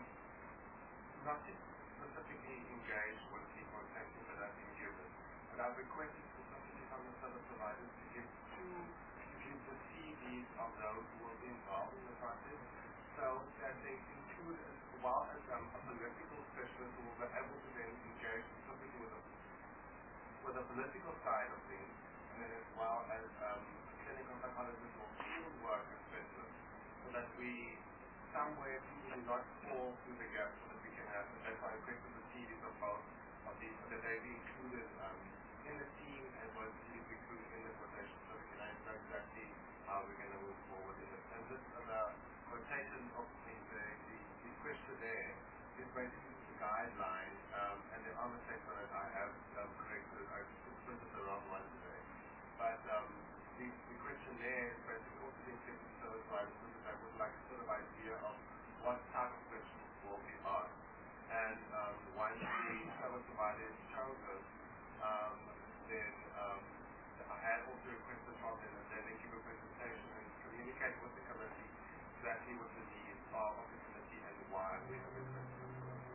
Not to specifically engage with the consensus that I've been given, but I've requested specifically from the service providers to give the CVs of those who will be involved in the process, so that they include as well as a political specialist who will be able to then engage specifically with the political side of things, and then as well as clinical psychologist or field worker specialist, so that we somewhere people do not fall through the gaps, so that we can have, and that's why I requested the CVs of both of these, so that they be included in the team as well as be included in the quotation, so we can know exactly how we're going to move forward in it. And this quotation of the questionnaire is basically the guideline, and there are mistakes on it. I have corrected it. I've printed the wrong one today. But the questionnaire is basically also being sent to service providers, so that I would like a sort of idea of what type of questions will be asked. And once the service provider is chosen, then I had also requested from them that they give a presentation and communicate with the committee exactly what the needs are of the committee and why we have requested.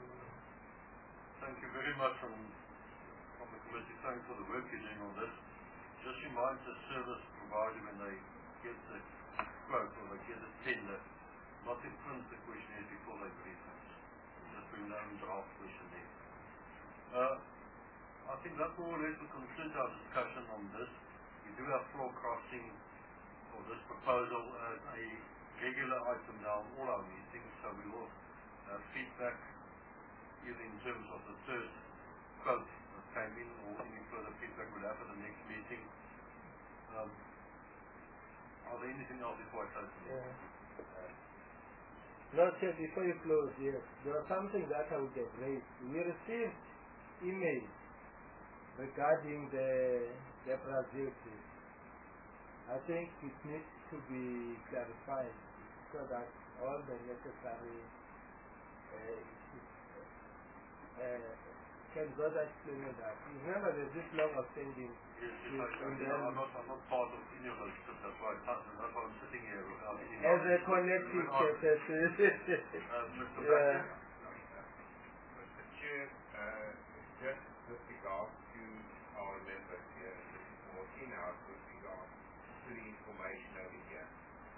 Thank you very much from the committee. Thanks for the work you're doing on this. Just remind the service provider when they get the quote or they get a tender, not to print the questionnaire before they brief us. Just bring their own draft questionnaire. I think that more or less will conclude our discussion on this. We do have floor crossing for this proposal as a regular item now in all our meetings, so we will have feedback either in terms of the first quote that came in or any further feedback we'll have at the next meeting. Are there anything else before I close the meeting? No, Chair, before you close, yes, there was something that I would have raised. We received emails regarding the Brazil case. I think it needs to be clarified so that all the necessary can go that explain that. Remember, there's this long outstanding. Yes, I'm not part of any of those, that's why I'm sitting here without any as a collective process. Mr. Becker? Mr. Chair, just with regard to our members here, this is more in-house with regard to the information over here.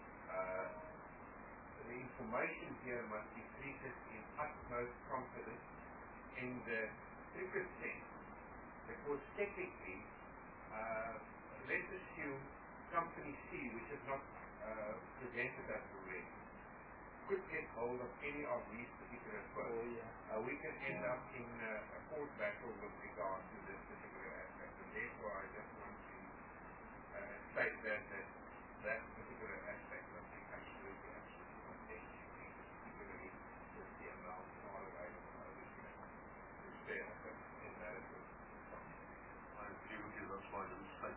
The information here must be treated in utmost confidence in the strictest sense, because technically, let's assume company C, which is not presented as already, could get hold of any of these particular quotes. We can end up in a court battle with regard to this particular aspect, and therefore I just want to state that particular aspect must be absolutely contained, particularly with the amount not available over here. I agree with you, that's why I didn't say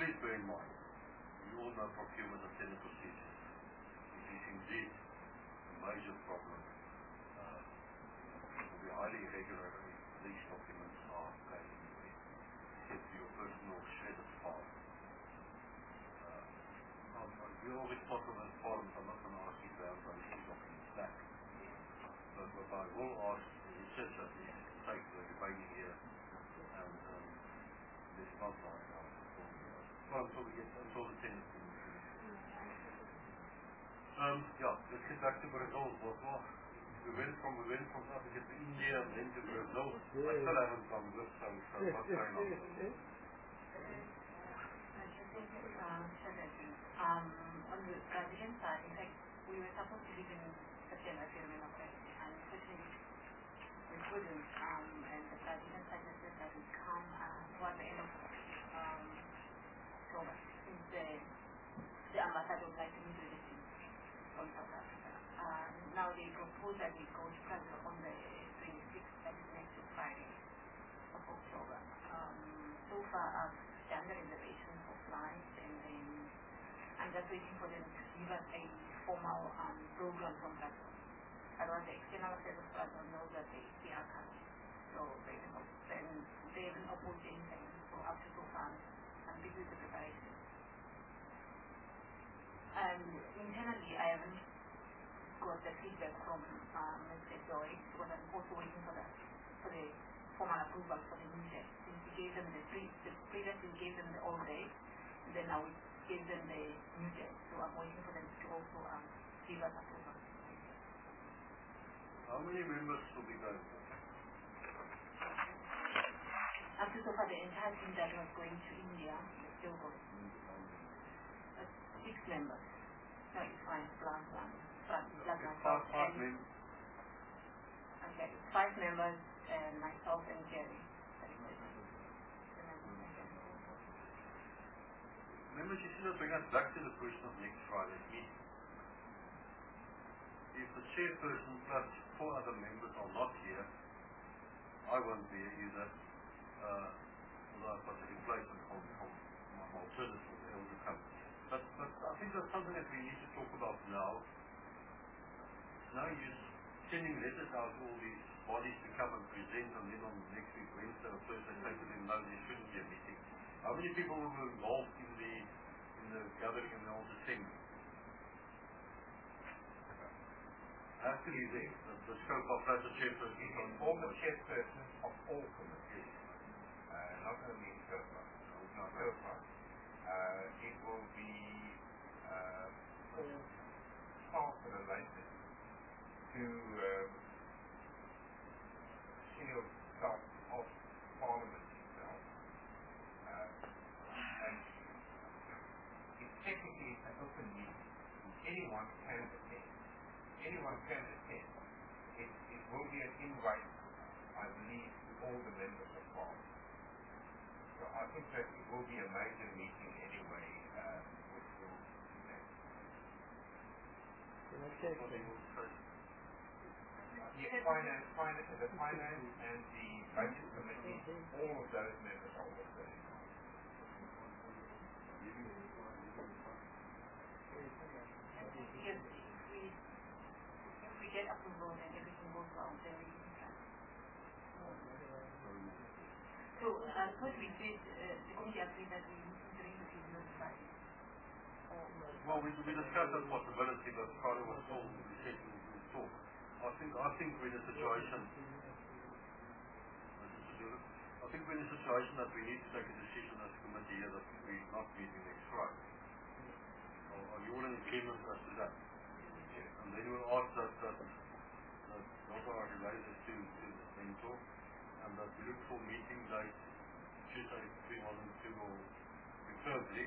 please bear in mind, you all know procurement and tender procedures. It is indeed a major problem. It will be highly irregular if these documents are going to your personal shredded file. We're always possible as forums. I'm not going to ask you to have those documents back. But what I will ask the researcher is to take the remaining year and this month until the tenant. Let's get back to Brazil. We went from South Africa to India and then to Brazil. I still haven't done this, so what's going on? On the Brazilian side, in fact, we were supposed to leave in September, if you remember correctly, and unfortunately we couldn't, and the Brazilian side suggested that we come towards the end of October, since the ambassador would like to meet with the team from South Africa. Now they propose that we go to Brazil on the 26th, that is next Friday of October. So far I've done the reservation for flights, and then I'm just waiting for them to give us a formal program from Brazil. Otherwise, the external affairs of Brazil knows that they are coming. So they haven't opposed anything. So up to so far, I'm busy with the preparation. Internally, I haven't got the feedback from Mr. Joy, because I'm also waiting for the formal approval for the new day. Since we gave them previously we gave them the old day, and then now we gave them the new day. So I'm waiting for them to also give us approval. How many members will be going? Up to so far, the entire team that was going to India is still going. 6 members. No, it's 5 plus 1. Plus myself. 5 members. Okay, 5 members and myself and Jerry. Members, you should bring us back to the question of next Friday's meeting. If the chairperson plus 4 other members are not here, I won't be here either. Although I've got a replacement from my alternative elder company. But I think that's something that we need to talk about now. Now you're sending letters out to all these bodies to come and present, and then on next week, Wednesday or Thursday, say to them, no, there shouldn't be a meeting. How many people were involved in the gathering in the old assembly? Has to be there. The scope of that, the chairperson. You can form the chairperson of all committees, not only SOFA. It will be all staff related to senior staff of Parliament itself. And it's technically an open meeting. Anyone can attend. It will be an invite, I believe, to all the members of Parliament. So I think that it will be a major meeting anyway, which will be there. Yes, the finance and the budget committee, all of those members are also involved. Yes, if we get approval and everything goes well, then we can start. So, first we did, the committee agreed that we need to bring the people notified. Well, we discussed that possibility, but Carter was told we said we would talk. I think we're in a situation. I think we're in a situation that we need to take a decision as a committee here that we're not meeting next Friday. Are you all in agreement as to that? And then we'll ask that those are related to the mentor, and that we look for meeting dates Tuesday between 1 and 2, or preferably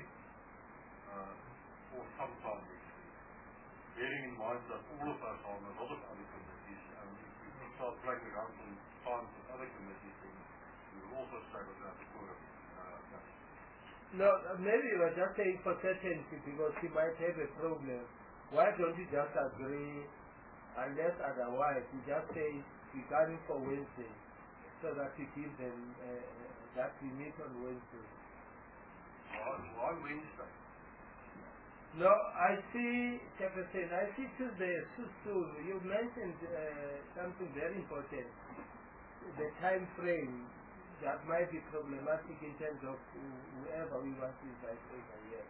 or sometime next week. Bearing in mind that all of us are on a lot of other committees, and if we start playing around in times with other committees, then we will also struggle to have a quorum. No, maybe we're just saying for certainty because he might have a problem. Why don't you just agree, unless otherwise, you just say we're going for Wednesday, so that we give them, that we meet on Wednesday. Why Wednesday? No, I see, Chairperson, I see Tuesday as too soon. You mentioned something very important. The time frame that might be problematic in terms of whoever we want to invite over here.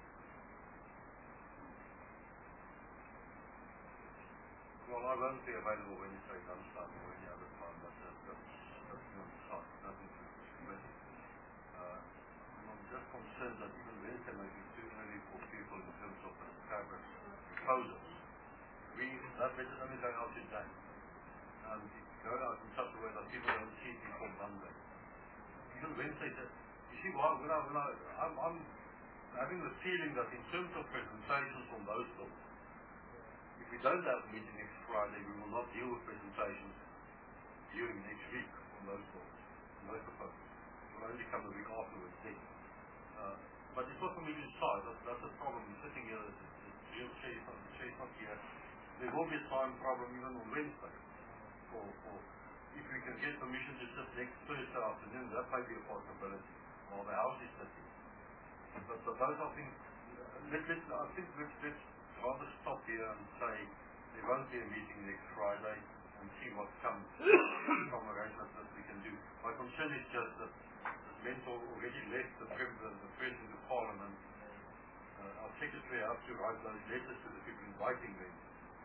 Well, I won't be available Wednesday lunchtime or any other time, but that's not nothing to do. I'm just concerned that even Wednesday may be too early for people in terms of the proposals. That message only going out in time. And go out in such a way that people don't see it before Monday. Even Wednesday, you see, I'm having the feeling that in terms of presentations on those books, if we don't have a meeting next Friday, we will not deal with presentations during next week on those books, on those proposals. It will only come a week afterwards then. But it's not for me to decide. That's a problem. We're sitting here, the real chair is not here. There will be a time problem even on Wednesday. If we can get permission to sit next Thursday afternoon, that might be a possibility while the house is sitting. But those are things. I think let's rather stop here and say there won't be a meeting next Friday and see what comes from arrangements that we can do. My concern is just that Mentor already left the President of Parliament. Our Secretary has to write those letters to the people inviting them.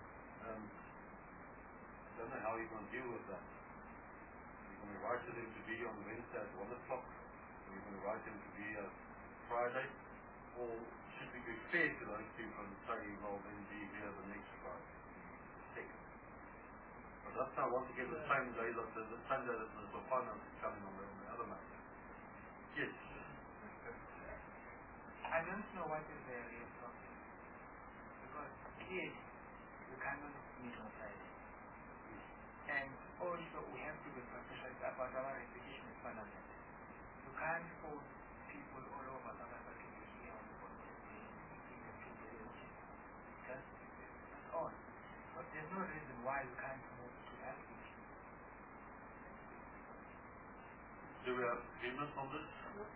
I don't know how you're going to deal with that. You're going to write to them to be on Wednesday at 1 o'clock, or you're going to write them to be Friday, or should we be fair to those people and say, well, then be here the next Friday, second. But that's how I want to get the same day that the Sunday that the finance is coming on the other matter. Yes. I don't know what is the real problem. Because here, you cannot meet on Friday. And also, we have to be professional about our reputation in Parliament. You can't force people all over South Africa to be here on the board. That's all. But there's no reason why you can't move to that meeting. Do we have agreement on this?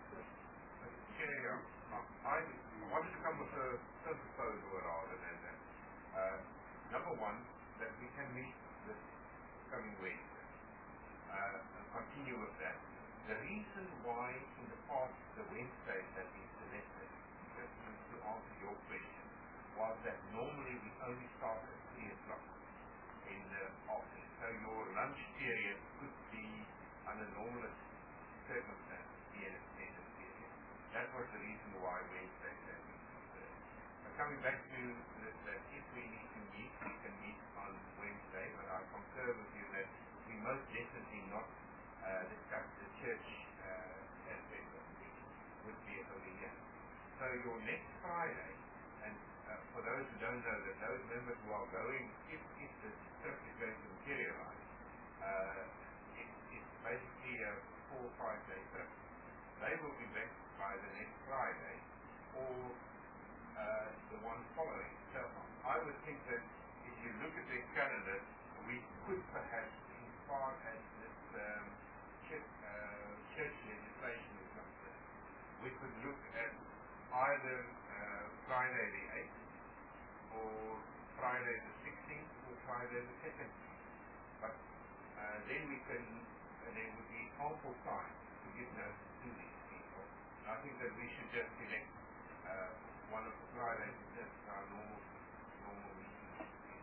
I wanted to come with a proposal rather than that. Number one, that we can meet this coming Wednesday and continue with that. The reason why in the past the Wednesdays have been selected, just to answer your question, was that normally we only start at 3 o'clock in the afternoon. So your lunch period could be, under normal circumstances, be an extended period. That was the reason why Wednesdays have been considered. But coming back to that if we need to meet, we can meet on Wednesday, but I concur with you that we most definitely not discuss the church aspect of the meeting with the OEM. So your next Friday, and for those who don't know, that those members who are going, if the trip is going to materialize, it's basically a 4 or 5 day trip. They will be back by the next Friday or the one following. So I would think that if you look at their calendar, we could perhaps, in far as this church legislation is concerned, we could look at either Friday the 8th or Friday the 16th or Friday the 2nd. But then we can, there would be ample time to give notice to these people. I think that we should just select one of the Fridays as our normal meeting.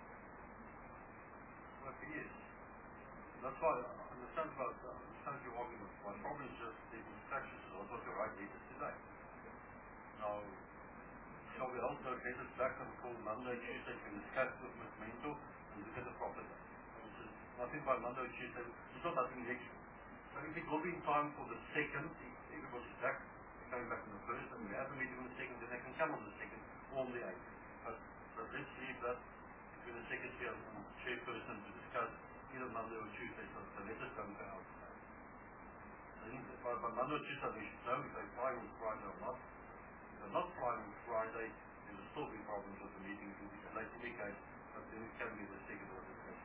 Well, yes. That's why I understand your argument. My problem is just the instructions on what to write letters today. Now, shall we hold those letters back until Monday, Tuesday, to discuss with Ms. Mentor and look at the proper day? I think by Monday or Tuesday, it's not nothing next week. So if it will be in time for the 2nd, if everybody's back, coming back on the 1st, and we have a meeting on the 2nd, then they can come on the 2nd or on the 8th. But let's leave that between the Secretary and the Chairperson to discuss either Monday or Tuesday, so the letters don't go out. I think that by Monday or Tuesday, we should know if they're flying on Friday or not. If they're not flying on Friday, there will still be problems with the meeting. It will be late in the case, but then it can be the 2nd or the 3rd.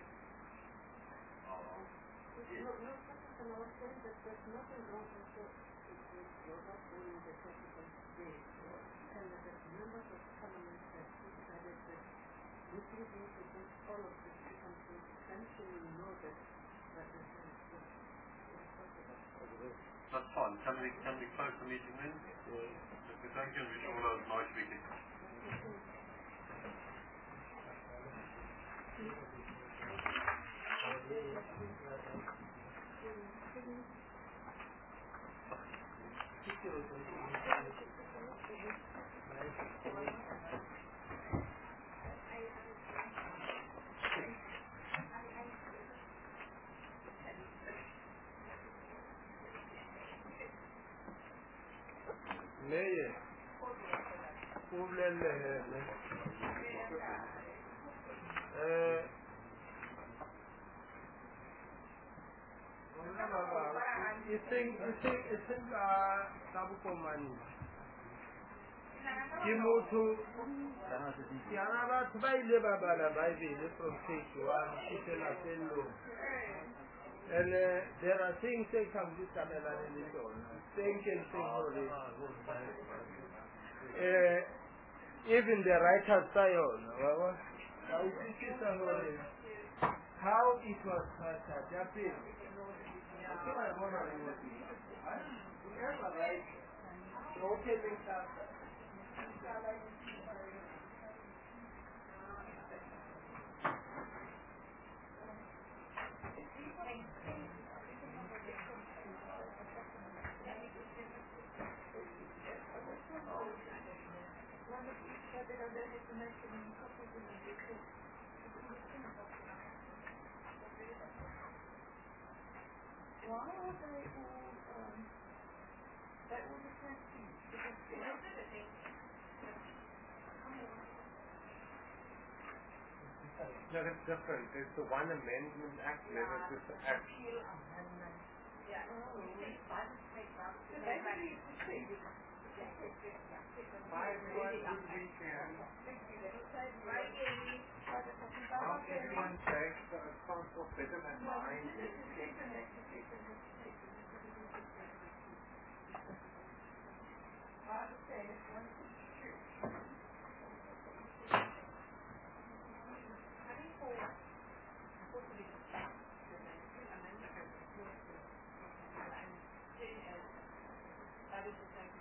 No, I was saying that there's nothing wrong with it if you're not doing the 22nd. there was that members of parliament have decided that this is going to put all of the circumstances, essentially we know that the That's fine. Can we close the meeting then? Because thank you and wish you all a nice weekend. Leye ulelele kabukomani ke motho yana batho ba ile ba bala Bible from page 1 fihlela fellong. And there are things that come to Tamela in the even the writers say how it was started. Why are they all, that was the first thing, because the rest of the thing, no, that's different. There's the one amendment act, then it's just the act. yeah, Bye everyone, good weekend. Everyone safe, so it sounds so better than mine. that is the